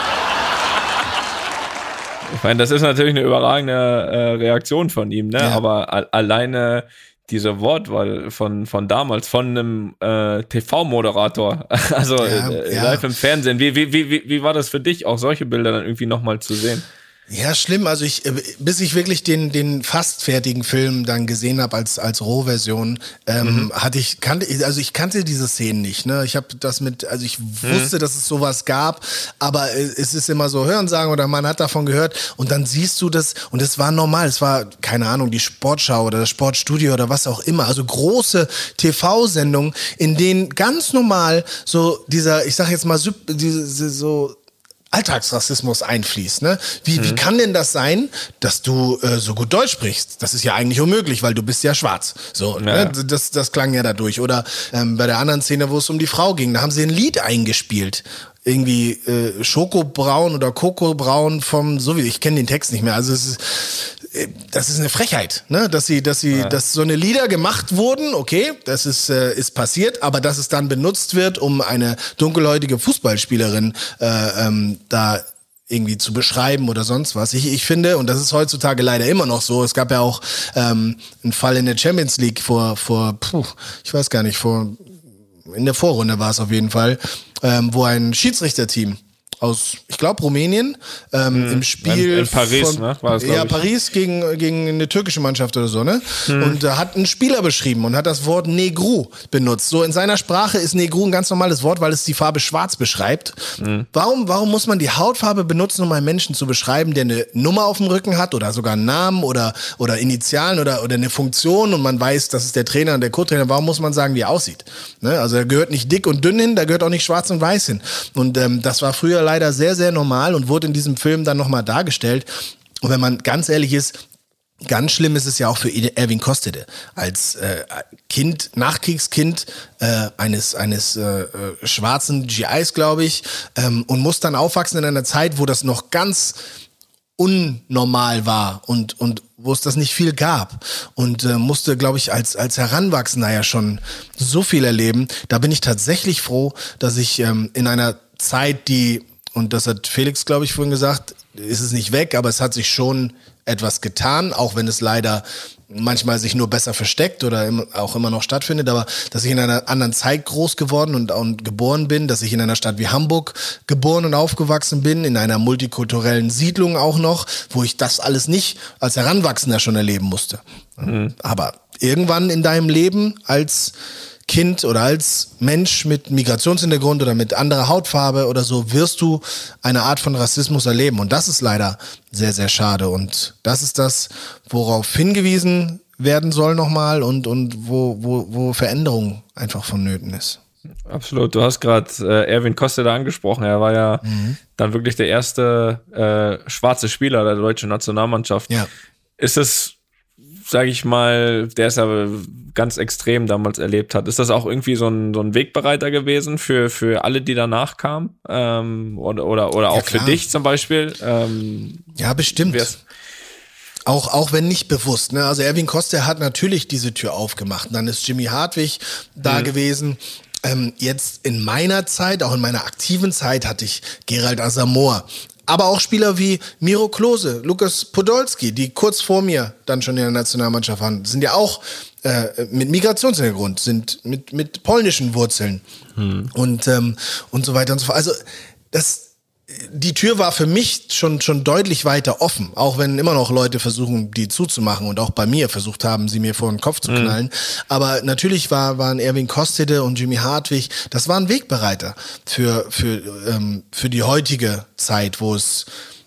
[SPEAKER 3] Ich meine, das ist natürlich eine überragende äh, Reaktion von ihm, ne? Ja. Aber a- alleine diese Wortwahl von von damals, von einem äh, T V-Moderator, also ja, äh, ja. live im Fernsehen. Wie, wie, wie, wie war das für dich, auch solche Bilder dann irgendwie nochmal zu sehen?
[SPEAKER 2] Ja, schlimm. Also ich, bis ich wirklich den den fast fertigen Film dann gesehen habe als als Rohversion, ähm, mhm. hatte ich kannte also ich kannte diese Szenen nicht. Ne, ich habe das mit, also ich wusste, mhm. dass es sowas gab, aber es ist immer so Hörensagen oder man hat davon gehört und dann siehst du das und es war normal. Es war keine Ahnung die Sportschau oder das Sportstudio oder was auch immer. Also große T V-Sendungen, in denen ganz normal so dieser, ich sag jetzt mal diese so Alltagsrassismus einfließt, ne? Wie, mhm. wie kann denn das sein, dass du äh, so gut Deutsch sprichst? Das ist ja eigentlich unmöglich, weil du bist ja schwarz. So, ja. Ne? Das, das klang ja dadurch. Oder ähm, bei der anderen Szene, wo es um die Frau ging, da haben sie ein Lied eingespielt. Irgendwie äh, Schokobraun oder Kokobraun vom, so wie, ich kenne den Text nicht mehr. Also es ist, äh, das ist eine Frechheit, ne? Dass sie, dass sie, ja. dass so eine Lieder gemacht wurden, okay, das ist äh, ist passiert, aber dass es dann benutzt wird, um eine dunkelhäutige Fußballspielerin äh, ähm, da irgendwie zu beschreiben oder sonst was. Ich, ich finde, und das ist heutzutage leider immer noch so, es gab ja auch ähm, einen Fall in der Champions League vor, vor, puh, ich weiß gar nicht, vor, in der Vorrunde war es auf jeden Fall, ähm, wo ein Schiedsrichterteam aus, ich glaube, Rumänien, ähm, mhm. im Spiel
[SPEAKER 3] in, in Paris,
[SPEAKER 2] von,
[SPEAKER 3] ne? War das,
[SPEAKER 2] ja,
[SPEAKER 3] ich.
[SPEAKER 2] Paris gegen, gegen eine türkische Mannschaft oder so, ne? Mhm. Und da hat ein Spieler beschrieben und hat das Wort Negru benutzt. So in seiner Sprache ist Negru ein ganz normales Wort, weil es die Farbe schwarz beschreibt. Mhm. Warum, warum muss man die Hautfarbe benutzen, um einen Menschen zu beschreiben, der eine Nummer auf dem Rücken hat oder sogar einen Namen oder, oder Initialen oder, oder eine Funktion und man weiß, das ist der Trainer und der Co-Trainer. Warum muss man sagen, wie er aussieht? Ne? Also da gehört nicht dick und dünn hin, da gehört auch nicht schwarz und weiß hin. Und ähm, das war früher leider sehr, sehr normal und wurde in diesem Film dann nochmal dargestellt. Und wenn man ganz ehrlich ist, ganz schlimm ist es ja auch für Erwin Kostede. Als äh, Kind, Nachkriegskind äh, eines, eines äh, schwarzen G Is, glaube ich, ähm, und muss dann aufwachsen in einer Zeit, wo das noch ganz unnormal war und, und wo es das nicht viel gab und äh, musste, glaube ich, als, als Heranwachsender ja schon so viel erleben. Da bin ich tatsächlich froh, dass ich ähm, in einer Zeit, die, und das hat Felix, glaube ich, vorhin gesagt, ist es nicht weg, aber es hat sich schon etwas getan, auch wenn es leider manchmal sich nur besser versteckt oder im, auch immer noch stattfindet, aber dass ich in einer anderen Zeit groß geworden und, und geboren bin, dass ich in einer Stadt wie Hamburg geboren und aufgewachsen bin, in einer multikulturellen Siedlung auch noch, wo ich das alles nicht als Heranwachsender schon erleben musste. Mhm. Aber irgendwann in deinem Leben als Kind oder als Mensch mit Migrationshintergrund oder mit anderer Hautfarbe oder so wirst du eine Art von Rassismus erleben. Und das ist leider sehr, sehr schade. Und das ist das, worauf hingewiesen werden soll nochmal und, und wo, wo, wo Veränderung einfach vonnöten ist.
[SPEAKER 3] Absolut. Du hast gerade äh, Erwin Kostede angesprochen. Er war ja mhm. dann wirklich der erste äh, schwarze Spieler der deutschen Nationalmannschaft. Ja. Ist es, sage ich mal, der es ja ganz extrem damals erlebt hat. Ist das auch irgendwie so ein, so ein Wegbereiter gewesen für, für alle, die danach kamen? Ähm, oder oder, oder auch ja, für dich zum Beispiel? Ähm,
[SPEAKER 2] ja, bestimmt. Auch, auch wenn nicht bewusst. Ne? Also Erwin Kostede hat natürlich diese Tür aufgemacht. Und dann ist Jimmy Hartwig da mhm. gewesen. Ähm, jetzt in meiner Zeit, auch in meiner aktiven Zeit, hatte ich Gerald Asamoah. Aber auch Spieler wie Miro Klose, Lukas Podolski, die kurz vor mir dann schon in der Nationalmannschaft waren, sind ja auch äh, mit Migrationshintergrund, sind mit, mit polnischen Wurzeln hm. und, ähm, und so weiter und so fort. Also das, die Tür war für mich schon, schon deutlich weiter offen, auch wenn immer noch Leute versuchen, die zuzumachen und auch bei mir versucht haben, sie mir vor den Kopf zu knallen. Mhm. Aber natürlich war, waren Erwin Kostede und Jimmy Hartwig, das waren Wegbereiter für, für, ähm, für die heutige Zeit, wo es,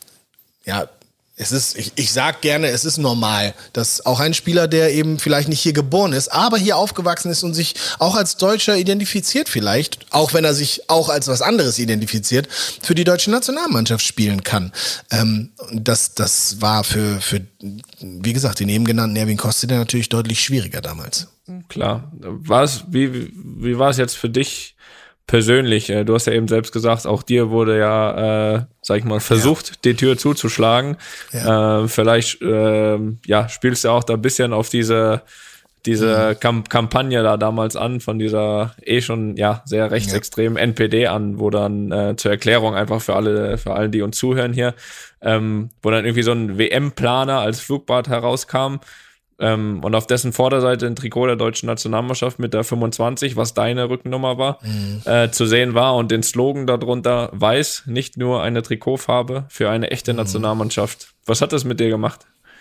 [SPEAKER 2] ja, es ist, ich, ich sag gerne, es ist normal, dass auch ein Spieler, der eben vielleicht nicht hier geboren ist, aber hier aufgewachsen ist und sich auch als Deutscher identifiziert vielleicht, auch wenn er sich auch als was anderes identifiziert, für die deutsche Nationalmannschaft spielen kann. Ähm, das, das war für, für, wie gesagt, den eben genannten Erwin Kostede natürlich deutlich schwieriger damals.
[SPEAKER 3] Klar. Was, wie, wie war es jetzt für dich persönlich? Du hast ja eben selbst gesagt, auch dir wurde ja, äh, sag ich mal, versucht, ja. die Tür zuzuschlagen. Ja. Äh, vielleicht äh, ja, spielst du auch da ein bisschen auf diese diese mhm. Kamp- Kampagne da damals an, von dieser eh schon ja sehr rechtsextremen ja. N P D an, wo dann äh, zur Erklärung einfach für alle, für alle, die uns zuhören hier, ähm, wo dann irgendwie so ein W M-Planer als Flugblatt herauskam. Ähm, und auf dessen Vorderseite ein Trikot der deutschen Nationalmannschaft mit der fünfundzwanzig, was deine Rückennummer war, mhm. äh, zu sehen war und den Slogan darunter: Weiß, nicht nur eine Trikotfarbe für eine echte mhm. Nationalmannschaft. Was hat das mit dir gemacht?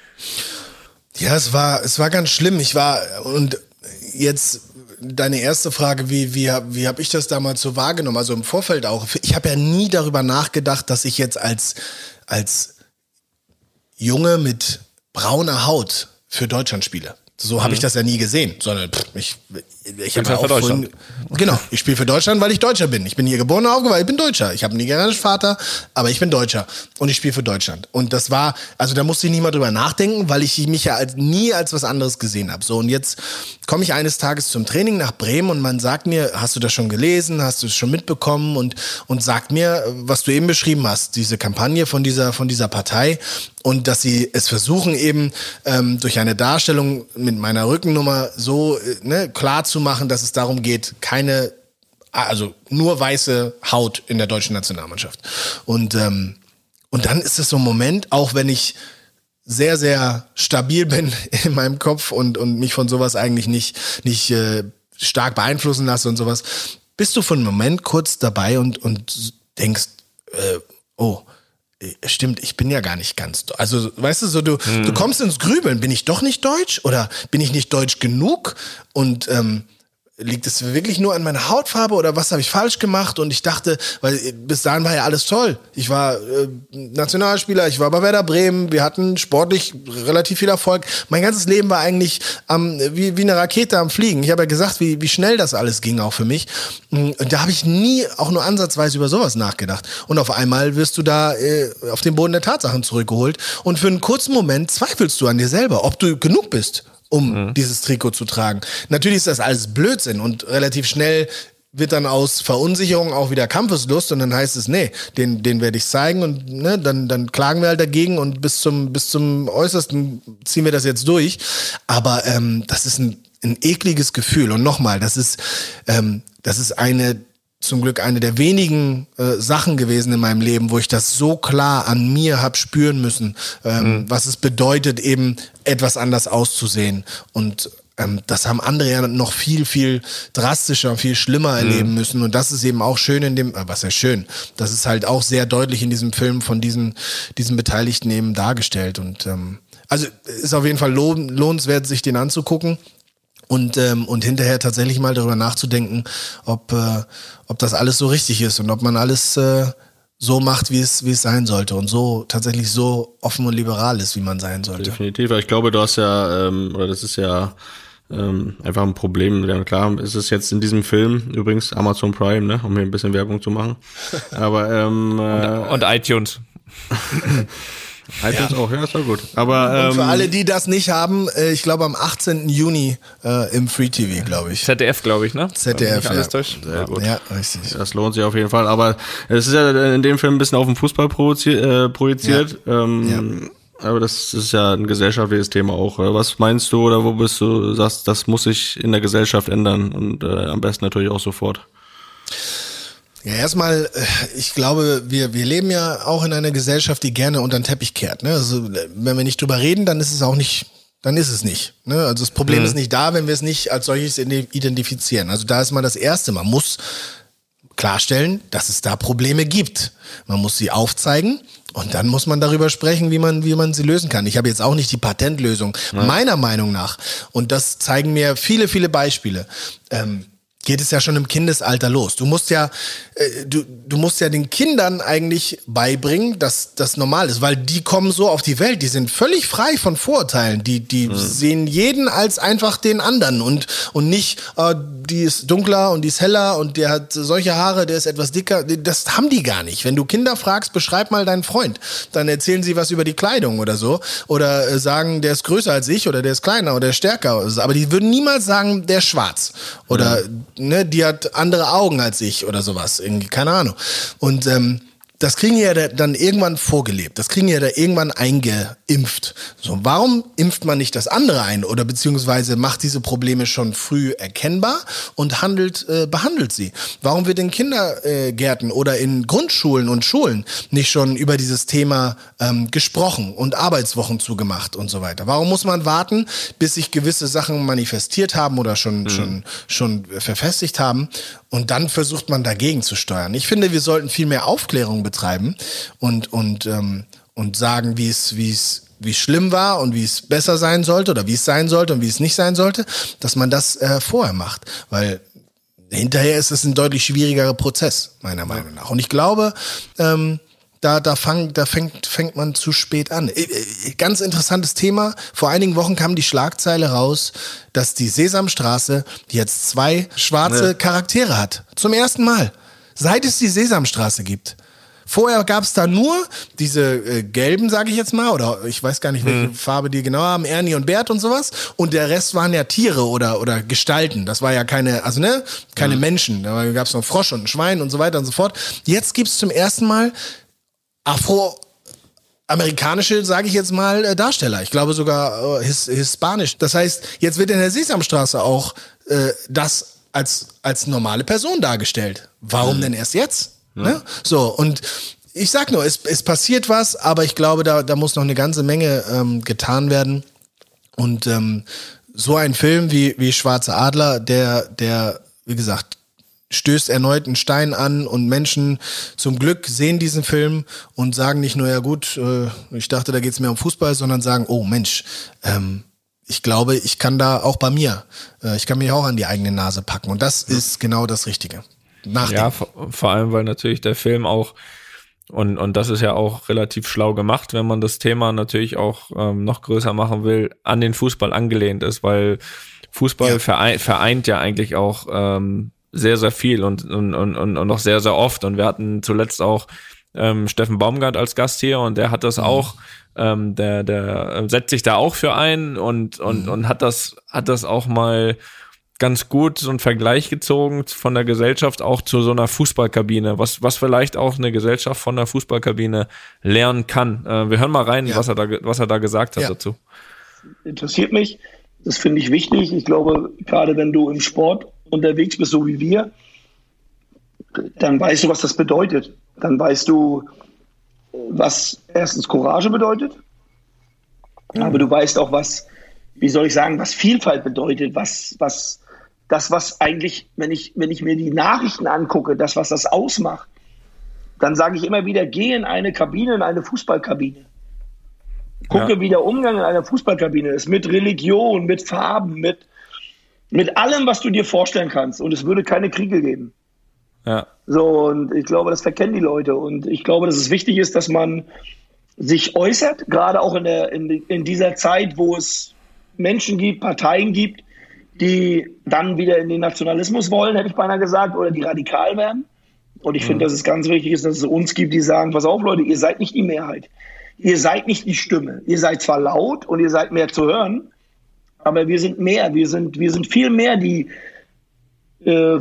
[SPEAKER 2] Ja, es war, es war ganz schlimm. Ich war, und jetzt deine erste Frage, wie, wie, wie habe ich das damals so wahrgenommen? Also im Vorfeld auch. Ich habe ja nie darüber nachgedacht, dass ich jetzt als, als Junge mit brauner Haut für Deutschland spiele. So habe mhm. ich das ja nie gesehen, sondern pff, ich, ich habe ja auch vorhin, genau, ich spiele für Deutschland, weil ich Deutscher bin. Ich bin hier geboren und aufgewachsen, ich bin Deutscher. Ich habe einen nigerianischen Vater, aber ich bin Deutscher und ich spiele für Deutschland. Und das war, also da musste ich nie mal drüber nachdenken, weil ich mich ja als, nie als was anderes gesehen habe. So, und jetzt komme ich eines Tages zum Training nach Bremen und man sagt mir, hast du das schon gelesen, hast du es schon mitbekommen, und und sagt mir, was du eben beschrieben hast, diese Kampagne von dieser von dieser Partei. Und dass sie es versuchen, eben ähm, durch eine Darstellung mit meiner Rückennummer so äh, ne, klar zu machen, dass es darum geht, keine, also nur weiße Haut in der deutschen Nationalmannschaft. Und ähm, und dann ist es so ein Moment, auch wenn ich sehr, sehr stabil bin in meinem Kopf und und mich von sowas eigentlich nicht nicht äh, stark beeinflussen lasse und sowas, bist du für einen Moment kurz dabei und und denkst, äh, oh, stimmt, ich bin ja gar nicht ganz, also weißt du, so du, hm. du kommst ins Grübeln, bin ich doch nicht deutsch oder bin ich nicht deutsch genug, und ähm, liegt es wirklich nur an meiner Hautfarbe oder was habe ich falsch gemacht? Und ich dachte, weil bis dahin war ja alles toll. Ich war äh, Nationalspieler, ich war bei Werder Bremen, wir hatten sportlich relativ viel Erfolg. Mein ganzes Leben war eigentlich ähm, wie, wie eine Rakete am Fliegen. Ich habe ja gesagt, wie, wie schnell das alles ging auch für mich. Und da habe ich nie auch nur ansatzweise über sowas nachgedacht. Und auf einmal wirst du da äh, auf den Boden der Tatsachen zurückgeholt. Und für einen kurzen Moment zweifelst du an dir selber, ob du genug bist, um mhm. dieses Trikot zu tragen. Natürlich ist das alles Blödsinn und relativ schnell wird dann aus Verunsicherung auch wieder Kampfeslust und dann heißt es, nee, den, den werde ich zeigen und ne, dann, dann klagen wir halt dagegen und bis zum, bis zum Äußersten ziehen wir das jetzt durch. Aber ähm, das ist ein, ein ekliges Gefühl und nochmal, das ist, ähm, das ist eine, zum Glück eine der wenigen äh, Sachen gewesen in meinem Leben, wo ich das so klar an mir hab spüren müssen, ähm, mhm. was es bedeutet, eben etwas anders auszusehen und Ähm, das haben andere ja noch viel, viel drastischer, viel schlimmer erleben mhm. müssen. Und das ist eben auch schön in dem, äh, was ist schön, das ist halt auch sehr deutlich in diesem Film von diesen, diesen Beteiligten eben dargestellt. Und ähm, also ist auf jeden Fall lohn, lohnenswert, sich den anzugucken. Und, ähm, und hinterher tatsächlich mal darüber nachzudenken, ob, äh, ob das alles so richtig ist und ob man alles äh, so macht, wie es, wie es sein sollte und so tatsächlich so offen und liberal ist, wie man sein sollte.
[SPEAKER 4] Definitiv, ich glaube, du hast ja, ähm, oder das ist ja ähm, einfach ein Problem. Ja, klar, ist es jetzt in diesem Film, übrigens Amazon Prime, ne, um hier ein bisschen Werbung zu machen. Aber ähm, äh,
[SPEAKER 3] und, und iTunes.
[SPEAKER 4] iTunes
[SPEAKER 2] ja.
[SPEAKER 4] auch, ja, ist doch gut. Aber ähm,
[SPEAKER 2] und für alle, die das nicht haben, äh, ich glaube am achtzehnten Juni äh, im Free T V, glaube ich.
[SPEAKER 3] Z D F, glaube ich, ne?
[SPEAKER 2] Z D F,
[SPEAKER 3] alles
[SPEAKER 2] ja.
[SPEAKER 3] durch.
[SPEAKER 4] Sehr gut.
[SPEAKER 2] Ja, richtig.
[SPEAKER 4] Das lohnt sich auf jeden Fall. Aber es ist ja in dem Film ein bisschen auf den Fußball projiziert. Äh, projiziert. Ja. Ähm, ja. Aber das ist ja ein gesellschaftliches Thema auch. Was meinst du oder wo bist du, sagst, das muss sich in der Gesellschaft ändern und äh, am besten natürlich auch sofort?
[SPEAKER 2] Ja, erstmal, ich glaube, wir, wir leben ja auch in einer Gesellschaft, die gerne unter den Teppich kehrt. Ne? Also, wenn wir nicht drüber reden, dann ist es auch nicht, dann ist es nicht. Ne? Also das Problem mhm. ist nicht da, wenn wir es nicht als solches identifizieren. Also da ist mal das Erste, man muss klarstellen, dass es da Probleme gibt. Man muss sie aufzeigen und dann muss man darüber sprechen, wie man, wie man sie lösen kann. Ich habe jetzt auch nicht die Patentlösung, ja. meiner Meinung nach. Und das zeigen mir viele, viele Beispiele. Ähm, geht es ja schon im Kindesalter los. Du musst ja, äh, du, du musst ja den Kindern eigentlich beibringen, dass das normal ist, weil die kommen so auf die Welt, die sind völlig frei von Vorurteilen. Die, die mhm. sehen jeden als einfach den anderen und, und nicht, äh, die ist dunkler und die ist heller und der hat solche Haare, der ist etwas dicker. Das haben die gar nicht. Wenn du Kinder fragst, beschreib mal deinen Freund, dann erzählen sie was über die Kleidung oder so oder äh, sagen, der ist größer als ich oder der ist kleiner oder der ist stärker. Aber die würden niemals sagen, der ist schwarz oder mhm. ne, die hat andere Augen als ich oder sowas. Irgendwie, keine Ahnung. Und ähm, das kriegen ja dann irgendwann vorgelebt. Das kriegen ja da irgendwann eingeimpft. So, warum impft man nicht das andere ein oder beziehungsweise macht diese Probleme schon früh erkennbar und handelt, äh, behandelt sie? Warum wird in Kindergärten oder in Grundschulen und Schulen nicht schon über dieses Thema ähm, gesprochen und Arbeitswochen zugemacht und so weiter? Warum muss man warten, bis sich gewisse Sachen manifestiert haben oder schon, mhm. schon, schon verfestigt haben? Und dann versucht man dagegen zu steuern. Ich finde, wir sollten viel mehr Aufklärung betreiben und, und, ähm, und sagen, wie es, wie es, wie es schlimm war und wie es besser sein sollte oder wie es sein sollte und wie es nicht sein sollte, dass man das äh, vorher macht. Weil hinterher ist es ein deutlich schwierigerer Prozess, meiner Meinung nach. Und ich glaube, ähm, Da, da, fang, da fängt, fängt man zu spät an. Ganz interessantes Thema. Vor einigen Wochen kam die Schlagzeile raus, dass die Sesamstraße jetzt zwei schwarze ja. Charaktere hat. Zum ersten Mal. Seit es die Sesamstraße gibt. Vorher gab es da nur diese äh, gelben, sage ich jetzt mal, oder ich weiß gar nicht, welche hm. Farbe die genau haben, Ernie und Bert und sowas. Und der Rest waren ja Tiere oder oder Gestalten. Das war ja keine, also ne, keine hm. Menschen. Da gab es noch Frosch und ein Schwein und so weiter und so fort. Jetzt gibt's zum ersten Mal afroamerikanische, sage ich jetzt mal, Darsteller. Ich glaube sogar äh, his, hispanisch. Das heißt, jetzt wird in der Sesamstraße auch äh, das als als normale Person dargestellt. Warum mhm. denn erst jetzt? Ja. Ne? So, und ich sag nur, es, es passiert was, aber ich glaube, da, da muss noch eine ganze Menge ähm, getan werden. Und ähm, so ein Film wie, wie Schwarze Adler, der, der, wie gesagt, stößt erneut einen Stein an und Menschen zum Glück sehen diesen Film und sagen nicht nur, ja gut, äh, ich dachte, da geht's mehr um Fußball, sondern sagen, oh Mensch, ähm, ich glaube, ich kann da auch bei mir, äh, ich kann mich auch an die eigene Nase packen und das ja. ist genau das Richtige. Nachdenken. Ja,
[SPEAKER 3] vor, vor allem, weil natürlich der Film auch und und das ist ja auch relativ schlau gemacht, wenn man das Thema natürlich auch ähm, noch größer machen will, an den Fußball angelehnt ist, weil Fußball ja. vereint, vereint ja eigentlich auch ähm, sehr, sehr viel und, und, und, und noch sehr, sehr oft. Und wir hatten zuletzt auch ähm, Steffen Baumgart als Gast hier und der hat das mhm. auch, ähm, der, der setzt sich da auch für ein und, und, mhm. und hat das, hat das auch mal ganz gut so einen Vergleich gezogen von der Gesellschaft auch zu so einer Fußballkabine, was, was vielleicht auch eine Gesellschaft von der Fußballkabine lernen kann. Äh, wir hören mal rein, ja. was er da, was er da gesagt hat ja. dazu.
[SPEAKER 12] Interessiert mich. Das finde ich wichtig. Ich glaube, gerade wenn du im Sport unterwegs bist, so wie wir, dann weißt du, was das bedeutet. Dann weißt du, was erstens Courage bedeutet, mhm. aber du weißt auch, was, wie soll ich sagen, was Vielfalt bedeutet, was, was, das, was eigentlich, wenn ich, wenn ich mir die Nachrichten angucke, das, was das ausmacht, dann sage ich immer wieder, geh in eine Kabine, in eine Fußballkabine. Gucke, ja. wie der Umgang in einer Fußballkabine ist, mit Religion, mit Farben, mit, mit allem, was du dir vorstellen kannst. Und es würde keine Kriege geben.
[SPEAKER 3] Ja.
[SPEAKER 12] So, und ich glaube, das verkennen die Leute. Und ich glaube, dass es wichtig ist, dass man sich äußert, gerade auch in, der, in, in dieser Zeit, wo es Menschen gibt, Parteien gibt, die dann wieder in den Nationalismus wollen, hätte ich beinahe gesagt, oder die radikal werden. Und ich mhm. finde, dass es ganz wichtig ist, dass es uns gibt, die sagen, pass auf, Leute, ihr seid nicht die Mehrheit. Ihr seid nicht die Stimme. Ihr seid zwar laut und ihr seid mehr zu hören, aber wir sind mehr. Wir sind, wir sind viel mehr, die äh,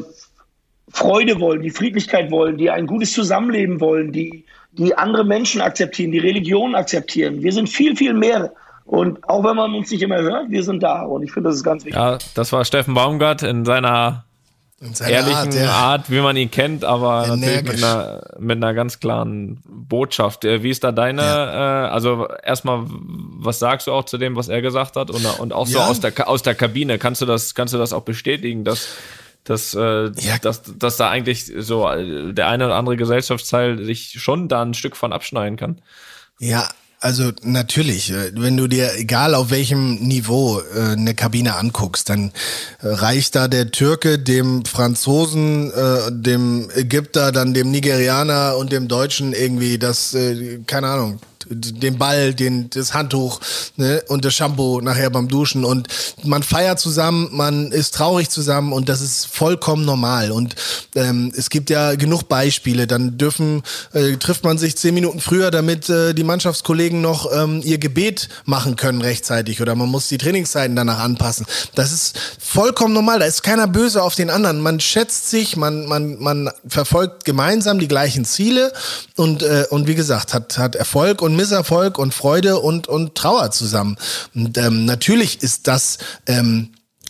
[SPEAKER 12] Freude wollen, die Friedlichkeit wollen, die ein gutes Zusammenleben wollen, die, die andere Menschen akzeptieren, die Religion akzeptieren. Wir sind viel, viel mehr. Und auch wenn man uns nicht immer hört, wir sind da. Und ich finde, das ist ganz wichtig.
[SPEAKER 3] Ja, das war Steffen Baumgart in seiner, in seiner ehrlichen Art, ja. Art, wie man ihn kennt, aber energisch. Natürlich mit einer, mit einer ganz klaren Botschaft. Wie ist da deine, ja. äh, also erstmal, was sagst du auch zu dem, was er gesagt hat? Und, und auch so ja. aus der, aus der Kabine, kannst du das, kannst du das auch bestätigen, dass Dass, äh, ja. dass, dass da eigentlich so der eine oder andere Gesellschaftsteil sich schon da ein Stück von abschneiden kann.
[SPEAKER 2] Ja, also natürlich, wenn du dir, egal auf welchem Niveau, äh, eine Kabine anguckst, dann reicht da der Türke dem Franzosen, äh, dem Ägypter, dann dem Nigerianer und dem Deutschen irgendwie das, äh, keine Ahnung, den Ball, den, das Handtuch, ne, und das Shampoo nachher beim Duschen, und man feiert zusammen, man ist traurig zusammen, und das ist vollkommen normal. Und ähm, es gibt ja genug Beispiele. Dann dürfen äh, trifft man sich zehn Minuten früher, damit äh, die Mannschaftskollegen noch ähm, ihr Gebet machen können rechtzeitig, oder man muss die Trainingszeiten danach anpassen. Das ist vollkommen normal. Da ist keiner böse auf den anderen. Man schätzt sich, man man man verfolgt gemeinsam die gleichen Ziele und äh, und wie gesagt hat hat Erfolg und Misserfolg und Freude und und Trauer zusammen. Und ähm, natürlich ist das ähm,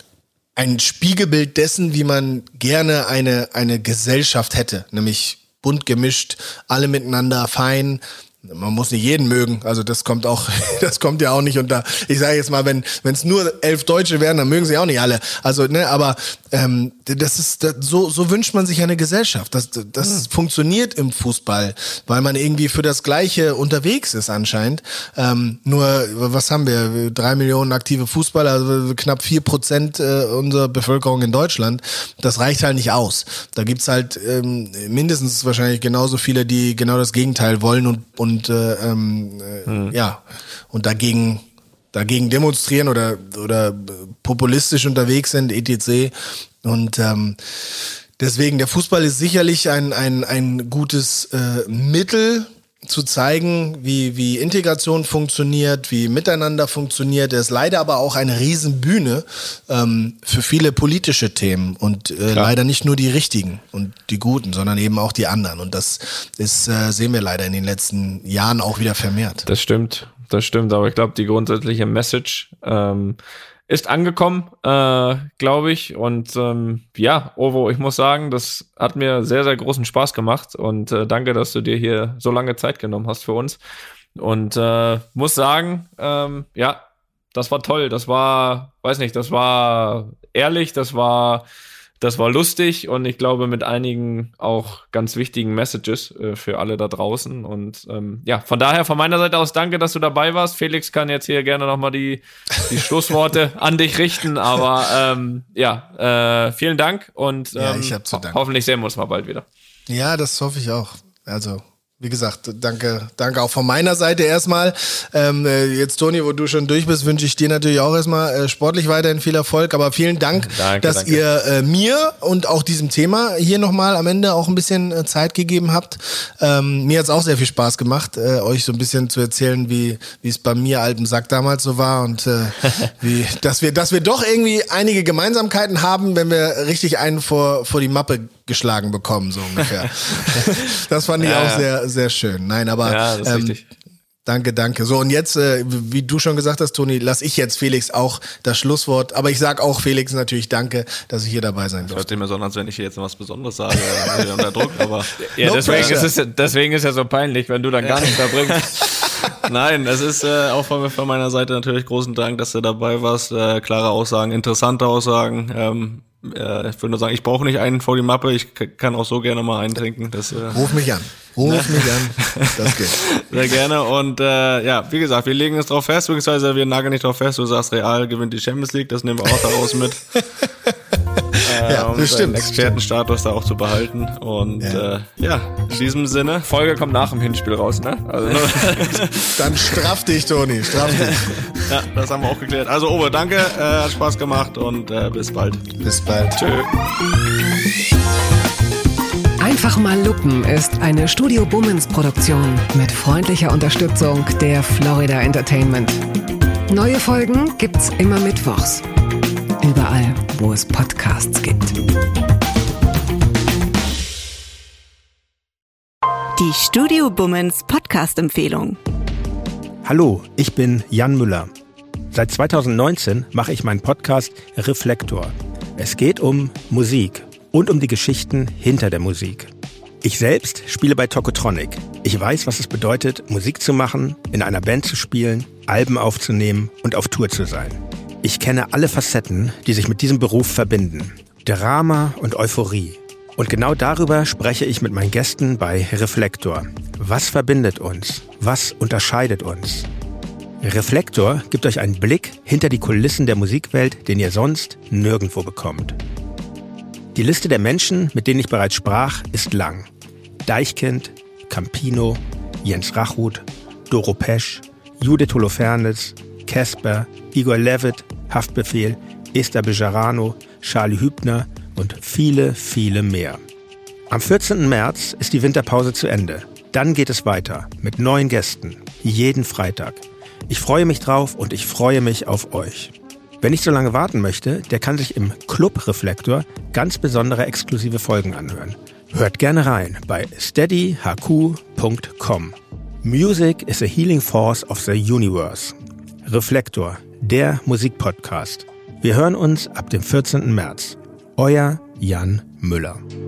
[SPEAKER 2] ein Spiegelbild dessen, wie man gerne eine eine Gesellschaft hätte, nämlich bunt gemischt, alle miteinander, fein. Man muss nicht jeden mögen, also das kommt auch, das kommt ja auch nicht unter. Ich sage jetzt mal, wenn wenn es nur elf Deutsche wären, dann mögen sie auch nicht alle. Also ne, aber ähm, das ist das, so so wünscht man sich eine Gesellschaft. Das das mhm. funktioniert im Fußball, weil man irgendwie für das Gleiche unterwegs ist anscheinend. Ähm, nur was haben wir? Drei Millionen aktive Fußballer, also knapp vier Prozent äh, unserer Bevölkerung in Deutschland. Das reicht halt nicht aus. Da gibt's halt ähm, mindestens wahrscheinlich genauso viele, die genau das Gegenteil wollen und und Und äh, ähm, äh, hm. ja, und dagegen dagegen demonstrieren oder oder populistisch unterwegs sind, et cetera. Und ähm, deswegen, der Fußball ist sicherlich ein ein ein gutes äh, Mittel zu zeigen, wie wie Integration funktioniert, wie Miteinander funktioniert. Er ist leider aber auch eine Riesenbühne ähm, für viele politische Themen und äh, leider nicht nur die richtigen und die guten, sondern eben auch die anderen. Und das ist äh, sehen wir leider in den letzten Jahren auch wieder vermehrt.
[SPEAKER 3] Das stimmt, das stimmt. Aber ich glaube, die grundsätzliche Message ähm, ist angekommen, äh, glaube ich. Und ähm, ja, Ovo, ich muss sagen, das hat mir sehr, sehr großen Spaß gemacht. Und äh, danke, dass du dir hier so lange Zeit genommen hast für uns. Und äh, muss sagen, ähm, ja, das war toll. Das war, weiß nicht, das war ehrlich, das war, das war lustig und ich glaube mit einigen auch ganz wichtigen Messages äh, für alle da draußen. Und ähm, ja, von daher von meiner Seite aus danke, dass du dabei warst. Felix kann jetzt hier gerne nochmal die, die Schlussworte an dich richten, aber ähm, ja, äh, vielen Dank und ähm,
[SPEAKER 2] ja, ich hab zu danken.
[SPEAKER 3] Ho- hoffentlich sehen wir uns mal bald wieder.
[SPEAKER 2] Ja, das hoffe ich auch. Also wie gesagt, danke, danke auch von meiner Seite erstmal. Ähm, jetzt, Toni, wo du schon durch bist, wünsche ich dir natürlich auch erstmal äh, sportlich weiterhin viel Erfolg. Aber vielen Dank, danke, dass danke. ihr äh, mir und auch diesem Thema hier nochmal am Ende auch ein bisschen äh, Zeit gegeben habt. Ähm, mir hat es auch sehr viel Spaß gemacht, äh, euch so ein bisschen zu erzählen, wie wie es bei mir altem Sack damals so war und äh, wie, dass wir, dass wir doch irgendwie einige Gemeinsamkeiten haben, wenn wir richtig einen vor vor die Mappe geschlagen bekommen, so ungefähr. Das fand ich ja, auch sehr, sehr schön. Nein, aber
[SPEAKER 3] ja, das ist
[SPEAKER 2] ähm,
[SPEAKER 3] richtig.
[SPEAKER 2] Danke, danke. So, und jetzt, äh, wie du schon gesagt hast, Toni, lass ich jetzt Felix auch das Schlusswort. Aber ich sag auch Felix natürlich danke, dass ich hier dabei sein durfte.
[SPEAKER 4] Hört sich mir so an, als wenn ich hier jetzt noch was Besonderes sage. Ich unter Druck, aber
[SPEAKER 3] ja,
[SPEAKER 2] no
[SPEAKER 3] deswegen, ist es, deswegen ist ja so peinlich, wenn du dann gar nichts mehr bringst.
[SPEAKER 4] Nein, es ist äh, auch von, von meiner Seite natürlich großen Dank, dass du dabei warst. Äh, klare Aussagen, interessante Aussagen. Ähm, äh, ich würde nur sagen, ich brauche nicht einen vor die Mappe. Ich k- kann auch so gerne mal einen trinken. Das, äh,
[SPEAKER 2] Ruf mich an. Ruf mich an. Das geht.
[SPEAKER 4] Sehr gerne. Und äh, ja, wie gesagt, wir legen es drauf fest, beziehungsweise wir nageln nicht drauf fest. Du sagst, Real gewinnt die Champions League. Das nehmen wir auch daraus mit.
[SPEAKER 2] Ja, um das stimmt.
[SPEAKER 4] Expertenstatus da auch zu behalten. Und ja. Äh, ja, in diesem Sinne.
[SPEAKER 3] Folge kommt nach dem Hinspiel raus, ne? Also
[SPEAKER 2] dann straff dich, Toni, straff dich.
[SPEAKER 4] Ja, das haben wir auch geklärt. Also Owe, danke, äh, hat Spaß gemacht und äh, bis bald.
[SPEAKER 2] Bis bald.
[SPEAKER 4] Tschö.
[SPEAKER 13] Einfach mal lupen ist eine Studio Bummens Produktion mit freundlicher Unterstützung der Florida Entertainment. Neue Folgen gibt's immer mittwochs. Überall, wo es Podcasts gibt.
[SPEAKER 14] Die Studio Bummens Podcast-Empfehlung.
[SPEAKER 15] Hallo, ich bin Jan Müller. Seit zweitausendneunzehn mache ich meinen Podcast Reflektor. Es geht um Musik und um die Geschichten hinter der Musik. Ich selbst spiele bei Tokotronic. Ich weiß, was es bedeutet, Musik zu machen, in einer Band zu spielen, Alben aufzunehmen und auf Tour zu sein. Ich kenne alle Facetten, die sich mit diesem Beruf verbinden. Drama und Euphorie. Und genau darüber spreche ich mit meinen Gästen bei Reflektor. Was verbindet uns? Was unterscheidet uns? Reflektor gibt euch einen Blick hinter die Kulissen der Musikwelt, den ihr sonst nirgendwo bekommt. Die Liste der Menschen, mit denen ich bereits sprach, ist lang. Deichkind, Campino, Jens Rachut, Doro Pesch, Judith Holofernes, Casper, Igor Levit, Haftbefehl, Esther Bejarano, Charlie Hübner und viele, viele mehr. Am vierzehnten März ist die Winterpause zu Ende. Dann geht es weiter mit neuen Gästen, jeden Freitag. Ich freue mich drauf und ich freue mich auf euch. Wer nicht so lange warten möchte, der kann sich im Club Reflektor ganz besondere exklusive Folgen anhören. Hört gerne rein bei steady h q punkt com. Music is a healing force of the universe. Reflektor, der Musikpodcast. Wir hören uns ab dem vierzehnten März. Euer Jan Müller.